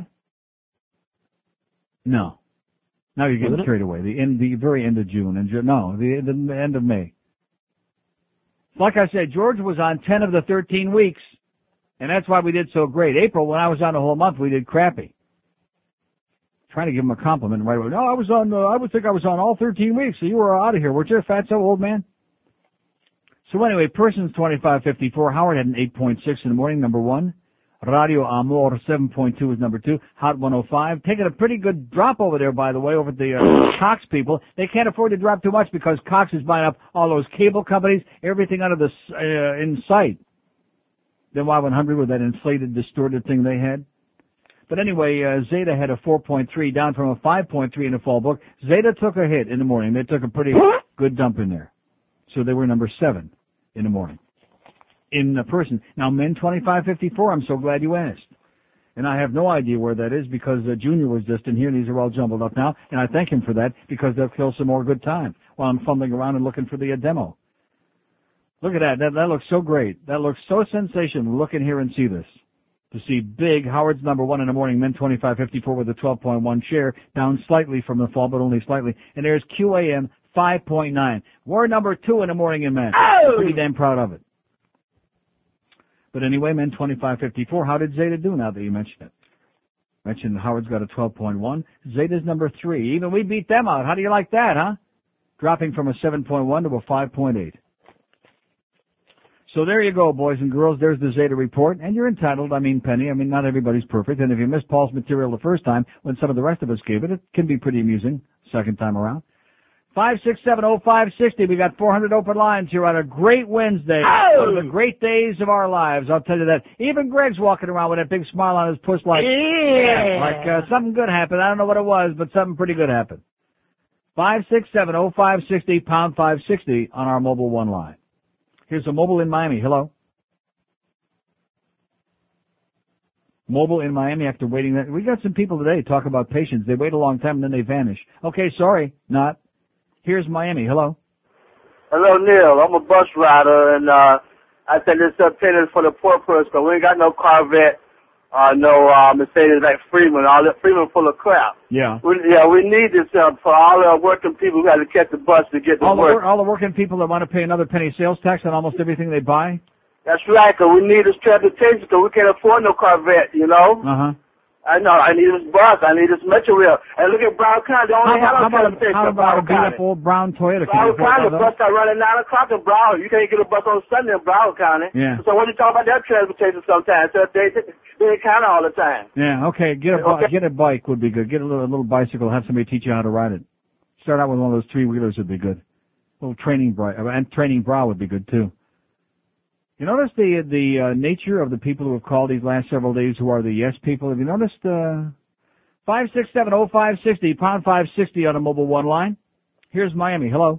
No. Now you're getting carried away. The end, the very end of June, and no, the, the end of May. Like I said, George was on ten of the thirteen weeks, and that's why we did so great. April, when I was on the whole month, we did crappy. Trying to give him a compliment right away. No, I was on. Uh, I would think I was on all thirteen weeks, so you were out of here. Weren't you a fatso, old man? So anyway, persons twenty-five fifty-four. Howard had an eight point six in the morning. Number one. Radio Amor seven point two is number two. Hot one oh five. Taking a pretty good drop over there, by the way, over at the uh, Cox people. They can't afford to drop too much because Cox is buying up all those cable companies, everything under the uh, in sight. Then Y one hundred with that inflated, distorted thing they had. But anyway, uh, Zeta had a four point three, down from a five point three in the fall book. Zeta took a hit in the morning. They took a pretty good dump in there. So they were number seven in the morning. In the person. Now, men twenty-five fifty-four, I'm so glad you asked. And I have no idea where that is because uh, Junior was just in here and these are all jumbled up now. And I thank him for that because they'll kill some more good time while I'm fumbling around and looking for the uh, demo. Look at that. that. That looks so great. That looks so sensational. Look in here and see this. To see big, Howard's number one in the morning, men twenty-five fifty-four with a twelve point one share, down slightly from the fall, but only slightly. And there's Q A M five point nine. We're number two in the morning in men. Oh! I'm pretty damn proud of it. But anyway, men twenty-five fifty-four, how did Zeta do now that you mentioned it? Mentioned Howard's got a twelve point one. Zeta's number three. Even we beat them out. How do you like that, huh? Dropping from a seven point one to a five point eight. So there you go, boys and girls. There's the Zeta report. And you're entitled, I mean, Penny. I mean, not everybody's perfect. And if you missed Paul's material the first time, when some of the rest of us gave it, it can be pretty amusing second time around. five six seven oh five six oh. We got four hundred open lines here on a great Wednesday. Oh! One of the great days of our lives. I'll tell you that. Even Greg's walking around with that big smile on his puss like, yeah. like uh, something good happened. I don't know what it was, but something pretty good happened. five six seven oh five six oh, pound five sixty on our mobile one line. Here's a mobile in Miami. Hello. Mobile in Miami after waiting. That, we got some people today talk about patience. They wait a long time and then they vanish. Okay, sorry, not. Here's Miami. Hello. Hello, Neil. I'm a bus rider, and uh, I think this opinion for the poor person. We ain't got no Corvette, uh, no uh, Mercedes like Freeman. All that Freeman full of crap. Yeah. We, yeah, we need this uh, for all the working people who got to catch the bus to get to all work. The, all the working people that want to pay another penny sales tax on almost everything they buy. That's right, 'cause we need this transportation because we can't afford no Corvette, you know? Uh-huh. I know. I need this bus. I need this Metro Rail. And look at Brown County. They only How about, have how no about, how about a beat-up old brown Toyota? Brown County, the bus start running nine o'clock in Broward. You can't get a bus on Sunday in Broward County. Yeah. So what you talk about that transportation sometimes? So they, they count all the time. Yeah, okay. Get a, Okay. get a bike would be good. Get a little, a little bicycle. Have somebody teach you how to ride it. Start out with one of those three-wheelers would be good. A little training bra, and training bra would be good, too. You notice the the uh, nature of the people who have called these last several days who are the yes people? Have you noticed uh, five six seven oh five six oh, pound five sixty on a mobile one line? Here's Miami. Hello.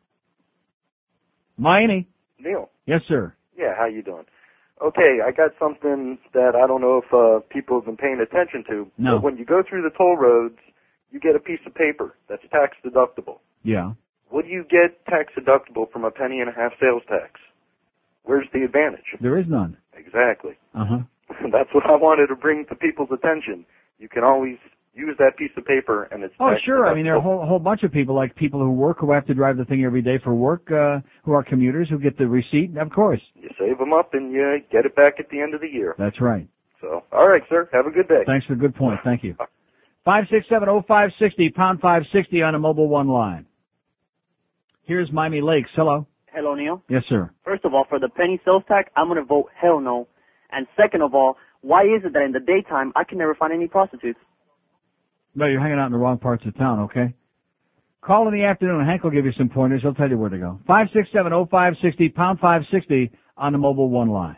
Miami. Neil. Yes, sir. Yeah, how you doing? Okay, I got something that I don't know if uh, people have been paying attention to. No. But when you go through the toll roads, you get a piece of paper that's tax deductible. Yeah. What do you get tax deductible from a penny and a half sales tax? Where's the advantage? There is none. Exactly. Uh-huh. That's what I wanted to bring to people's attention. You can always use that piece of paper, and it's Oh, tax sure. I mean, there are a deductible. whole, whole bunch of people, like people who work, who have to drive the thing every day for work, uh, who are commuters, who get the receipt, of course. You save them up, and you get it back at the end of the year. That's right. So, all right, sir. Have a good day. Thanks for the good point. Thank you. five six seven oh five six oh, pound five sixty on a mobile one line. Here's Miami Lakes. Hello. Hello, Neil. Yes, sir. First of all, for the penny sales tax, I'm going to vote hell no. And second of all, why is it that in the daytime I can never find any prostitutes? No, you're hanging out in the wrong parts of town, okay? Call in the afternoon and Hank will give you some pointers. He'll tell you where to go. five six seven oh five six oh, pound five sixty on the mobile one line.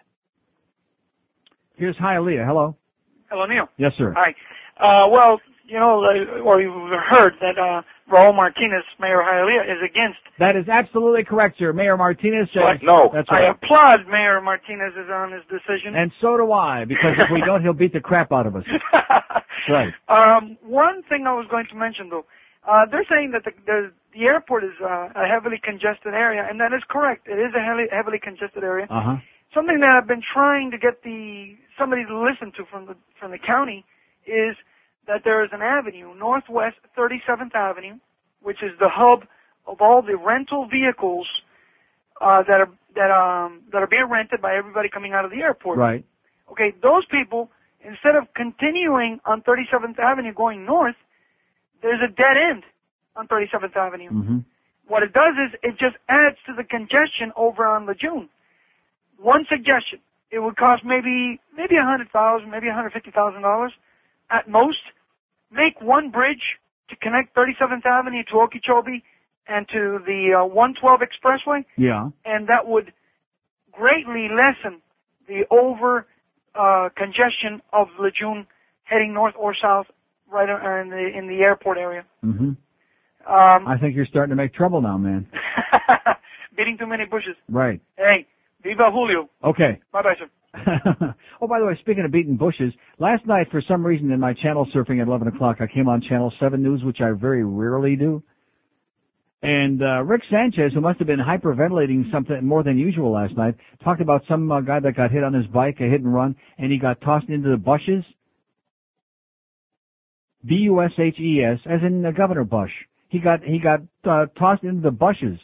Here's Hialeah. Hello. Hello, Neil. Yes, sir. Hi. Uh, well, you know, uh, or you've heard that uh, Raul Martinez, Mayor of Hialeah, is against. That is absolutely correct, sir. Mayor Martinez says What? no. That's I right. applaud Mayor Martinez on his decision. And so do I, because if we don't, he'll beat the crap out of us. Right. Um, one thing I was going to mention, though, uh, they're saying that the, the the airport is uh, a heavily congested area, and that is correct. It is a heavily, heavily congested area. Uh-huh. Something that I've been trying to get the somebody to listen to from the from the county is that there is an avenue, Northwest thirty-seventh Avenue, which is the hub of all the rental vehicles uh, that are that um that are being rented by everybody coming out of the airport. Right. Okay, those people, instead of continuing on thirty-seventh Avenue going north, there's a dead end on thirty-seventh Avenue. Mm-hmm. What it does is it just adds to the congestion over on Lejeune. One suggestion. it would cost maybe maybe a hundred thousand, maybe a hundred fifty thousand dollars at most. Make one bridge to connect thirty-seventh Avenue to Okeechobee and to the uh, one twelve Expressway, Yeah. and that would greatly lessen the over uh, congestion of Lejeune heading north or south right in the in the airport area. Mm-hmm. Um, I think you're starting to make trouble now, man. beating too many bushes. Right. Hey, viva Julio. Okay. Bye-bye, sir. Oh, by the way, speaking of beating bushes, last night, for some reason, in my channel surfing at eleven o'clock, I came on Channel seven News, which I very rarely do. And uh, Rick Sanchez, who must have been hyperventilating something more than usual last night, talked about some uh, guy that got hit on his bike, a hit and run, and he got tossed into the bushes. B U S H E S, as in uh, Governor Bush. He got he got uh, tossed into the bushes.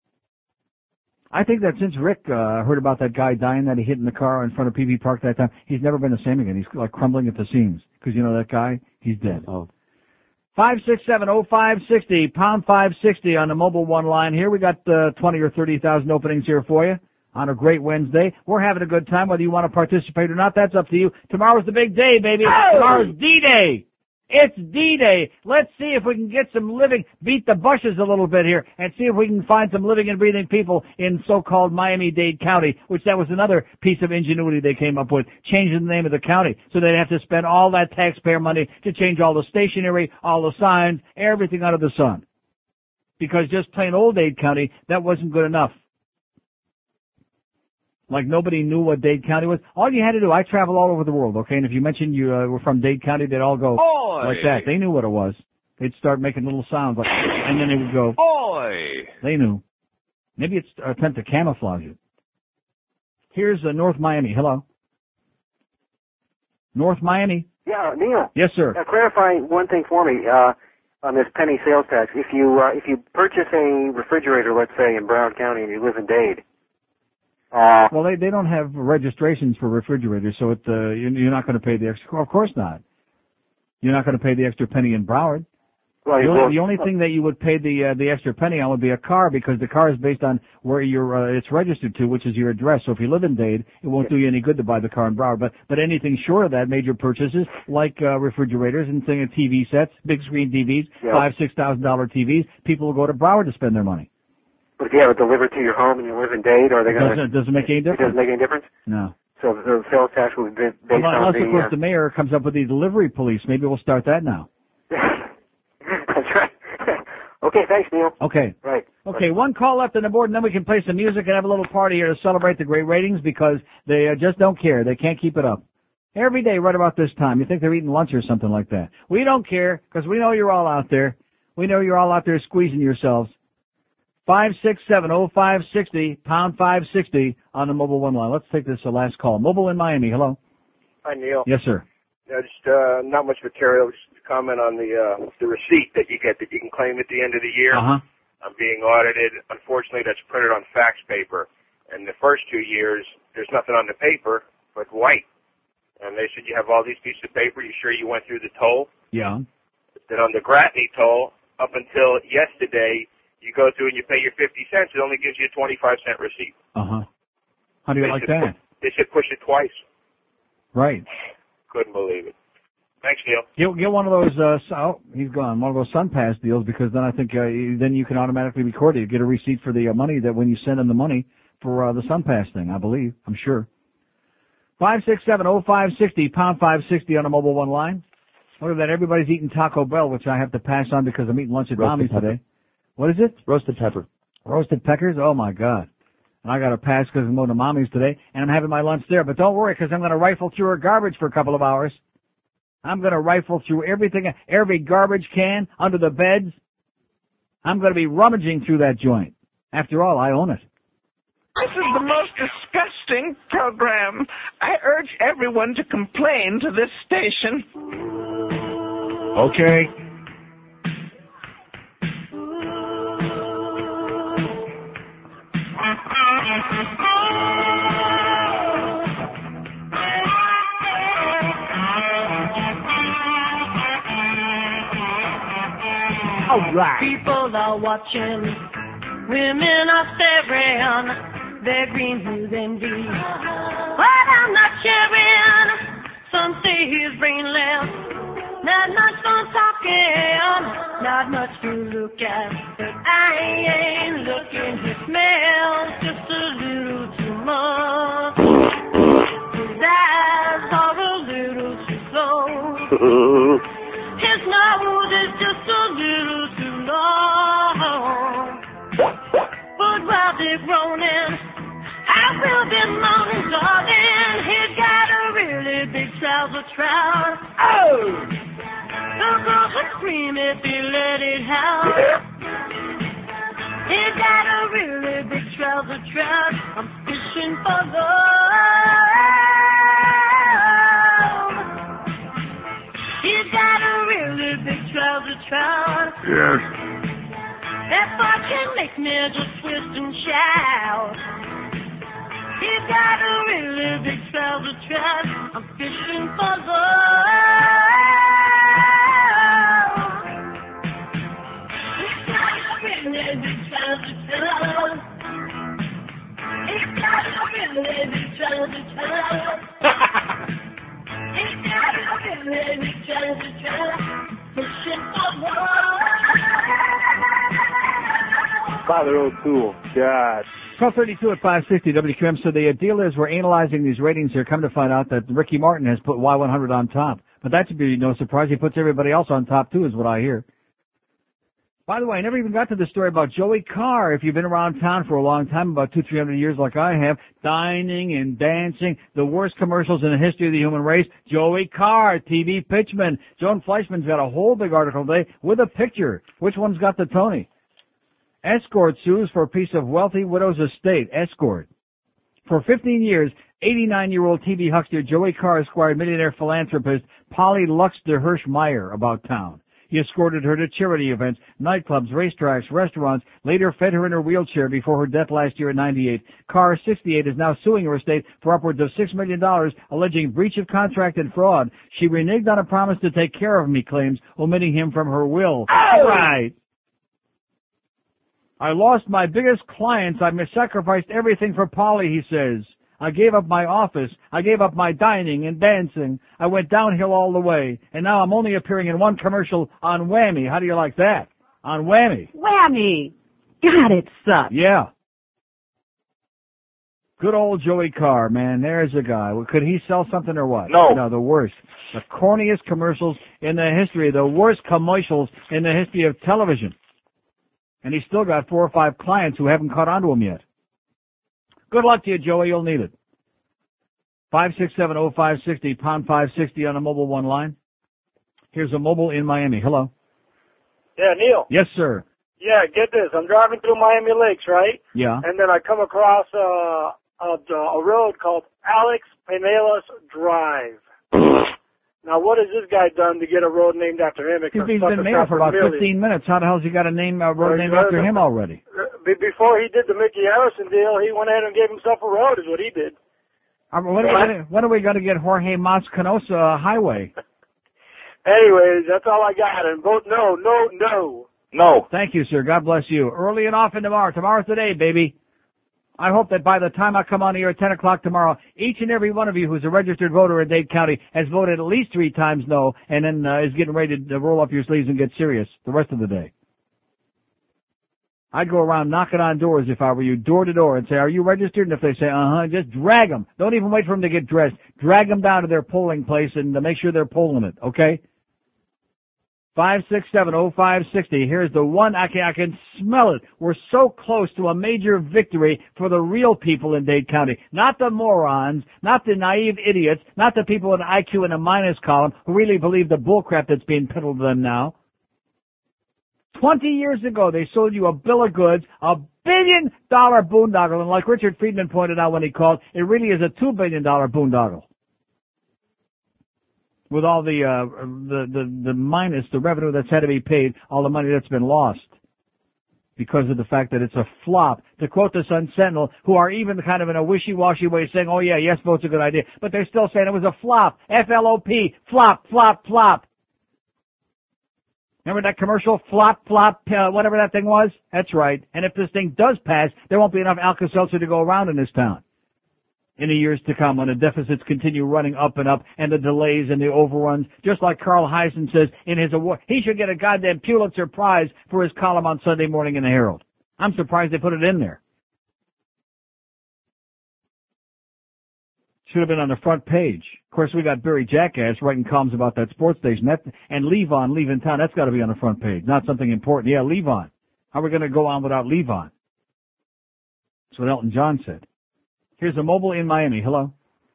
I think that since Rick uh, heard about that guy dying that he hit in the car in front of P V Park that time, he's never been the same again. He's like crumbling at the seams. Because you know that guy? He's dead. Oh. five six seven oh five six oh, pound five sixty on the mobile one line here. We got uh, twenty or thirty thousand openings here for you on a great Wednesday. We're having a good time. Whether you want to participate or not, that's up to you. Tomorrow's the big day, baby. Oh! Tomorrow's D-Day. It's D-Day. Let's see if we can get some living, beat the bushes a little bit here, and see if we can find some living and breathing people in so-called Miami-Dade County, which that was another piece of ingenuity they came up with, changing the name of the county so they'd have to spend all that taxpayer money to change all the stationery, all the signs, everything under the sun. Because just plain old Dade County, that wasn't good enough. Like nobody knew what Dade County was. All you had to do, I travel all over the world, okay? And if you mentioned you uh, were from Dade County, they'd all go Oy. like that. They knew what it was. They'd start making little sounds like, and then they would go, Oi! They knew. Maybe it's an attempt to camouflage it. Here's uh, North Miami. Hello. North Miami. Yeah, Neil. Yes, sir. Uh, clarify one thing for me uh, on this penny sales tax. If you uh, if you purchase a refrigerator, let's say in Broward County, and you live in Dade. Uh, well, they they don't have registrations for refrigerators, so it uh, you're, you're not going to pay the extra. Of course not. You're not going to pay the extra penny in Broward. Well, the, well, only, the only thing that you would pay the uh, the extra penny on would be a car, because the car is based on where you're uh, it's registered to, which is your address. So if you live in Dade, it won't do you any good to buy the car in Broward. But but anything short of that, major purchases like uh, refrigerators and thing, T V sets, big screen T Vs, yeah. five six thousand dollar T Vs, people will go to Broward to spend their money. But if you have it delivered to your home and you live in Dade, are they going to? Does it make any difference? It doesn't make any difference. No. So the sales tax will be based Unless, on unless the. of course uh, the mayor comes up with the delivery police. Maybe we'll start that now. That's right. Okay, thanks, Neil. Okay. Right. Okay, one call left on the board, and then we can play some music and have a little party here to celebrate the great ratings, because they uh, just don't care. They can't keep it up. Every day right about this time, you think they're eating lunch or something like that. We don't care, because we know you're all out there. We know you're all out there squeezing yourselves. five six seven oh five six oh, pound five sixty on the mobile one line. Let's take this uh, last call. Mobile in Miami, hello. Hi, Neil. Yes, sir. Yeah, just uh, not much material. Just to comment on the uh, the receipt that you get that you can claim at the end of the year. Uh-huh. I'm being audited. Unfortunately, that's printed on fax paper. And the first two years, there's nothing on the paper but white. And they said, you have all these pieces of paper. You sure you went through the toll? Yeah. Then on the Gratney toll, up until yesterday, you go through and you pay your fifty cents. It only gives you a twenty-five cent receipt. Uh-huh. How do you they like should that? Pu- they should push it twice. Right. Couldn't believe it. Thanks, Neil. Get, get one of those, uh, oh, he's gone, one of those SunPass deals, because then I think uh, you, then you can automatically record it. You get a receipt for the uh, money that when you send them the money for uh, the SunPass thing, I believe. I'm sure. five six seven oh five six oh, pound five sixty on the mobile one line. Look at that. Everybody's eating Taco Bell, which I have to pass on because I'm eating lunch at Mommy's today. What is it? Roasted pepper. Roasted peckers? Oh, my God. And I got to pass because I'm going to Mommy's today, and I'm having my lunch there. But don't worry, because I'm going to rifle through her garbage for a couple of hours. I'm going to rifle through everything, every garbage can under the beds. I'm going to be rummaging through that joint. After all, I own it. This is the most disgusting program. I urge everyone to complain to this station. Okay. All right. People are watching, women are staring, their green, blues, and green. What I'm not sharing. Some say he's brainless. Not much fun talking, not much to look at. But I ain't looking. He smells just a little too much. His eyes are a little too slow. His nose is just a little too long. But while they're groaning, I will be moaning, darling. He's got a really big trouser trout. Oh! The girls would scream if he let it out. He's got a really big trouser trout. I'm fishing for love. He's got a really big trouser trout. Yes. That boy can make me just twist and shout. He's got a really big trouser trout. I'm fishing for love. He's got a really big trouser trout. He's got a really big trouser trout. He's got a really big trouser trout. Fishing for love. Father O'Toole, God. twelve thirty-two at five sixty W Q M. So the deal is we're analyzing these ratings here. Come to find out that Ricky Martin has put Y one hundred on top. But that should be no surprise. He puts everybody else on top, too, is what I hear. By the way, I never even got to the story about Joey Carr. If you've been around town for a long time, about two, three hundred years like I have, dining and dancing, the worst commercials in the history of the human race, Joey Carr, T V pitchman. Joan Fleischman's got a whole big article today with a picture. Which one's got the Tony? Escort sues for a piece of wealthy widow's estate. Escort. For fifteen years, eighty-nine-year-old T V huckster Joey Carr escorted millionaire philanthropist Polly Luxter Hirschmeyer about town. He escorted her to charity events, nightclubs, racetracks, restaurants, later fed her in her wheelchair before her death last year at ninety-eight. Carr, sixty-eight, is now suing her estate for upwards of six million dollars, alleging breach of contract and fraud. She reneged on a promise to take care of him, he claims, omitting him from her will. Oh! Right. I lost my biggest clients. I sacrificed everything for Polly, he says. I gave up my office. I gave up my dining and dancing. I went downhill all the way. And now I'm only appearing in one commercial on Whammy. How do you like that? On Whammy. Whammy. God, it sucks. Yeah. Good old Joey Carr, man. There's a guy. Could he sell something or what? No. No, the worst. The corniest commercials in the history, the worst commercials in the history of television. And he's still got four or five clients who haven't caught on to him yet. Good luck to you, Joey. You'll need it. five six seven oh five six oh, pound five sixty on a mobile one line. Here's a mobile in Miami. Hello. Yeah, Neil. Yes, sir. Yeah, get this. I'm driving through Miami Lakes, right? Yeah. And then I come across uh, a, a road called Alex Pinellas Drive. Now, what has this guy done to get a road named after him? He's been mayor for about fifteen minutes. How the hell's he got a name, a road named after him already? Be- Before he did the Mickey Harrison deal, he went ahead and gave himself a road, is what he did. I mean, when, are we gonna, when are we going to get Jorge Mas Canosa Highway? Anyways, that's all I got. And vote no, no, no. No. Thank you, sir. God bless you. Early and often tomorrow. Tomorrow's the day, baby. I hope that by the time I come on here at ten o'clock tomorrow, each and every one of you who's a registered voter in Dade County has voted at least three times no, and then uh, is getting ready to roll up your sleeves and get serious the rest of the day. I'd go around knocking on doors if I were you, door to door, and say, are you registered? And if they say, uh-huh, just drag them. Don't even wait for them to get dressed. Drag them down to their polling place and uh, make sure they're polling it, okay? five six seven oh five six oh. Here's the one. I can, I can smell it. We're so close to a major victory for the real people in Dade County. Not the morons, not the naive idiots, not the people with an I Q in a minus column who really believe the bullcrap that's being peddled to them now. Twenty years ago, they sold you a bill of goods, a billion dollar boondoggle, and like Richard Friedman pointed out when he called, it really is a two billion dollar boondoggle. With all the, uh, the, the, the minus, the revenue that's had to be paid, all the money that's been lost. Because of the fact that it's a flop. To quote the Sun Sentinel, who are even kind of in a wishy-washy way saying, oh yeah, yes vote's a good idea. But they're still saying it was a flop. F L O P. Flop, flop, flop. Remember that commercial? Flop, flop, uh, whatever that thing was? That's right. And if this thing does pass, there won't be enough Alka-Seltzer to go around in this town. in the years to come when the deficits continue running up and up and the delays and the overruns. Just like Carl Heisen says in his award, he should get a goddamn Pulitzer Prize for his column on Sunday morning in the Herald. I'm surprised they put it in there. Should have been on the front page. Of course, we got Barry Jackass writing columns about that sports station. That, and Levon leaving town, that's got to be on the front page. Not something important. Yeah, Levon. How are we going to go on without Levon? That's what Elton John said. Here's a mobile in Miami. Hello?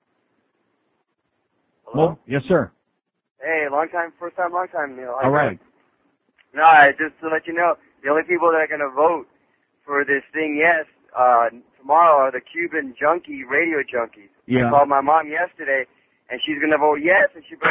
Hello? Mo- yes, sir. Hey, long time, first time, long time, Neil. All right. No, I, just to let you know, the only people that are going to vote for this thing, yes, uh, tomorrow are the Cuban junkie radio junkies. Yeah. I called my mom yesterday, and she's going to vote yes, and she.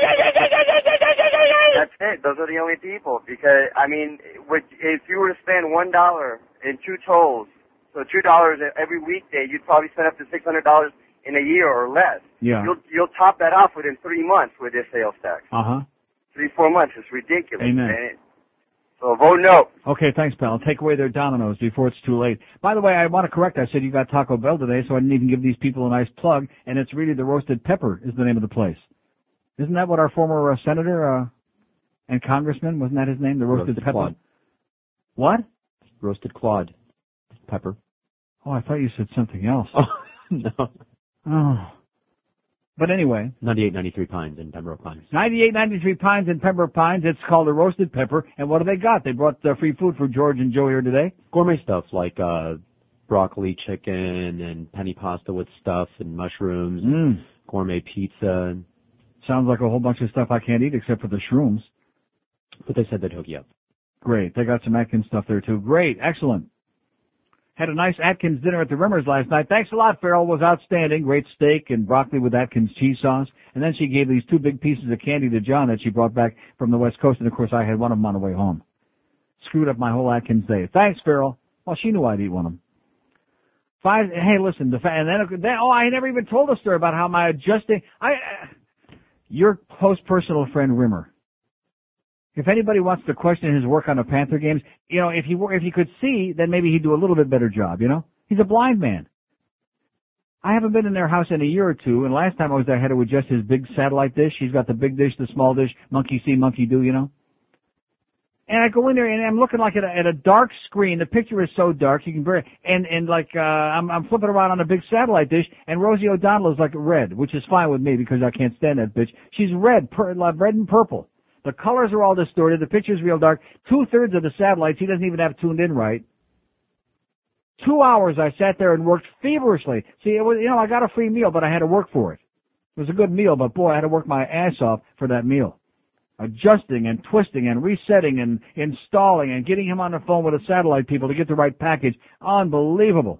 That's it. Those are the only people. Because I mean, would, if you were to spend one dollar in two tolls, so two dollars every weekday, you'd probably spend up to six hundred dollars in a year or less. Yeah. You'll you'll top that off within three months with this sales tax. Uh huh. Three four months. It's ridiculous. Amen. Man. So vote no. Okay, thanks, pal. Take away their dominoes before it's too late. By the way, I want to correct. I said you got Taco Bell today, so I didn't even give these people a nice plug. And it's really the Roasted Pepper is the name of the place. Isn't that what our former uh, senator uh, and congressman, wasn't that his name? The Roasted, Roasted Pepper. Quad. What? Roasted Quad Pepper. Oh, I thought you said something else. Oh, no. Oh. But anyway. ninety-eight ninety-three Pines in Pembroke Pines. ninety-eight ninety-three Pines in Pembroke Pines. It's called the Roasted Pepper. And what do they got? They brought uh, free food for George and Joe here today. Gourmet stuff like uh broccoli chicken and penny pasta with stuff and mushrooms. Mm. Gourmet pizza. Sounds like a whole bunch of stuff I can't eat except for the shrooms. But they said they'd hook you up. Great. They got some Atkins stuff there too. Great. Excellent. Had a nice Atkins dinner at the Rimmers last night. Thanks a lot, Farrell. Was outstanding. Great steak and broccoli with Atkins cheese sauce. And then she gave these two big pieces of candy to John that she brought back from the West Coast. And, of course, I had one of them on the way home. Screwed up my whole Atkins day. Thanks, Farrell. Well, she knew I'd eat one of them. Five, hey, listen, the fa- and then, then, oh, I never even told a story about how my adjusting, I, uh, your close personal friend Rimmer. If anybody wants to question his work on the Panther games, you know, if he were, if he could see, then maybe he'd do a little bit better job, you know? He's a blind man. I haven't been in their house in a year or two, and last time I was there, I had to adjust his big satellite dish. He's got the big dish, the small dish, monkey see, monkey do, you know? And I go in there and I'm looking like at a, at a dark screen. The picture is so dark, you can barely, and, and like, uh, I'm, I'm flipping around on a big satellite dish, and Rosie O'Donnell is like red, which is fine with me because I can't stand that bitch. She's red, per, like red and purple. The colors are all distorted. The picture's real dark. Two-thirds of the satellites he doesn't even have tuned in right. Two hours I sat there and worked feverishly. See, it was, you know, I got a free meal, but I had to work for it. It was a good meal, but boy, I had to work my ass off for that meal. Adjusting and twisting and resetting and installing and getting him on the phone with the satellite people to get the right package. Unbelievable.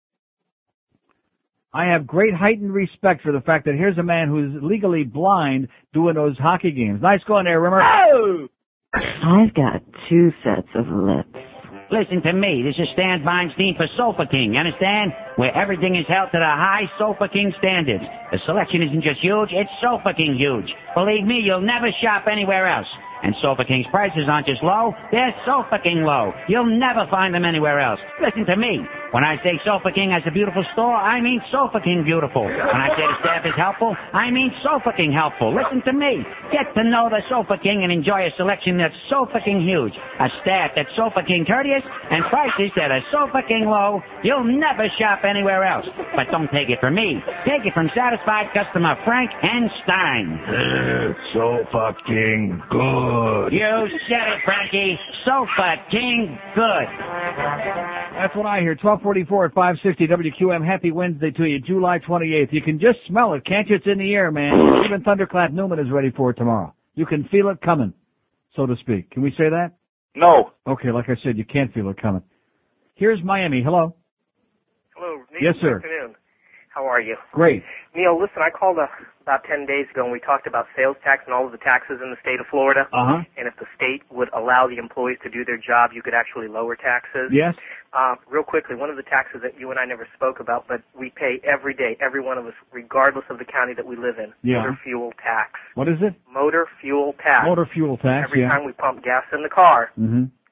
I have great heightened respect for the fact that here's a man who's legally blind doing those hockey games. Nice going there, Rimmer. Oh! I've got two sets of lips. Listen to me. This is Stan Feinstein for Sofa King, you understand? Where everything is held to the high Sofa King standards. The selection isn't just huge, it's Sofa King huge. Believe me, you'll never shop anywhere else. And Sofa King's prices aren't just low, they're Sofa King low. You'll never find them anywhere else. Listen to me. When I say Sofa King has a beautiful store, I mean Sofa King beautiful. When I say the staff is helpful, I mean Sofa King helpful. Listen to me. Get to know the Sofa King and enjoy a selection that's Sofa King huge. A staff that's Sofa King courteous and prices that are Sofa King low. You'll never shop anywhere else. But don't take it from me. Take it from satisfied customer Frank N. Stein. Uh, Sofa King good. You said it, Frankie. Sofa King good. That's what I hear. twelve forty-four at five sixty W Q M. Happy Wednesday to you, July twenty-eighth. You can just smell it, can't you? It's in the air, man. Even Thunderclap Newman is ready for it tomorrow. You can feel it coming, so to speak. Can we say that? No. Okay, like I said, you can't feel it coming. Here's Miami. Hello. Hello, Neil. Yes, sir. Good afternoon. How are you? Great. Neil, listen, I called uh, about ten days ago and we talked about sales tax and all of the taxes in the state of Florida. Uh-huh. And if the state would allow the employees to do their job, you could actually lower taxes. Yes. Uh, real quickly, one of the taxes that you and I never spoke about, but we pay every day, every one of us, regardless of the county that we live in, Yeah. motor fuel tax. What is it? Motor fuel tax. Motor fuel tax, Every yeah. time we pump gas in the car, Mm-hmm.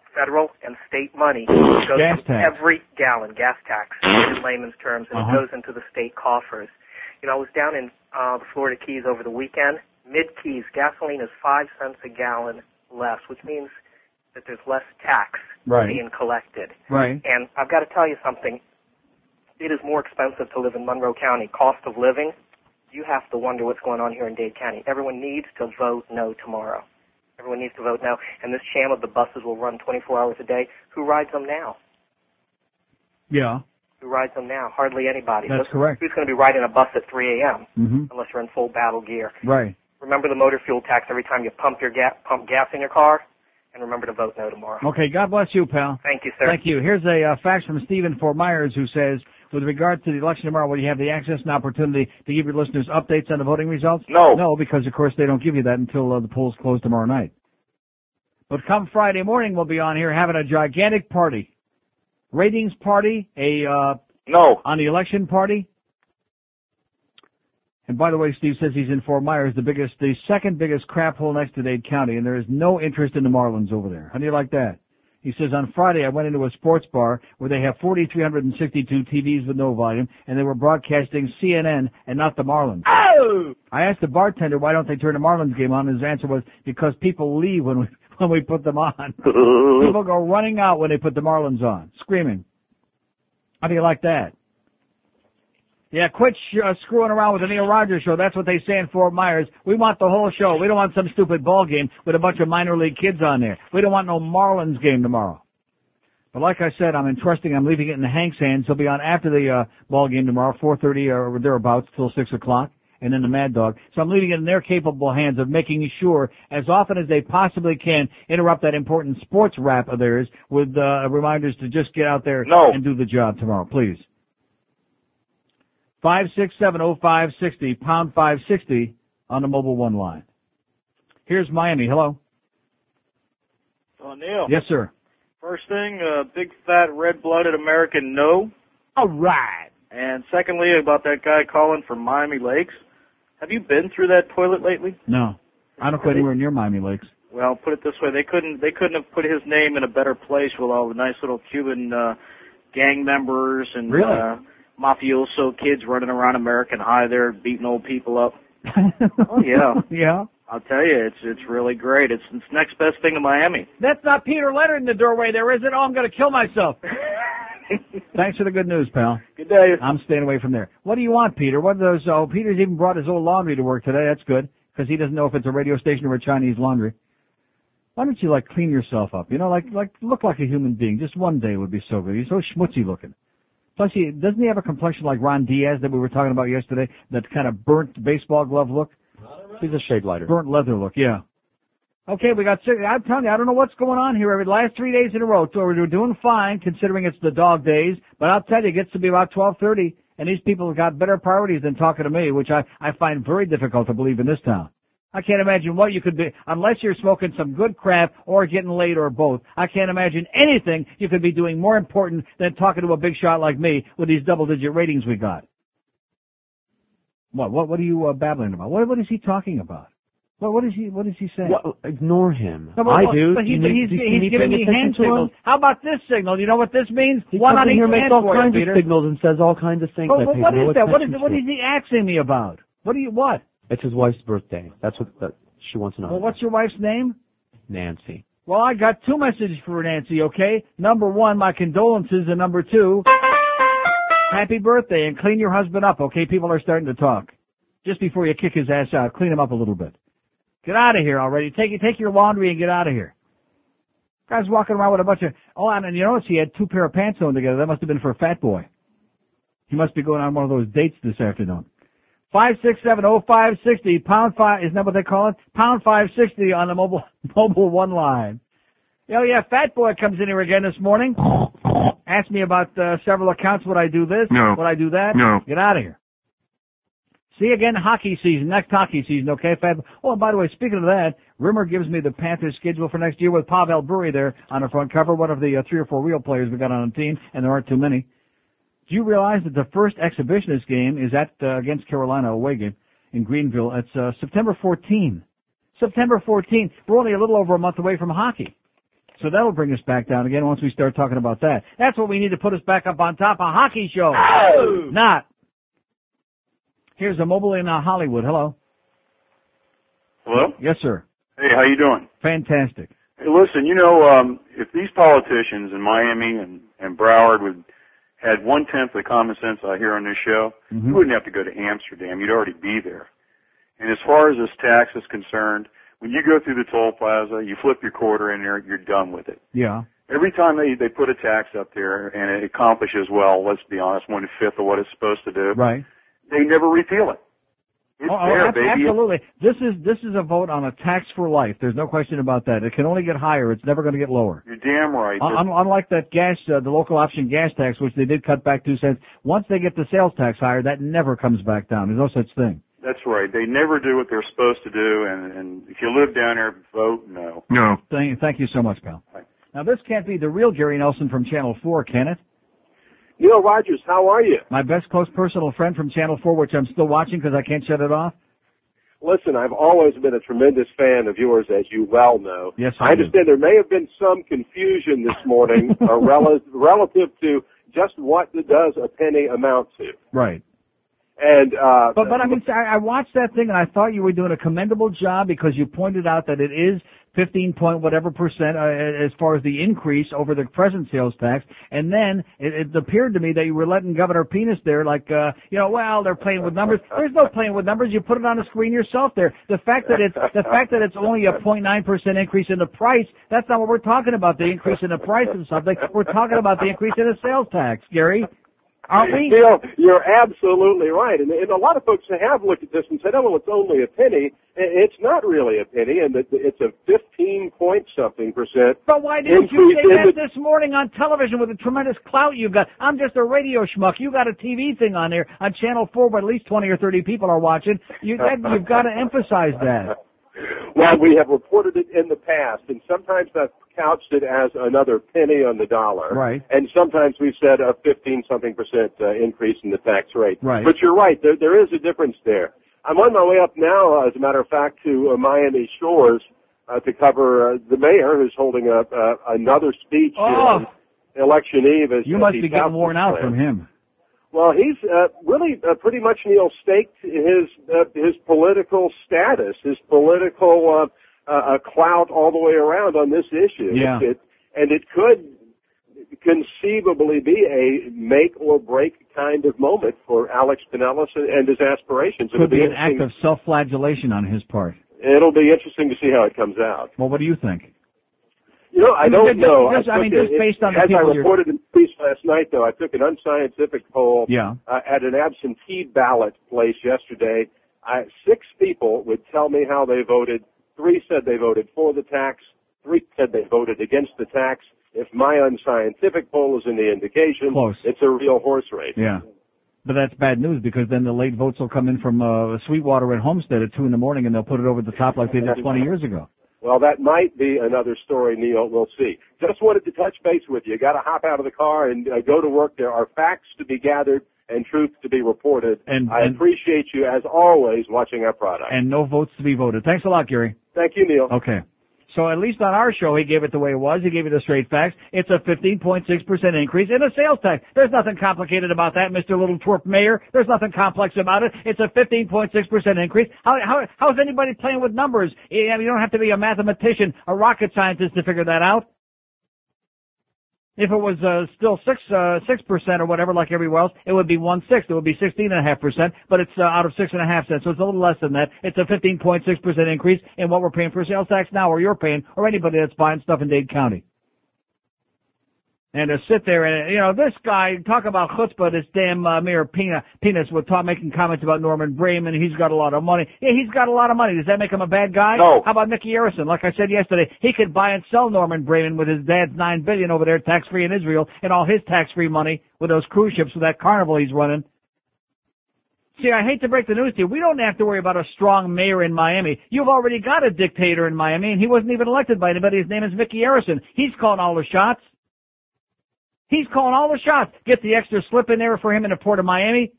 federal and state money goes Gas to tax. every gallon, gas tax, in layman's terms, and Uh-huh. it goes into the state coffers. You know, I was down in uh, the Florida Keys over the weekend. Mid-Keys, gasoline is five cents a gallon less, which means that there's less tax Right. being collected. Right. And I've got to tell you something. It is more expensive to live in Monroe County. Cost of living, you have to wonder what's going on here in Dade County. Everyone needs to vote no tomorrow. Everyone needs to vote no. And this sham of the buses will run twenty-four hours a day. Who rides them now? Yeah. Who rides them now? Hardly anybody. That's Who's- correct. Who's going to be riding a bus at three a.m. Mm-hmm. unless you're in full battle gear? Right. Remember the motor fuel tax every time you pump your ga- pump gas in your car? And remember to vote no tomorrow. Okay, God bless you, pal. Thank you, sir. Thank you. Here's a uh, fax from Stephen Fort Myers who says, with regard to the election tomorrow, will you have the access and opportunity to give your listeners updates on the voting results? No. No, because, of course, they don't give you that until uh, the polls close tomorrow night. But come Friday morning, we'll be on here having a gigantic party. Ratings party, a uh, no on the election party. And by the way, Steve says he's in Fort Myers, the biggest, the second biggest crap hole next to Dade County, and there is no interest in the Marlins over there. How do you like that? He says, on Friday I went into a sports bar where they have four thousand three hundred sixty-two T Vs with no volume, and they were broadcasting C N N and not the Marlins. Oh! I asked the bartender why don't they turn the Marlins game on, and his answer was, because people leave when we, when we put them on. People go running out when they put the Marlins on, screaming. How do you like that? Yeah, quit sh- uh, screwing around with the Neil Rogers show. That's what they say in Fort Myers. We want the whole show. We don't want some stupid ball game with a bunch of minor league kids on there. We don't want no Marlins game tomorrow. But like I said, I'm entrusting, I'm leaving it in the Hank's hands. He'll be on after the uh, ball game tomorrow, four thirty or thereabouts till six o'clock, and then the Mad Dog. So I'm leaving it in their capable hands of making sure, as often as they possibly can, interrupt that important sports rap of theirs with uh, reminders to just get out there no. and do the job tomorrow, please. five six seven oh five six oh, pound five sixty on the mobile one line. Here's Miami. Hello. Oh, Neil. Yes, sir. First thing, uh, big fat red-blooded American no. All right. And secondly, about that guy calling from Miami Lakes. Have you been through that toilet lately? No. I don't go anywhere near Miami Lakes. Well, put it this way, they couldn't they couldn't have put his name in a better place with all the nice little Cuban uh, gang members and Really? uh, mafioso kids running around American High there beating old people up. Oh yeah. Yeah. I'll tell you, it's it's really great. It's it's next best thing to Miami. That's not Peter Leonard in the doorway there, is it? Oh, I'm going to kill myself. Thanks for the good news, pal. Good day. I'm staying away from there. What do you want, Peter? What are those? Oh, Peter's even brought his old laundry to work today. That's good, because he doesn't know if it's a radio station or a Chinese laundry. Why don't you, like, clean yourself up? You know, like, like look like a human being. Just one day would be so good. He's so schmutzy looking. Plus, he, doesn't he have a complexion like Ron Diaz that we were talking about yesterday? That kind of burnt baseball glove look? He's a shade lighter. Burnt leather look, yeah. Okay, we got six. I'm telling you, I don't know what's going on here. Every last three days in a row, so we're doing fine considering it's the dog days. But I'll tell you, it gets to be about twelve thirty, and these people have got better priorities than talking to me, which I, I find very difficult to believe in this town. I can't imagine what you could be, unless you're smoking some good crap or getting laid or both. I can't imagine anything you could be doing more important than talking to a big shot like me with these double-digit ratings we got. What? What? What are you uh, babbling about? What? What is he talking about? What? What is he? What is he saying? Well, ignore him. No, but, I but, do. But, he, You but need- he's, you need he's to giving pay me attention hand to him. signals. How about this signal? You know what this means? He One comes on in each here, makes hand all for you, kinds of Peter. signals, and says all kinds of things. But, I but pay what no is that? What is, attention what to. is he asking me about? What do you, what? It's his wife's birthday. That's what that, she wants to know. Well, what's your wife's name? Nancy. Well, I got two messages for Nancy, okay? Number one, my condolences, and number two, happy birthday, and clean your husband up, okay? People are starting to talk. Just before you kick his ass out, clean him up a little bit. Get out of here already. Take take your laundry and get out of here. Guy's walking around with a bunch of, oh, and you notice he had two pair of pants on together. That must have been for a fat boy. He must be going on one of those dates this afternoon. Five six seven oh five sixty, pound five, isn't that what they call it? Pound five sixty on the mobile mobile one line. Oh yeah, fat boy comes in here again this morning. Asked me about uh, several accounts. Would I do this? No. Would I do that? No. Get out of here. See you again hockey season, next hockey season, okay, Fat? Oh, and by the way, speaking of that, Rimmer gives me the Panthers schedule for next year with Pavel Bure there on the front cover, one of the uh, three or four real players we got on the team, and there aren't too many. Do you realize that the first exhibitionist game is at uh, against Carolina, away game in Greenville? It's uh, September fourteenth. September fourteenth. We're only a little over a month away from hockey. So that'll bring us back down again once we start talking about that. That's what we need to put us back up on top of hockey show. Oh! Not. Here's a mobile in uh, Hollywood. Hello. Hello? Yes, sir. Hey, how you doing? Fantastic. Hey, listen, you know, um, if these politicians in Miami and, and Broward would had one-tenth of the common sense I hear on this show, Mm-hmm. you wouldn't have to go to Amsterdam. You'd already be there. And as far as this tax is concerned, when you go through the toll plaza, you flip your quarter in there, you're done with it. Yeah. Every time they, they put a tax up there and it accomplishes, well, let's be honest, one-fifth of what it's supposed to do, Right. they never repeal it. It's oh, there, ab- baby. Absolutely. This is this is a vote on a tax for life. There's no question about that. It can only get higher. It's never going to get lower. You're damn right. Un- unlike that gas, uh, the local option gas tax, which they did cut back two cents. Once they get the sales tax higher, that never comes back down. There's no such thing. That's right. They never do what they're supposed to do, and, and if you live down there, vote no. No. Thank, thank you so much, pal. Right. Now, this can't be the real Gary Nelson from Channel four, can it? Neil Rogers, how are you? My best close personal friend from Channel four, which I'm still watching because I can't shut it off. Listen, I've always been a tremendous fan of yours, as you well know. Yes, I I do. understand there may have been some confusion this morning uh, rel- relative to just what does a penny amount to. Right. And uh But, but I mean, I, I watched that thing and I thought you were doing a commendable job because you pointed out that it is fifteen point whatever percent uh, as far as the increase over the present sales tax. And then it, it appeared to me that you were letting Governor Penis there like, uh, you know, well, they're playing with numbers. There's no playing with numbers. You put it on the screen yourself there. The fact that it's, the fact that it's only a zero point nine percent increase in the price, that's not what we're talking about, the increase in the price of something. We're talking about the increase in the sales tax, Gary. Aren't we? Neil, you're absolutely right. And, and a lot of folks have looked at this and said, oh, well, it's only a penny. It's not really a penny, and it's a fifteen point something percent. But why didn't you increase say in that the- this morning on television with the tremendous clout you've got? I'm just a radio schmuck. You got a T V thing on there on Channel four, but at least twenty or thirty people are watching. You, that, you've got to emphasize that. Well, we have reported it in the past, and sometimes I've couched it as another penny on the dollar. Right. And sometimes we've said a fifteen-something percent uh, increase in the tax rate. Right. But you're right, there, there is a difference there. I'm on my way up now, uh, as a matter of fact, to uh, Miami Shores uh, to cover uh, the mayor, who's holding a, uh, another speech Oh. on election eve. As, You as must he be getting touts worn his out plan. from him. Well, he's uh, really uh, pretty much, Neil, staked his uh, his political status, his political uh, uh, clout all the way around on this issue. Yeah. It, it, and it could conceivably be a make or break kind of moment for Alex Pinellas and, and his aspirations. It'll Could be an interesting- act of self-flagellation on his part. It'll be interesting to see how it comes out. Well, what do you think? You know, I I mean, don't just- know. just- I took mean, it- just based on the as I people you're- reported in the piece last night, though, I took an unscientific poll Yeah. uh, at an absentee ballot place yesterday. I, six people would tell me how they voted. Three said they voted for the tax. Three said they voted against the tax. If my unscientific poll is any indication, Close. it's a real horse race. Yeah. But that's bad news because then the late votes will come in from uh, Sweetwater and Homestead at two in the morning and they'll put it over the top like they did twenty years ago. Well, that might be another story, Neil. We'll see. Just wanted to touch base with you. Got to hop out of the car and uh, go to work. There are facts to be gathered and truth to be reported. And- I and- appreciate you, as always, watching our product. And no votes to be voted. Thanks a lot, Gary. Thank you, Neil. Okay. So at least on our show, he gave it the way it was. He gave you the straight facts. It's a fifteen point six percent increase in the sales tax. There's nothing complicated about that, Mister Little Twerp Mayor. There's nothing complex about it. It's a fifteen point six percent increase. How, how, how's anybody playing with numbers? You don't have to be a mathematician, a rocket scientist to figure that out. If it was uh, still six uh, six percent or whatever, like everywhere else, it would be one sixth. It would be sixteen and a half percent. But it's uh, out of six and a half cents, so it's a little less than that. It's a fifteen point six percent increase in what we're paying for sales tax now, or you're paying, or anybody that's buying stuff in Dade County. And to sit there and, you know, this guy, talk about chutzpah, this damn uh, Mayor Pena, Penis, with talk, making comments about Norman Brayman. He's got a lot of money. Yeah, he's got a lot of money. Does that make him a bad guy? No. How about Mickey Arison? Like I said yesterday, he could buy and sell Norman Brayman with his dad's nine billion over there, tax-free in Israel, and all his tax-free money with those cruise ships with that carnival he's running. See, I hate to break the news to you. We don't have to worry about a strong mayor in Miami. You've already got a dictator in Miami, and he wasn't even elected by anybody. His name is Mickey Arison. He's calling all the shots. He's calling all the shots. Get the extra slip in there for him in the Port of Miami.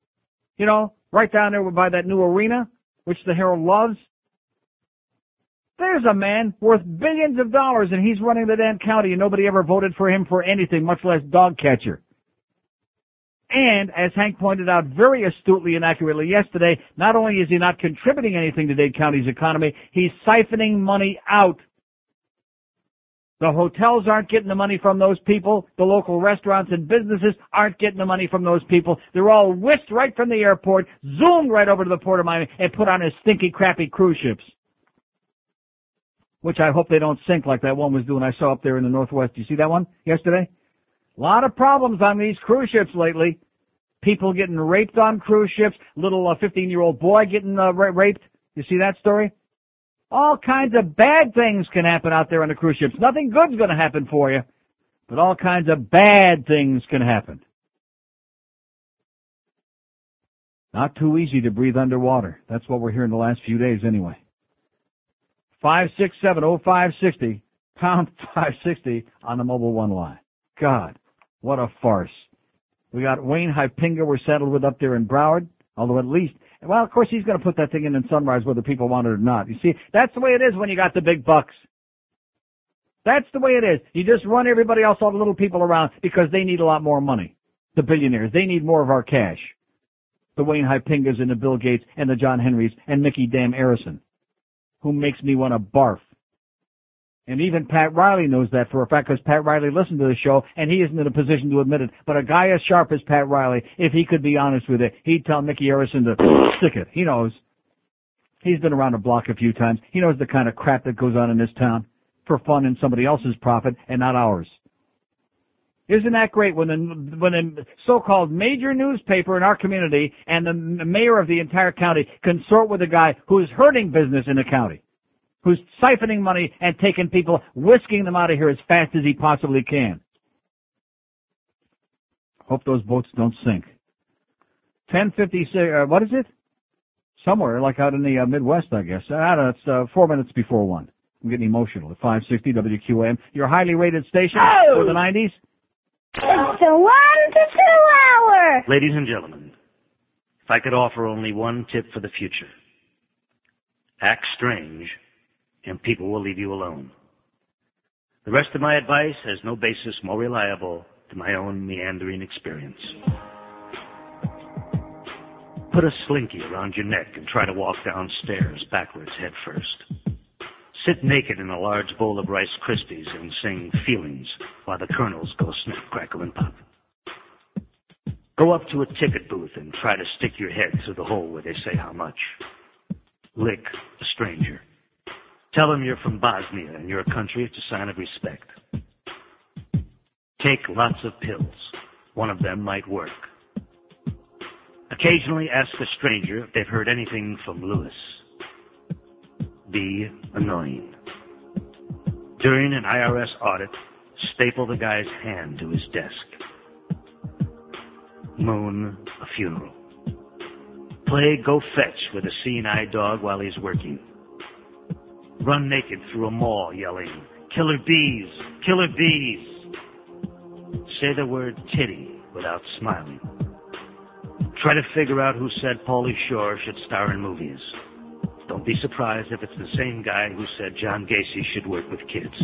You know, right down there by that new arena, which the Herald loves. There's a man worth billions of dollars, and he's running the damn county, and nobody ever voted for him for anything, much less dog catcher. And, as Hank pointed out very astutely and accurately yesterday, not only is he not contributing anything to Dade County's economy, he's siphoning money out. The hotels aren't getting the money from those people. The local restaurants and businesses aren't getting the money from those people. They're all whisked right from the airport, zoomed right over to the Port of Miami, and put on his stinky, crappy cruise ships. Which I hope they don't sink like that one was doing I saw up there in the Northwest. You see that one yesterday? A lot of problems on these cruise ships lately. People getting raped on cruise ships. Little uh, fifteen-year-old boy getting uh, ra- raped. You see that story? All kinds of bad things can happen out there on the cruise ships. Nothing good's going to happen for you, but all kinds of bad things can happen. Not too easy to breathe underwater. That's what we're hearing the last few days anyway. five six seven oh five six oh, pound five sixty on the Mobile One line. God, what a farce. We got Wayne Hypinga we're settled with up there in Broward, although at least, well, of course he's going to put that thing in in Sunrise whether people want it or not. You see, that's the way it is when you got the big bucks. That's the way it is. You just run everybody else, all the little people around, because they need a lot more money. The billionaires, they need more of our cash. The Wayne Hypingas and the Bill Gates and the John Henrys and Mickey Damn Arison, who makes me want to barf. And even Pat Riley knows that for a fact, because Pat Riley listened to the show, and he isn't in a position to admit it. But a guy as sharp as Pat Riley, if he could be honest with it, he'd tell Mickey Arison to stick it. He knows. He's been around the block a few times. He knows the kind of crap that goes on in this town for fun and somebody else's profit and not ours. Isn't that great when the, when a so-called major newspaper in our community and the mayor of the entire county consort with a guy who's hurting business in the county, who's siphoning money and taking people, whisking them out of here as fast as he possibly can. Hope those boats don't sink. ten fifty-six, uh, what is it? Somewhere, like out in the uh, Midwest, I guess. I don't know, it's uh, four minutes before one. I'm getting emotional at five sixty W Q A M. Your highly rated station Oh! for the nineties. It's the one to two hour. Ladies and gentlemen, if I could offer only one tip for the future, act strange and people will leave you alone. The rest of my advice has no basis more reliable than my own meandering experience. Put a slinky around your neck and try to walk downstairs backwards head first. Sit naked in a large bowl of Rice Krispies and sing Feelings while the kernels go snap, crackle, and pop. Go up to a ticket booth and try to stick your head through the hole where they say how much. Lick a stranger. Tell them you're from Bosnia and your country is a sign of respect. Take lots of pills. One of them might work. Occasionally ask a stranger if they've heard anything from Lewis. Be annoying. During an I R S audit, staple the guy's hand to his desk. Moon a funeral. Play go fetch with a seeing-eye dog while he's working. Run naked through a mall yelling, "Killer bees! Killer bees!" Say the word titty without smiling. Try to figure out who said Pauly Shore should star in movies. Don't be surprised if it's the same guy who said John Gacy should work with kids.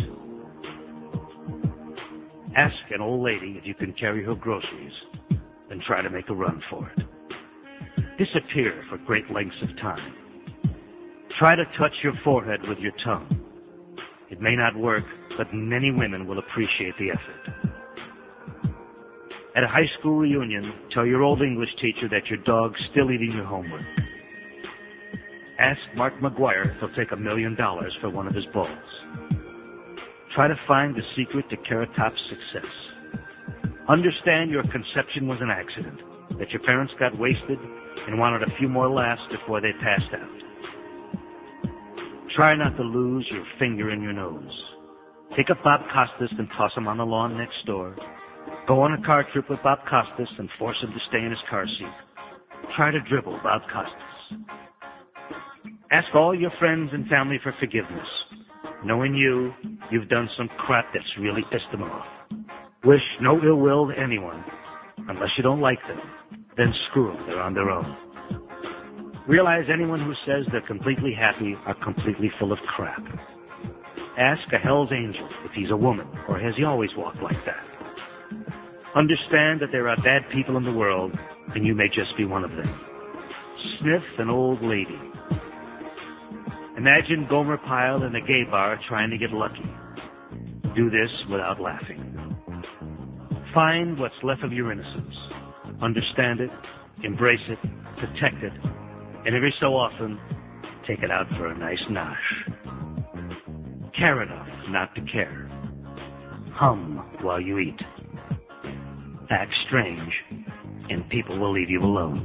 Ask an old lady if you can carry her groceries, then try to make a run for it. Disappear for great lengths of time. Try to touch your forehead with your tongue. It may not work, but many women will appreciate the effort. At a high school reunion, tell your old English teacher that your dog's still eating your homework. Ask Mark McGuire if he'll take a million dollars for one of his balls. Try to find the secret to Carrot Top's success. Understand your conception was an accident, that your parents got wasted and wanted a few more laughs before they passed out. Try not to lose your finger in your nose. Take up Bob Costas and toss him on the lawn next door. Go on a car trip with Bob Costas and force him to stay in his car seat. Try to dribble Bob Costas. Ask all your friends and family for forgiveness. Knowing you, you've done some crap that's really pissed them off. Wish no ill will to anyone, unless you don't like them. Then screw them, they're on their own. Realize anyone who says they're completely happy are completely full of crap. Ask a Hell's Angel if he's a woman, or has he always walked like that? Understand that there are bad people in the world, and you may just be one of them. Sniff an old lady. Imagine Gomer Pyle in a gay bar trying to get lucky. Do this without laughing. Find what's left of your innocence. Understand it, embrace it, protect it, and every so often, take it out for a nice nosh. Care enough not to care. Hum while you eat. Act strange, and people will leave you alone.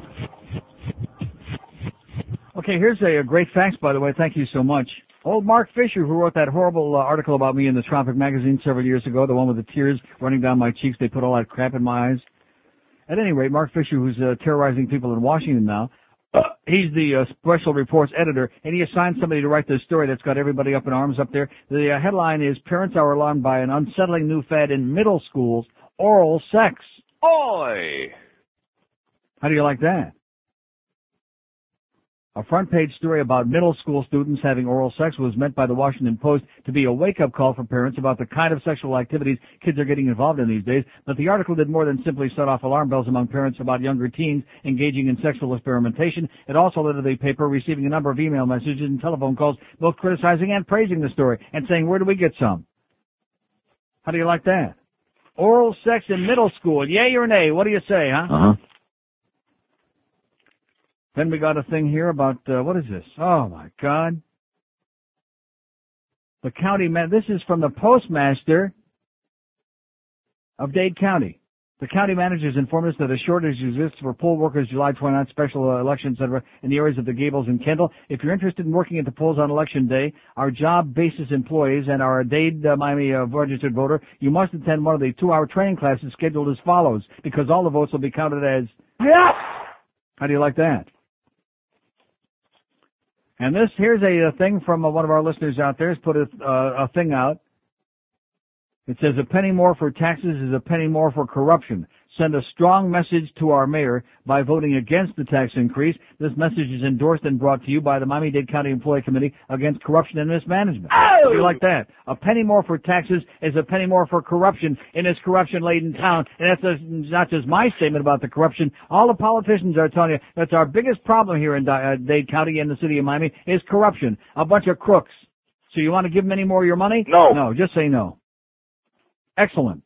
Okay, here's a, a great fax, by the way. Thank you so much. Old Mark Fisher, who wrote that horrible uh, article about me in the Tropic magazine several years ago, the one with the tears running down my cheeks, they put all that crap in my eyes. At any rate, Mark Fisher, who's uh, terrorizing people in Washington now, uh, he's the uh, Special Reports editor, and he assigned somebody to write this story that's got everybody up in arms up there. The uh, headline is, Parents Are Alarmed by an Unsettling New Fad in Middle Schools, Oral Sex. Oi! How do you like that? A front-page story about middle school students having oral sex was meant by the Washington Post to be a wake-up call for parents about the kind of sexual activities kids are getting involved in these days, but the article did more than simply set off alarm bells among parents about younger teens engaging in sexual experimentation. It also led to the paper receiving a number of email messages and telephone calls, both criticizing and praising the story, and saying, where do we get some? How do you like that? Oral sex in middle school, yay or nay? What do you say, huh? Uh-huh. Then we got a thing here about, uh, what is this? Oh, my God. The county man, this is from the postmaster of Dade County. The county managers informed us that a shortage exists for poll workers July twenty-ninth special uh, election center in the areas of the Gables and Kendall. If you're interested in working at the polls on election day, our job basis employees and our Dade, uh, Miami uh, registered voter, you must attend one of the two-hour training classes scheduled as follows, because all the votes will be counted as, yeah! How do you like that? And this, here's a, a thing from uh, one of our listeners out there. Has put a, uh, a thing out. It says, a penny more for taxes is a penny more for corruption. Send a strong message to our mayor by voting against the tax increase. This message is endorsed and brought to you by the Miami-Dade County Employee Committee Against Corruption and Mismanagement. Oh! How do you like that? A penny more for taxes is a penny more for corruption in this corruption-laden town. And that's a, not just my statement about the corruption. All the politicians are telling you that's our biggest problem here in uh, Dade County and the city of Miami is corruption. A bunch of crooks. So you want to give them any more of your money? No. No, just say no. Excellent.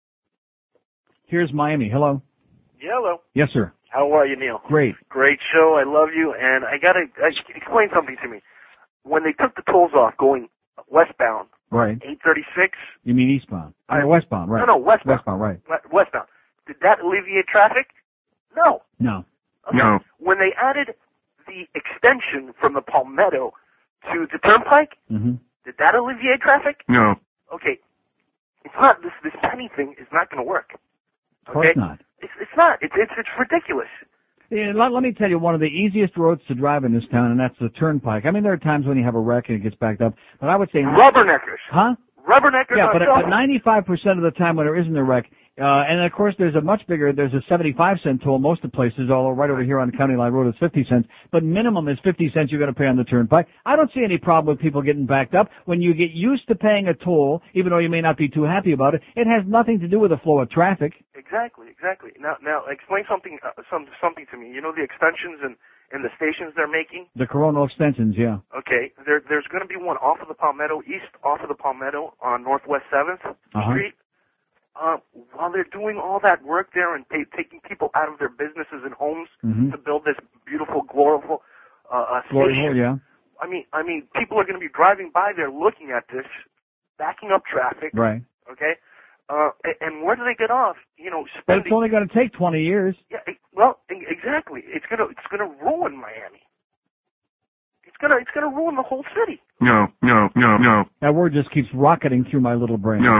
Here's Miami. Hello. Hello. Yes, sir. How are you, Neil? Great. Great show. I love you. And I got to explain something to me. When they took the tolls off going westbound, Right. eight thirty-six. You mean eastbound? I mean westbound, right. No, no, westbound. Westbound, right. We- Westbound. Did that alleviate traffic? No. No. Okay. No. When they added the extension from the Palmetto to the Turnpike, Mm-hmm. did that alleviate traffic? No. Okay. It's not, this, this penny thing is not going to work. Of course Okay? not. It's, it's not. It's, it's, it's ridiculous. Yeah, let, let me tell you, one of the easiest roads to drive in this town, and that's the Turnpike. I mean, there are times when you have a wreck and it gets backed up, but I would say... Rubberneckers. Huh? Rubberneckers Yeah, are but, so- but ninety-five percent of the time when there isn't a wreck, uh, and of course there's a much bigger, there's a seventy-five cent toll most of the places, although right over here on County Line Road it's fifty cents, but minimum is fifty cents you're going to pay on the Turnpike. I don't see any problem with people getting backed up. When you get used to paying a toll, even though you may not be too happy about it, it has nothing to do with the flow of traffic. Exactly, exactly. Now, now explain something, uh, some, something to me. You know the extensions and, and the stations they're making? The coronal extensions, yeah. Okay, there, there's going to be one off of the Palmetto, east off of the Palmetto on Northwest seventh Uh-huh. Street. Uh, while they're doing all that work there and ta taking people out of their businesses and homes Mhm. to build this beautiful, glorious uh, uh, Glory station. hole, yeah. I mean, I mean, people are going to be driving by there, looking at this, backing up traffic. Right. Okay. Uh, a- and where do they get off? You know, But it's spending. only going to take twenty years. Yeah. e- Well, e- exactly. It's gonna, it's gonna ruin Miami. It's gonna, it's gonna ruin the whole city. No, no, no, no, That word just keeps rocketing through my little brain. no,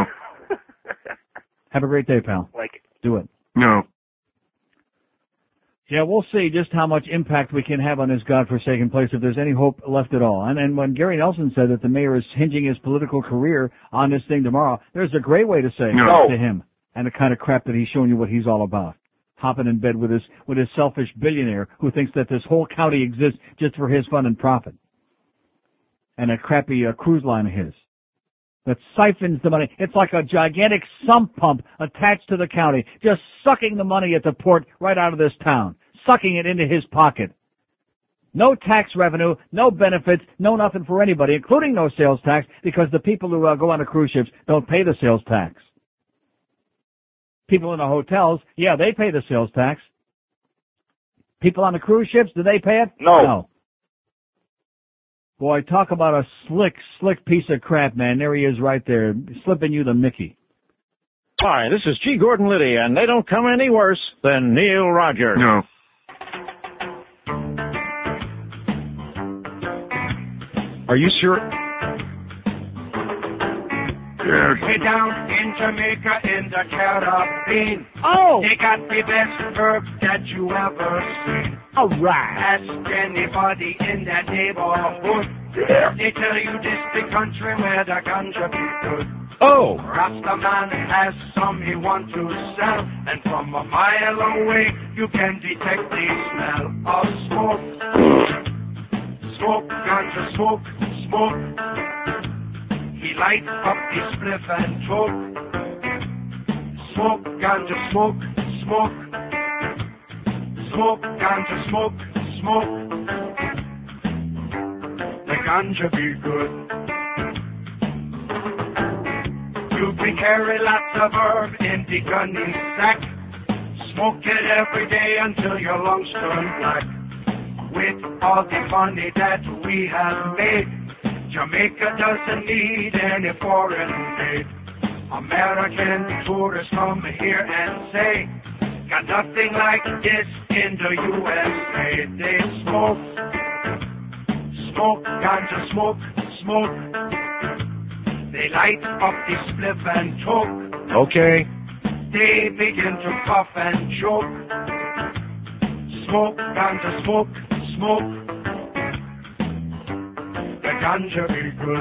Have a great day, pal. Like it. Do it. no. Yeah, we'll see just how much impact we can have on this godforsaken place if there's any hope left at all. And, and when Gary Nelson said that the mayor is hinging his political career on this thing tomorrow, there's a great way to say No. to him and the kind of crap that he's showing you what he's all about. hopping in bed with his with his selfish billionaire who thinks that this whole county exists just for his fun and profit. And a crappy uh, cruise line of his that siphons the money. It's like a gigantic sump pump attached to the county, just sucking the money at the port right out of this town, sucking it into his pocket. No tax revenue, no benefits, no nothing for anybody, including no sales tax, because the people who uh, go on the cruise ships don't pay the sales tax. People in the hotels, yeah, they pay the sales tax. People on the cruise ships, do they pay it? No. No. Boy, talk about a slick, slick piece of crap, man. There he is right there, slipping you the Mickey. Hi, this is G. Gordon Liddy, and they don't come any worse than Neil Rogers. No. Are you sure? Yes. Way down in Jamaica in the Caribbean. Oh! They got the best herb that you ever seen. All right. Ask anybody in that neighborhood. Yeah. They tell you this the country where the ganja be good. Oh! Rastaman has some he want to sell, and from a mile away you can detect the smell of smoke. Smoke, ganja, smoke, smoke. He lights up the spliff and choke. Smoke, ganja, smoke, smoke. Smoke, ganja, smoke, smoke. The ganja be good. You can carry lots of herb in the gunny sack. Smoke it every day until your lungs turn black. With all the money that we have made, Jamaica doesn't need any foreign aid. American tourists come here and say, got nothing like this in the U S A. They smoke, smoke, ganja, smoke, smoke. They light up the spliff and choke. Okay. They begin to puff and choke. Smoke, ganja, smoke, smoke. The ganja be good.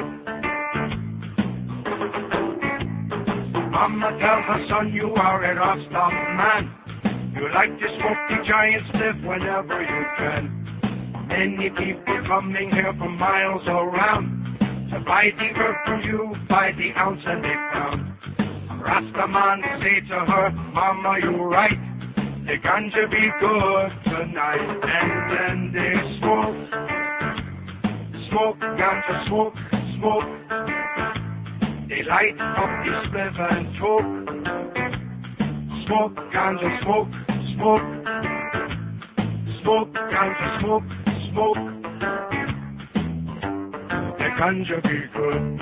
Mama tell her son you are a Rasta man. You like to smoke the giant spliff whenever you can. Many people coming here from miles around to buy the herb from you by the ounce and the pound. Rasta man say to her, Mama, you right. The ganja be good tonight. And then they smoke, smoke, ganja, smoke, smoke. They light up the spliff and choke. Smoke, ganja, smoke, smoke. Smoke, ganja, smoke, smoke. The ganja be good.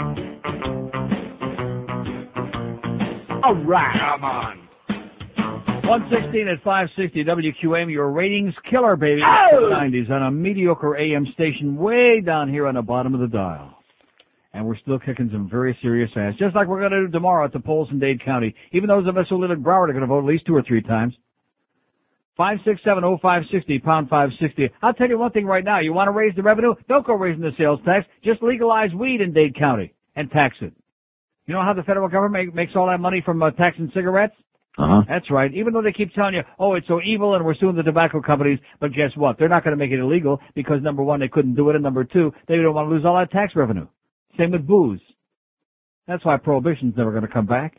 All right. Come on. one sixteen at five sixty W Q A M, your ratings killer, baby. Oh! nineties on a mediocre A M station way down here on the bottom of the dial. And we're still kicking some very serious ass, just like we're going to do tomorrow at the polls in Dade County. Even those of us who live in Broward are going to vote at least two or three times. five six seven oh five six oh, pound five sixty. I'll tell you one thing right now. You want to raise the revenue? Don't go raising the sales tax. Just legalize weed in Dade County and tax it. You know how the federal government make, makes all that money from uh, taxing cigarettes? Uh-huh. That's right. Even though they keep telling you, oh, it's so evil and we're suing the tobacco companies, but guess what? They're not going to make it illegal because, number one, they couldn't do it, and number two, they don't want to lose all that tax revenue. Same with booze. That's why prohibition's never going to come back.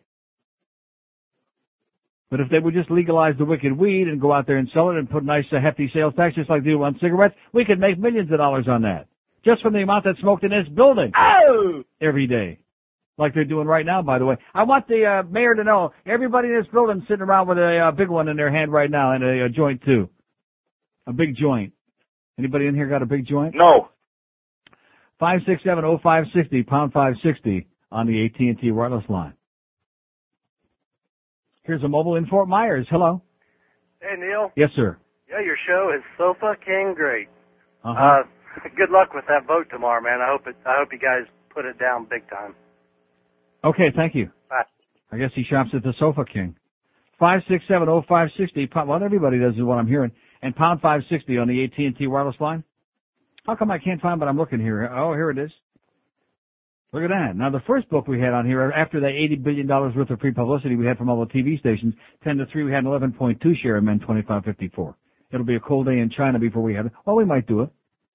But if they would just legalize the wicked weed and go out there and sell it and put nice, uh, hefty sales tax just like they do on cigarettes, we could make millions of dollars on that. Just from the amount that's smoked in this building. Oh! Every day. Like they're doing right now, by the way. I want the uh, mayor to know, everybody in this building sitting around with a uh, big one in their hand right now, and a, a joint, too. A big joint. Anybody in here got a big joint? No. five six seven oh five six oh, pound five sixty on the A T and T wireless line. Here's a mobile in Fort Myers. Hello. Hey, Neil. Yes, sir. Yeah, your show is so fucking great. Uh-huh. Uh, good luck with that vote tomorrow, man. I hope it. I hope you guys put it down big time. Okay, thank you. Bye. I guess he shops at the Sofa King. five six seven oh five six oh, well, everybody does is what I'm hearing, and pound five sixty on the A T and T wireless line. How come I can't find what I'm looking here? Oh, here it is. Look at that. Now, the first book we had on here, after that eighty billion dollars worth of free publicity we had from all the T V stations, ten to three, we had an eleven point two share of Men twenty-five fifty-four. It'll be a cold day in China before we have it. Well, we might do it.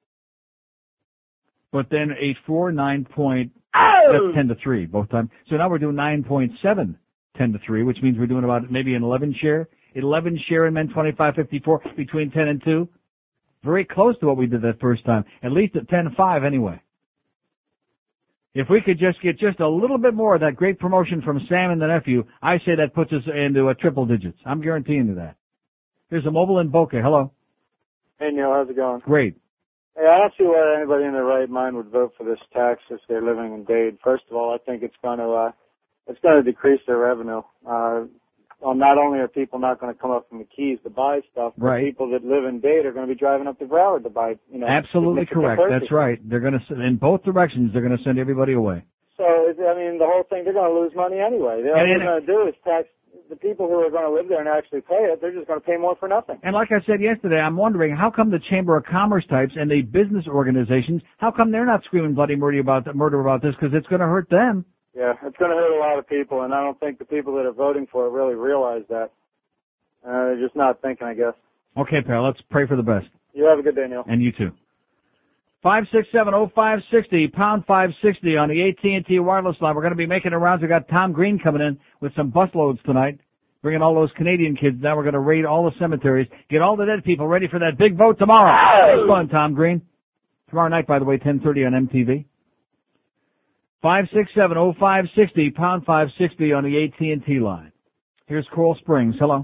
But then eight four, nine point, that's ten to three both times. So now we're doing nine point seven, ten to three, which means we're doing about maybe an eleven share. eleven share in Men twenty-five fifty-four between ten and two. Very close to what we did that first time. At least at ten to five anyway. If we could just get just a little bit more of that great promotion from Sam and the nephew, I say that puts us into a triple digits. I'm guaranteeing you that. There's a mobile in Boca. Hello. Hey, Neil. How's it going? Great. Hey, I don't see why anybody in their right mind would vote for this tax if they're living in Dade. First of all, I think it's going to uh, it's going to decrease their revenue. Uh, well, not only are people not going to come up from the Keys to buy stuff, but Right. people that live in Dade are going to be driving up to Broward to buy, you know. Absolutely significant correct. purchases. That's right. They're going to, in both directions, they're going to send everybody away. So, I mean, the whole thing, they're going to lose money anyway. All And- they're and- going to do is tax the people who are going to live there and actually pay it. They're just going to pay more for nothing. And like I said yesterday, I'm wondering how come the Chamber of Commerce types and the business organizations, how come they're not screaming bloody murder about murder about this? Because it's going to hurt them. Yeah, it's going to hurt a lot of people, and I don't think the people that are voting for it really realize that. Uh, they're just not thinking, I guess. Okay, pal, let's pray for the best. You have a good day, Neil. And you too. five six seven oh five six oh, pound five sixty on the A T and T wireless line. We're going to be making the rounds. We've got Tom Green coming in with some busloads tonight, bringing all those Canadian kids. Now we're going to raid all the cemeteries, get all the dead people ready for that big vote tomorrow. It's fun, Tom Green. Tomorrow night, by the way, ten thirty on M T V. five six seven oh five six oh, pound five sixty on the A T and T line. Here's Coral Springs. Hello.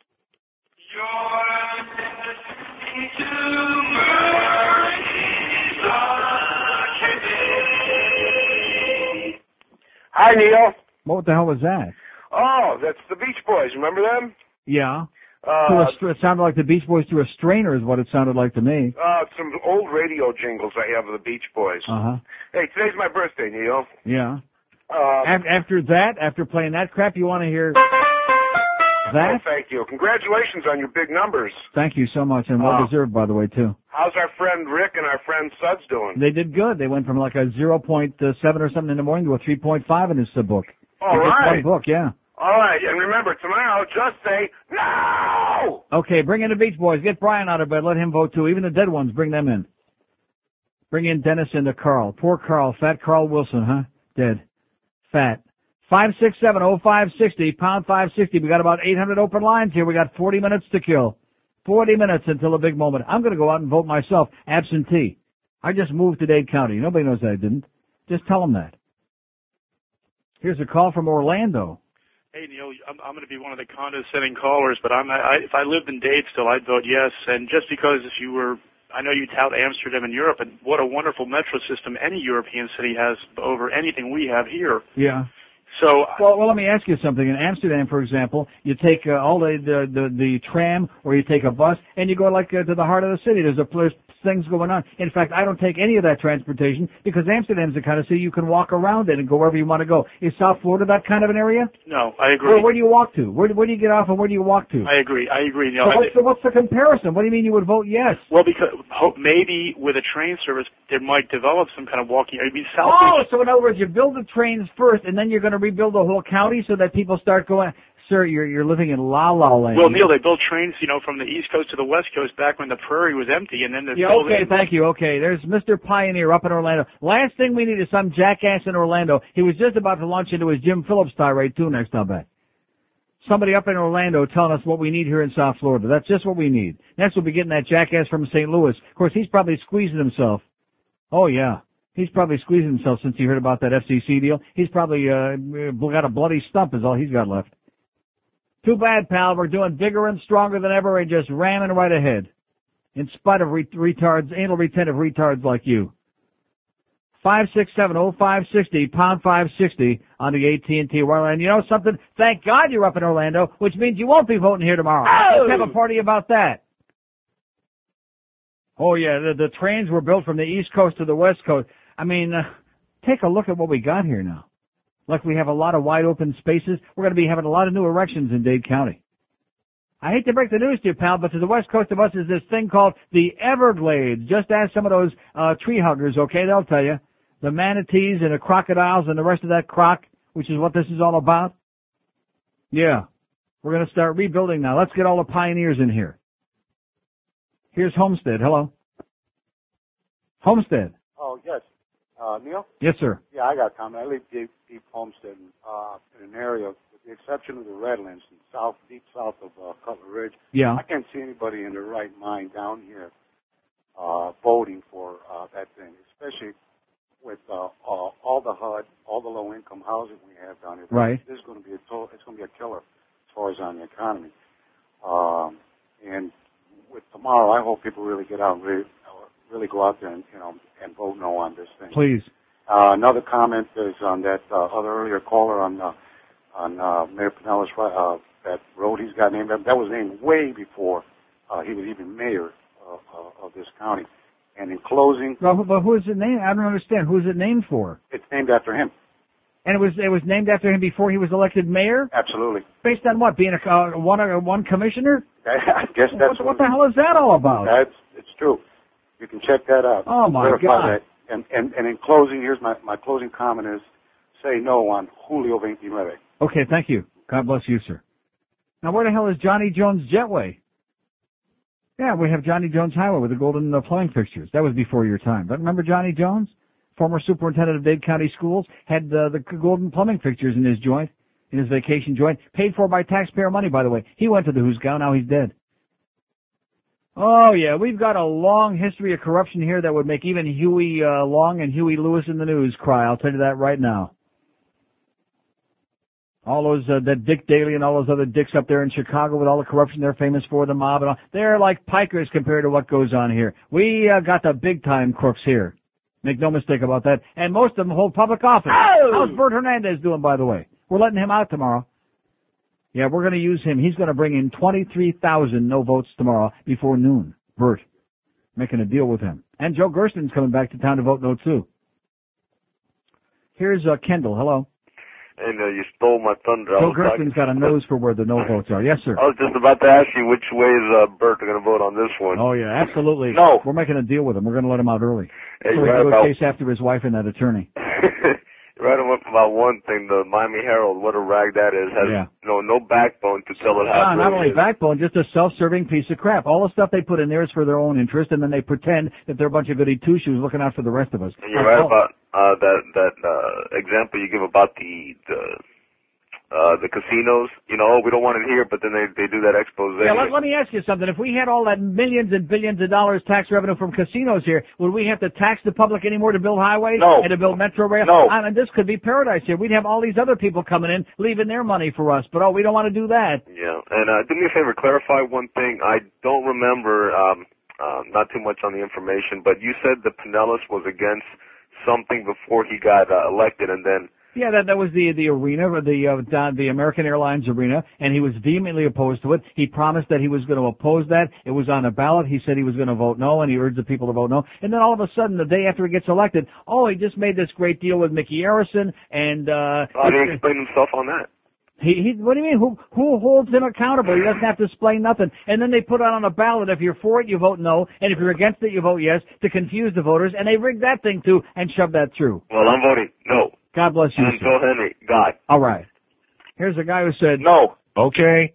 Hi, Neil. What the hell was that? Oh, that's the Beach Boys. Remember them? Yeah. Uh, To a str- it sounded like the Beach Boys through a strainer is what it sounded like to me. uh, some old radio jingles I have of the Beach Boys. Uh-huh. Hey, today's my birthday, Neil. Yeah. Uh, Af- after that, after playing that crap, you want to hear oh, that? thank you. Congratulations on your big numbers. Thank you so much, and well Uh, deserved, by the way, too. How's our friend Rick and our friend Suds doing? They did good. They went from like a zero point seven or something in the morning to a three point five in this uh, book. All It's right. one book, yeah. All right, and remember, tomorrow, just say no! Okay, bring in the Beach Boys. Get Brian out of bed. Let him vote, too. Even the dead ones, bring them in. Bring in Dennis and the Carl. Poor Carl. Fat Carl Wilson, huh? Dead. Fat. five six seven oh five six oh, pound five sixty. We got about eight hundred open lines here. We got forty minutes to kill. forty minutes until a big moment. I'm going to go out and vote myself, absentee. I just moved to Dade County. Nobody knows that I didn't. Just tell them that. Here's a call from Orlando. Hey, Neil, I'm, I'm going to be one of the condescending callers, but I'm, I, if I lived in Dade still, I'd vote yes. And just because if you were, I know you tout Amsterdam and Europe, and what a wonderful metro system any European city has over anything we have here. Yeah. So, Well, well, let me ask you something. In Amsterdam, for example, you take uh, all the, the the the tram, or you take a bus, and you go like uh, to the heart of the city. There's a there's things going on. In fact, I don't take any of that transportation because Amsterdam's the kind of city you can walk around in and go wherever you want to go. Is South Florida that kind of an area? no, I agree. Where, where do you walk to? Where, where do you get off and where do you walk to? I agree. I agree, Neil. So I- what's, the, what's the comparison? What do you mean you would vote yes? well, because hope maybe with a train service, there might develop some kind of walking. I mean, South Oh, Beach. so in other words, you build the trains first, and then you're going to rebuild the whole county so that people start going. Sir, you're you're living in La La Land. Well, Neil, they built trains, you know, from the East Coast to the West Coast back when the prairie was empty, and then they're Yeah, building. okay, thank you. Okay, there's Mister Pioneer up in Orlando. Last thing we need is some jackass in Orlando. He was just about to launch into his Jim Phillips tirade too next, I'll bet. Somebody up in Orlando telling us what we need here in South Florida. That's just what we need. Next we'll be getting that jackass from Saint Louis. Of course, he's probably squeezing himself. Oh, yeah. He's probably squeezing himself since he heard about that F C C deal. He's probably uh got a bloody stump is all he's got left. Too bad, pal. We're doing bigger and stronger than ever and just ramming right ahead. In spite of re- retards, anal retentive retards like you. five six seven oh five six oh, pound five sixty on the A T and T wireless. And you know something? Thank God you're up in Orlando, which means you won't be voting here tomorrow. Oh! Let's have a party about that. Oh, yeah, the, the trains were built from the East Coast to the West Coast. I mean, uh, take a look at what we got here now. Like we have a lot of wide open spaces. We're going to be having a lot of new erections in Dade County. I hate to break the news to you, pal, but to the west coast of us is this thing called the Everglades. Just ask some of those uh, tree huggers, okay? They'll tell you. the manatees and the crocodiles and the rest of that croc, which is what this is all about? Yeah. We're going to start rebuilding now. Let's get all the pioneers in here. Here's Homestead. Hello. Homestead. Oh, yes. Uh, Neil? Yes, sir. Yeah, I got a comment. I live deep, deep Homestead, uh, in an area, with the exception of the Redlands, in south, deep south of uh, Cutler Ridge. Yeah. I can't see anybody in their right mind down here uh, voting for uh, that thing, especially with uh, all, all the H U D, all the low-income housing we have down here. Right. This is going to be a total, it's going to be a killer as far as on the economy. Um, and with tomorrow, I hope people really get out and really, really go out there and, you know, and vote no on this thing. Please. Uh, another comment is on that uh, other earlier caller on uh, on uh, Mayor Pinellas, uh, that road he's got named. That was named way before uh, he was even mayor uh, uh, of this county. And in closing, Well, but who is it named? I don't understand. Who is it named for? it's named after him. And it was it was named after him before he was elected mayor? Absolutely. Based on what? Being a uh, one uh, one commissioner? I guess that's what, what the hell is that all about? That's it's true. You can check that out. Oh, my Verify God. That. And, and and in closing, here's my my closing comment is: say no on Julio twenty-nine. Okay, thank you. God bless you, sir. Now, where the hell is Johnny Jones Jetway? Yeah, we have Johnny Jones Highway with the golden uh, plumbing fixtures. That was before your time. But remember Johnny Jones? Former superintendent of Dade County Schools, had uh, the golden plumbing fixtures in his joint, in his vacation joint, paid for by taxpayer money, by the way. He went to the Hoosgow, now he's dead. Oh, yeah, we've got a long history of corruption here that would make even Huey uh, Long and Huey Lewis in the News cry. I'll tell you that right now. All those, uh, that Dick Daley and all those other dicks up there in Chicago with all the corruption they're famous for, the mob and all, they're like pikers compared to what goes on here. We uh, got the big-time crooks here. Make no mistake about that. And most of them hold public office. Oh! How's Bert Hernandez doing, by the way? We're letting him out tomorrow. Yeah, we're going to use him. He's going to bring in twenty-three thousand no votes tomorrow before noon. Bert. Making a deal with him. And Joe Gerston's coming back to town to vote no, too. Here's uh, Kendall. Hello. And uh, you stole my thunder. I Joe was talking- Gerston's got a nose for where the no votes are. Yes, sir. I was just about to ask you which way is uh, Bert going to vote on this one. Oh, yeah, absolutely. No. We're making a deal with him. We're going to let him out early. Hey, so we you're can right go about- chase after his wife and that attorney. You're right about one thing. The Miami Herald, what a rag that is, has Yeah. no no backbone to tell it Ah, how it not really only is. backbone, just a self-serving piece of crap. All the stuff they put in there is for their own interest, and then they pretend that they're a bunch of goody two-shoes looking out for the rest of us. And you're right about uh, that that uh, example you give about the the uh, the casinos. You know, oh, we don't want it here, but then they they do that expose. Yeah, let, let me ask you something. If we had all that millions and billions of dollars tax revenue from casinos here, would we have to tax the public anymore to build highways No. and to build metro rail? No. I mean, this could be paradise here. We'd have all these other people coming in, leaving their money for us. But, oh, we don't want to do that. Yeah, and uh, do me a favor, clarify one thing. I don't remember, um, uh, not too much on the information, but you said that Pinellas was against something before he got uh, elected, and then Yeah, that that was the the arena, or the uh, down- the American Airlines arena, and he was vehemently opposed to it. He promised that he was going to oppose that. It was on a ballot. He said he was going to vote no, and he urged the people to vote no. And then all of a sudden, the day after he gets elected, oh, he just made this great deal with Mickey Arison, and uh, how did he explain himself on that? He, he, what do you mean? Who, who holds him accountable? He doesn't have to explain nothing. And then they put it on a ballot. If you're for it, you vote no. And if you're against it, you vote yes, to confuse the voters. And they rigged that thing too and shoved that through. Well, I'm voting no. God bless you, And sir. Bill Henry, God. All right. Here's a guy who said, no. Okay.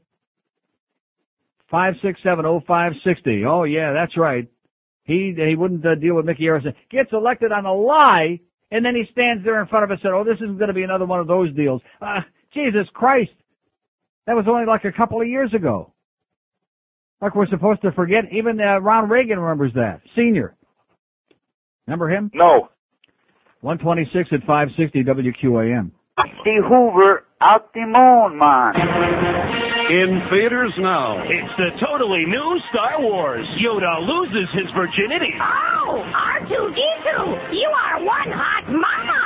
five six seven oh five six oh. Oh, yeah, that's right. He, he wouldn't uh, deal with Mickey Arison. Gets elected on a lie, and then he stands there in front of us and said, oh, this is going to be another one of those deals. Uh, Jesus Christ. That was only like a couple of years ago. Like we're supposed to forget. Even uh, Ron Reagan remembers that. Senior. Remember him? No. one twenty-six at five sixty W Q A M. The Hoover out the moon, man. In theaters now. It's the totally new Star Wars. Yoda loses his virginity. Oh, R two D two, you are one hot mama.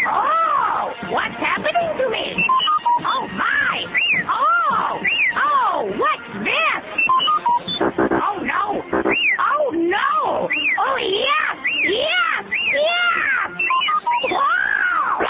Oh, what's happening to me? Oh, my. Oh, oh, what's this? Oh, no. Oh, no. Oh, yes, yes, yes. Wow.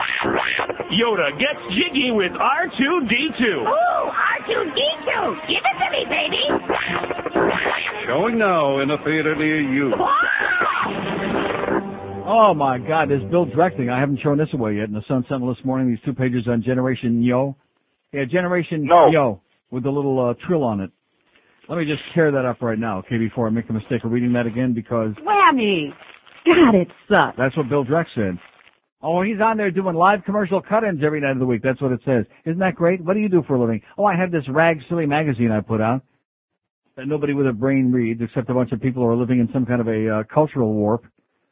Yoda gets jiggy with R two D two. Ooh, R two D two, give it to me, baby. Showing now in a theater near you. Oh, my God, this Bill Dreck thing. I haven't shown this away yet in the Sun Sentinel this morning, these two pages on Generation Yo. Yeah, Generation no. Yo with the little uh, trill on it. Let me just tear that up right now, okay, before I make the mistake of reading that again, because... Whammy! God, it sucks. That's what Bill Dreck said. Oh, he's on there doing live commercial cut-ins every night of the week. That's what it says. Isn't that great? What do you do for a living? Oh, I have this rag silly magazine I put out that nobody with a brain reads except a bunch of people who are living in some kind of a uh, cultural warp.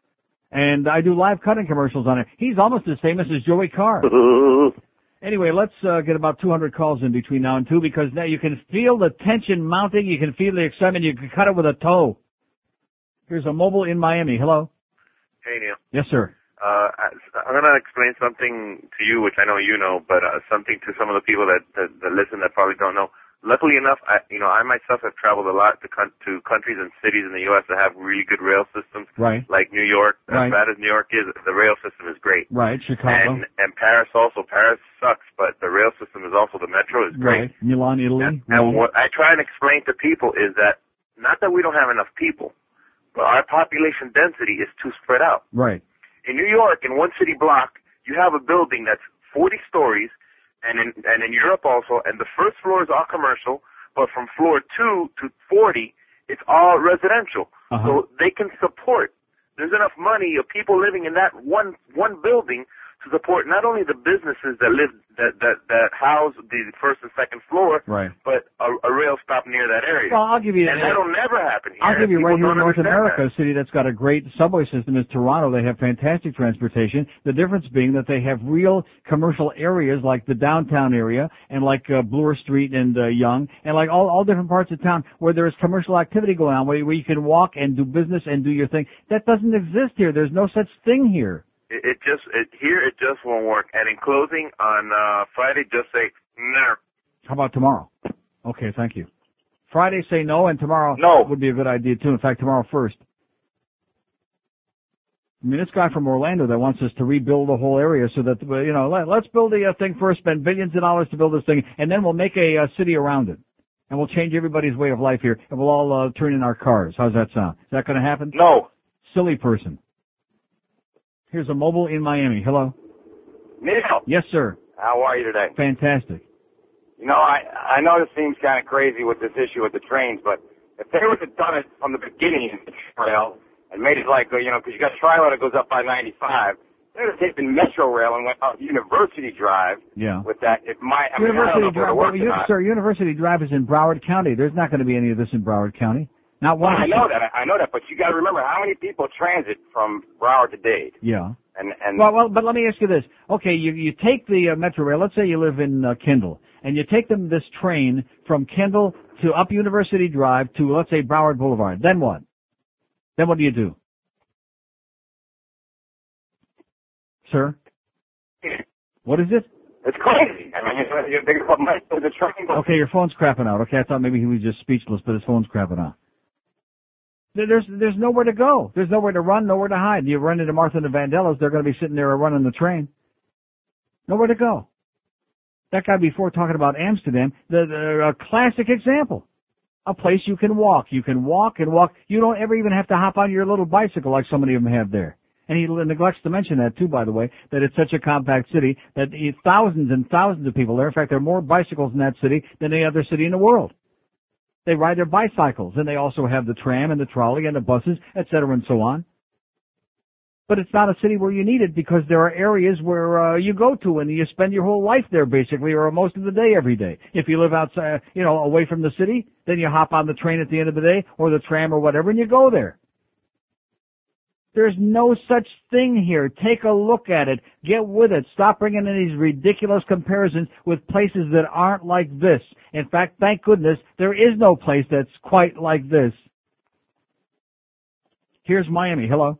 And I do live cut-in commercials on it. He's almost as famous as Joey Carr. Anyway, let's uh, get about two hundred calls in between now and two, because now you can feel the tension mounting. You can feel the excitement. You can cut it with a toe. Here's a mobile in Miami. Hello? Hey, Neil. Yes, sir. Uh, I'm going to explain something to you, which I know you know, but uh, something to some of the people that, that, that listen that probably don't know. Luckily enough, I, you know, I myself have traveled a lot to con- to countries and cities in the U S that have really good rail systems. Right. Like New York. Right. As bad as New York is, the rail system is great. Right, Chicago. And, and Paris also. Paris sucks, but the rail system is also, the metro is great. Right, Milan, Italy. And, and what I try and explain to people is that, not that we don't have enough people, but our population density is too spread out. Right. In New York, in one city block, you have a building that's forty stories, and in and in Europe also, and the first floor is all commercial, but from floor two to forty, it's all residential. Uh-huh. So they can support. There's enough money of people living in that one one building to support not only the businesses that live that that that house the first and second floor, Right. but a, a rail stop near that area. Well, I'll give you and that. that'll never happen here. I'll give you People right here in don't North understand America, that. a city that's got a great subway system is Toronto. They have fantastic transportation. The difference being that they have real commercial areas like the downtown area and like uh, Bloor Street and uh, Yonge and like all, all different parts of town where there is commercial activity going on, where, where you can walk and do business and do your thing. That doesn't exist here. There's no such thing here. It, it just it, here it just won't work. And in closing, on uh, Friday, just say no. How about tomorrow? Okay, thank you. Friday, say no, and tomorrow no. would be a good idea, too. In fact, tomorrow first. I mean, this guy from Orlando that wants us to rebuild the whole area so that, you know, let, let's build a, a thing first, spend billions of dollars to build this thing, and then we'll make a, a city around it. And we'll change everybody's way of life here, and we'll all uh, turn in our cars. How's that sound? Is that going to happen? No. Silly person. Here's a mobile in Miami. Hello? Neil, Yes, sir. how are you today? Fantastic. You know, I I know this seems kind of crazy with this issue with the trains, but if they would have done it from the beginning in the trail and made it like, you know, because you got Trilo that goes up by ninety-five, they would have taken Metro Rail and went up University Drive Yeah. with that. It might, I mean, I don't know University if it would Drive, have well, worked or you, not. sir, University Drive is in Broward County. There's not going to be any of this in Broward County. Not one. I know that, I know that, but you got to remember how many people transit from Broward to Dade. Yeah. And, and Well, well, but let me ask you this. Okay, you you take the uh, Metro Rail. Let's say you live in uh, Kendall, and you take them this train from Kendall to up University Drive to, let's say, Broward Boulevard. Then what? Then what do you do, sir? What is it? it's crazy. I mean, you, you think about my, the train. Okay, your phone's crapping out. Okay, I thought maybe he was just speechless, but his phone's crapping out. There- There's there's nowhere to go. There's nowhere to run, nowhere to hide. You run into Martha and the Vandellas, they're going to be sitting there running the train. Nowhere to go. That guy before talking about Amsterdam, the, the a classic example. A place you can walk. You can walk and walk. You don't ever even have to hop on your little bicycle like so many of them have there. And he neglects to mention that too, by the way, that it's such a compact city that it's thousands and thousands of people there. In fact, there are more bicycles in that city than any other city in the world. They ride their bicycles, and they also have the tram and the trolley and the buses, et cetera, and so on. But it's not a city where you need it because there are areas where uh, you go to and you spend your whole life there basically, or most of the day every day. If you live outside, you know, away from the city, then you hop on the train at the end of the day or the tram or whatever, and you go there. There's no such thing here. Take a look at it. Get with it. Stop bringing in these ridiculous comparisons with places that aren't like this. In fact, thank goodness, there is no place that's quite like this. Here's Miami. Hello.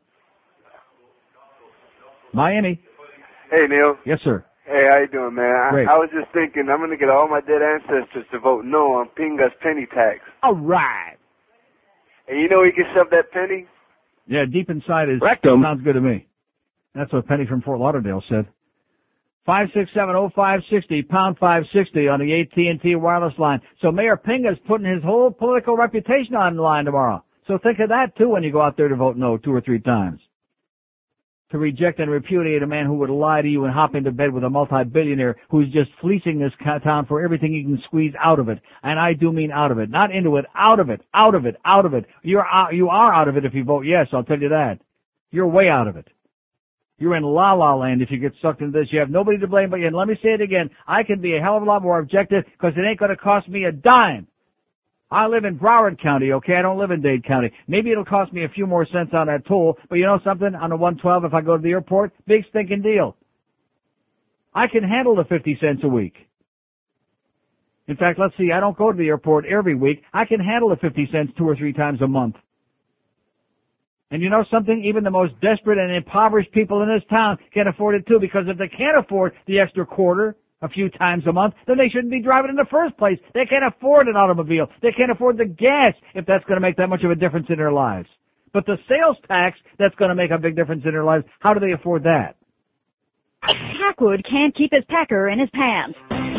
Miami. Hey, Neil. Yes, sir. Hey, how you doing, man? I, Great. I was just thinking I'm going to get all my dead ancestors to vote no on Pinga's penny tax. All right. And you know he can shove that penny? Yeah, deep inside is Rectum. sounds good to me. That's what Penny from Fort Lauderdale said. Five six seven oh five sixty pound five sixty on the A T and T wireless line. So Mayor Pinga's putting his whole political reputation on the line tomorrow. So think of that too when you go out there to vote no two or three times. to reject and repudiate a man who would lie to you and hop into bed with a multi-billionaire who's just fleecing this town for everything he can squeeze out of it. And I do mean out of it. Not into it, out of it, out of it, out of it. You're out, you are out of it if you vote yes, I'll tell you that. You're way out of it. You're in la-la land if you get sucked into this. You have nobody to blame but you. And let me say it again. I can be a hell of a lot more objective because it ain't going to cost me a dime. I live in Broward County, okay? I don't live in Dade County. Maybe it'll cost me a few more cents on that toll, but you know something? On the one twelve, if I go to the airport, big stinking deal. I can handle the fifty cents a week. In fact, let's see, I don't go to the airport every week. I can handle the fifty cents two or three times a month. And you know something? Even the most desperate and impoverished people in this town can afford it too, because if they can't afford the extra quarter a few times a month, then they shouldn't be driving in the first place. They can't afford an automobile. They can't afford the gas if that's going to make that much of a difference in their lives. But the sales tax, that's going to make a big difference in their lives. How do they afford that? Packwood can't keep his packer in his pants.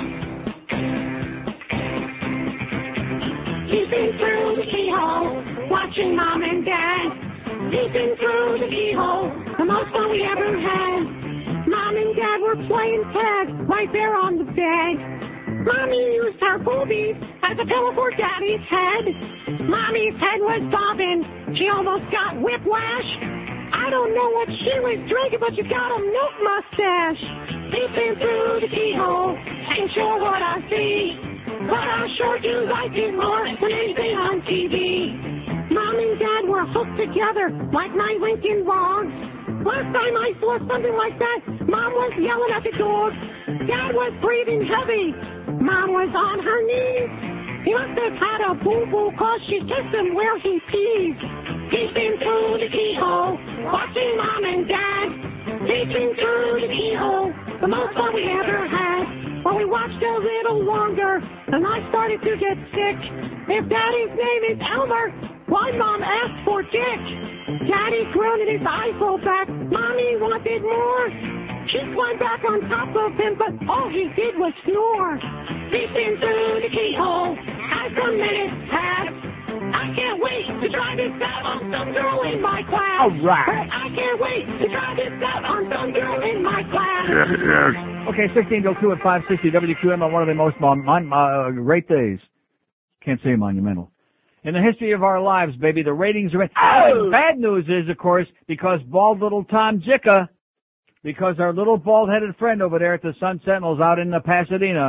Peeping through the keyhole, watching Mom and Dad. Peeping through the keyhole, the most fun we ever had. Mom and Dad were playing tag right there on the bed. Mommy used her boobies as a pillow for Daddy's head. Mommy's head was bobbing. She almost got whiplash. I don't know what she was drinking, but she got a milk mustache. Peeping through the keyhole, ain't sure what I see, but I sure do like it more than anything on T V. Mom and Dad were hooked together like my Lincoln logs. Last time I saw something like that, Mom was yelling at the dog. Dad was breathing heavy. Mom was on her knees. He must have had a boo-boo cause she kissed him where he pees. Peeping through the keyhole, watching Mom and Dad. Peeping through the keyhole, the most fun we ever had. Well, we watched a little longer, and I started to get sick. If Daddy's name is Elmer, why Mom asked for Dick? Daddy groaned and his eyes rolled back. Mommy wanted more. She climbed back on top of him, but all he did was snore. Peeping through the keyhole as the minutes pass. I can't wait to try this out on some girl in my class. All right. I can't wait to try this out on some girl in my class. Yes, yes. Okay, sixteen till two at five sixty W Q M on one of the most mon- mon- uh, great days. Can't say monumental. In the history of our lives, baby, the ratings are in. Oh! Bad news is, of course, because bald little Tom Jicka, because our little bald-headed friend over there at the Sun Sentinels out in uh, Pasadena,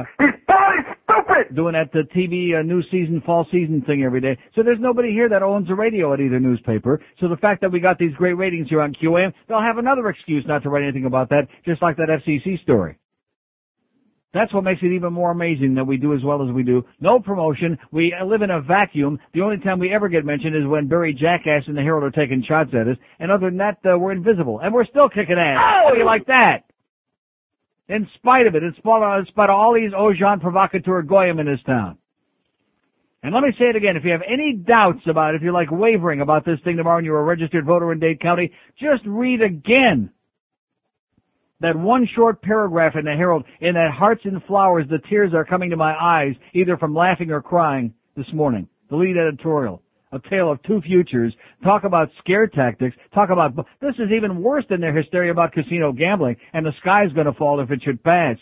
stupid, doing that the T V uh, new season, fall season thing every day. So there's nobody here that owns a radio at either newspaper. So the fact that we got these great ratings here on Q A M, they'll have another excuse not to write anything about that, just like that F C C story. That's what makes it even more amazing that we do as well as we do. No promotion. We live in a vacuum. The only time we ever get mentioned is when Barry Jackass and the Herald are taking shots at us. And other than that, uh, we're invisible. And we're still kicking ass. How do you like that? In spite of it, in spite of, in spite of all these Ojan provocateur goyim in this town. And let me say it again. If you have any doubts about it, if you're like wavering about this thing tomorrow and you're a registered voter in Dade County, just read again that one short paragraph in the Herald, in that Hearts and Flowers, the tears are coming to my eyes, either from laughing or crying this morning. The lead editorial, A Tale of Two Futures. Talk about scare tactics. Talk about, this is even worse than their hysteria about casino gambling, and the sky's going to fall if it should pass.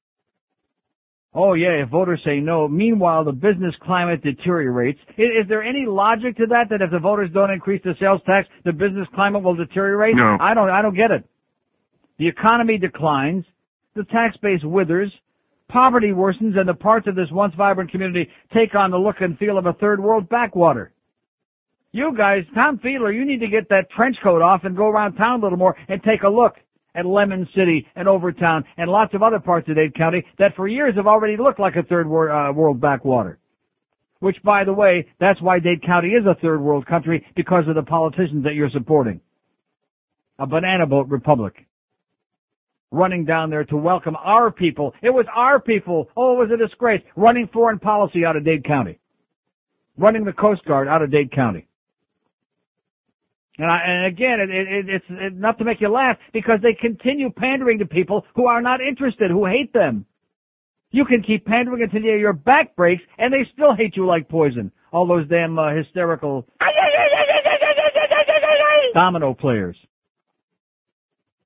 Oh yeah, if voters say no. Meanwhile, the business climate deteriorates. Is, is there any logic to that, that if the voters don't increase the sales tax, the business climate will deteriorate? No. I don't, I don't get it. The economy declines, the tax base withers, poverty worsens, and the parts of this once vibrant community take on the look and feel of a third world backwater. You guys, Tom Fiedler, you need to get that trench coat off and go around town a little more and take a look at Lemon City and Overtown and lots of other parts of Dade County that for years have already looked like a third wor- uh, world backwater. Which, by the way, that's why Dade County is a third world country, because of the politicians that you're supporting. A banana boat republic. Running down there to welcome our people. It was our people. Oh, it was a disgrace. Running foreign policy out of Dade County. Running the Coast Guard out of Dade County. And, I, and again, it, it, it's enough to make you laugh, because they continue pandering to people who are not interested, who hate them. You can keep pandering until your back breaks, and they still hate you like poison. All those damn uh, hysterical domino players.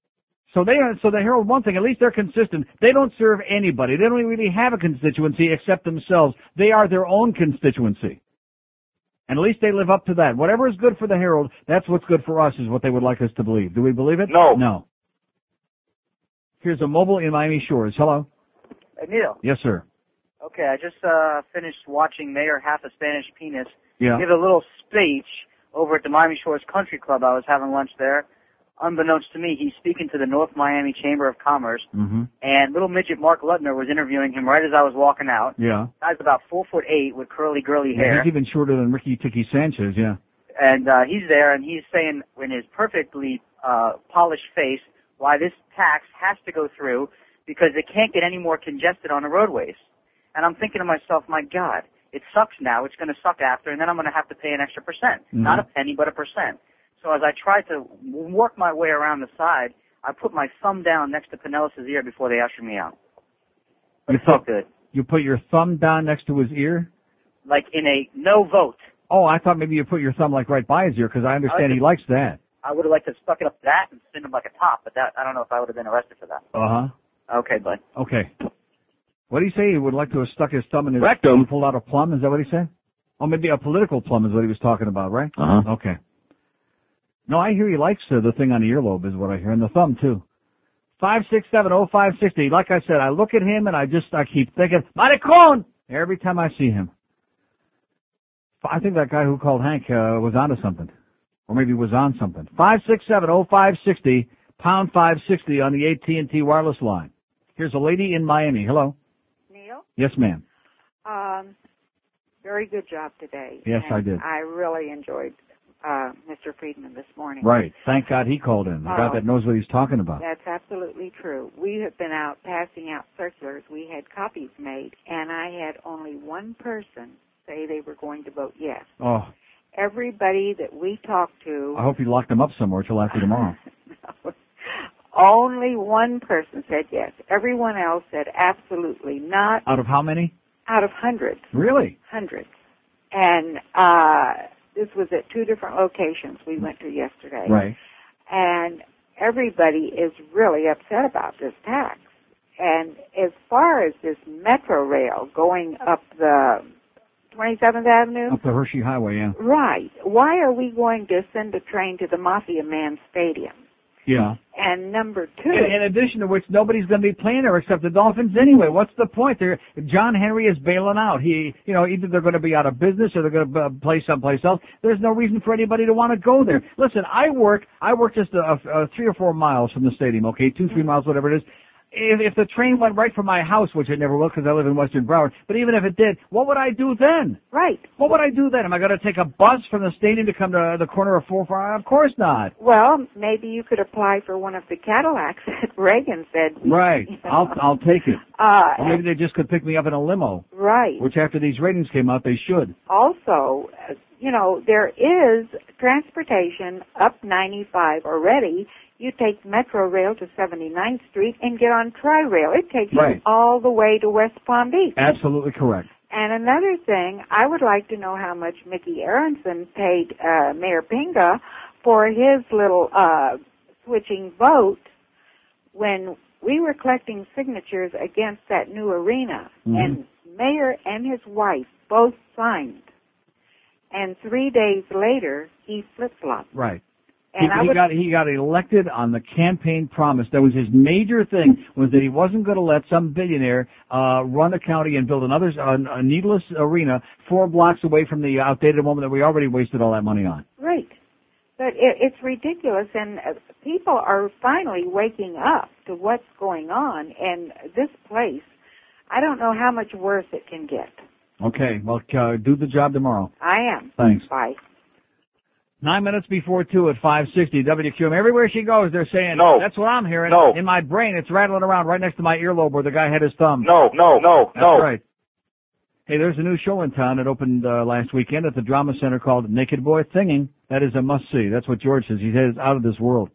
So they are, so the Herald, one thing, at least they're consistent. They don't serve anybody. They don't really have a constituency except themselves. They are their own constituency. And at least they live up to that. Whatever is good for the Herald, that's what's good for us, is what they would like us to believe. Do we believe it? No. No. Here's a mobile in Miami Shores. Hello? Hey, Neil. Yes, sir. Okay, I just uh, finished watching Mayor Half a Spanish Penis Yeah. give a little speech over at the Miami Shores Country Club. I was having lunch there. Unbeknownst to me, he's speaking to the North Miami Chamber of Commerce, Mm-hmm. and little midget Mark Lutner was interviewing him right as I was walking out. Yeah. Guy's about four foot eight with curly, girly Yeah, hair. he's even shorter than Ricky Tiki Sanchez, yeah. And uh, he's there, and he's saying in his perfectly uh, polished face why this tax has to go through because it can't get any more congested on the roadways. And I'm thinking to myself, my God, it sucks now. It's going to suck after, and then I'm going to have to pay an extra percent. Mm-hmm. Not a penny, but a percent. So as I tried to work my way around the side, I put my thumb down next to Pinellas' ear before they ushered me out. But You it felt good. You put your thumb down next to his ear? Like in a no vote. Oh, I thought maybe you put your thumb like right by his ear, because I understand he likes that. I would have liked to have stuck it up that and spin him like a top, but that I don't know if I would have been arrested for that. Uh-huh. Okay, bud. Okay. What did he say? He would like to have stuck his thumb in his Rectum. and pulled out a plum? Is that what he said? Oh, maybe a political plum is what he was talking about, right? Uh-huh. Okay. No, I hear he likes uh, the thing on the earlobe is what I hear, and the thumb, too. five six seven oh five six oh. Like I said, I look at him and I just, I keep thinking, Maricon! Every time I see him. I think that guy who called Hank uh, was onto something. Or maybe was on something. five six seven oh five six oh, pound five sixty on the A T and T wireless line. Here's a lady in Miami. Hello? Neil? Yes, ma'am. Um, very good job today. Yes, and I did. I really enjoyed uh, Mister Friedman this morning. Right. Thank God he called in. The guy Oh. that knows what he's talking about. That's absolutely true. We have been out passing out circulars. We had copies made, and I had only one person say they were going to vote yes. Oh, Everybody that we talked to, I hope you locked him up somewhere till after tomorrow. only one person said yes. Everyone else said absolutely not. Out of how many? Out of hundreds. Really? Hundreds. And uh this was at two different locations we went to yesterday. Right. And everybody is really upset about this tax. And as far as this metro rail going up the twenty-seventh Avenue, Up the Hershey Highway, yeah. right, why are we going to send a train to the Mafia Man Stadium? Yeah. And number two, In, in addition to which, nobody's going to be playing there except the Dolphins anyway. What's the point? They're, John Henry is bailing out. He, you know, either they're going to be out of business or they're going to uh, play someplace else. There's no reason for anybody to want to go there. Listen, I work, I work just a, a, a three or four miles from the stadium. Okay, two, three miles, whatever it is. If, if the train went right from my house, which it never will because I live in Western Broward, but even if it did, what would I do then? Right. What would I do then? Am I going to take a bus from the stadium to come to the corner of four four? Of course not. well, maybe you could apply for one of the Cadillacs that Reagan said. Right. you know. I'll I'll take it. Uh, Or maybe they just could pick me up in a limo, right. which after these ratings came out, they should. Also, uh, you know, there is transportation up ninety-five already. You take Metro Rail to seventy-ninth Street and get on Tri-Rail. It takes Right. you all the way to West Palm Beach. Absolutely correct. And another thing, I would like to know how much Mickey Aronson paid uh, Mayor Pinga for his little uh, switching vote when we were collecting signatures against that new arena. Mhm. And Mayor and his wife both signed. And three days later, he flip-flopped. Right. And he, I he would, got he got elected on the campaign promise. That was his major thing, was that he wasn't going to let some billionaire uh run a county and build another uh, a needless arena four blocks away from the outdated one that we already wasted all that money on. right. But it, it's ridiculous, and uh, people are finally waking up to what's going on. And this place, I don't know how much worse it can get. Okay, well, uh, do the job tomorrow. I am. Thanks. Bye. Nine minutes before two at five sixty W Q M. Everywhere she goes, they're saying, No. That's what I'm hearing. No. In my brain, it's rattling around right next to my earlobe where the guy had his thumb. No, no, no, That's no. right. Hey, there's a new show in town that opened uh, last weekend at the Drama Center called Naked Boy Thinging. That is a must-see. That's what George says. He says it's out of this world.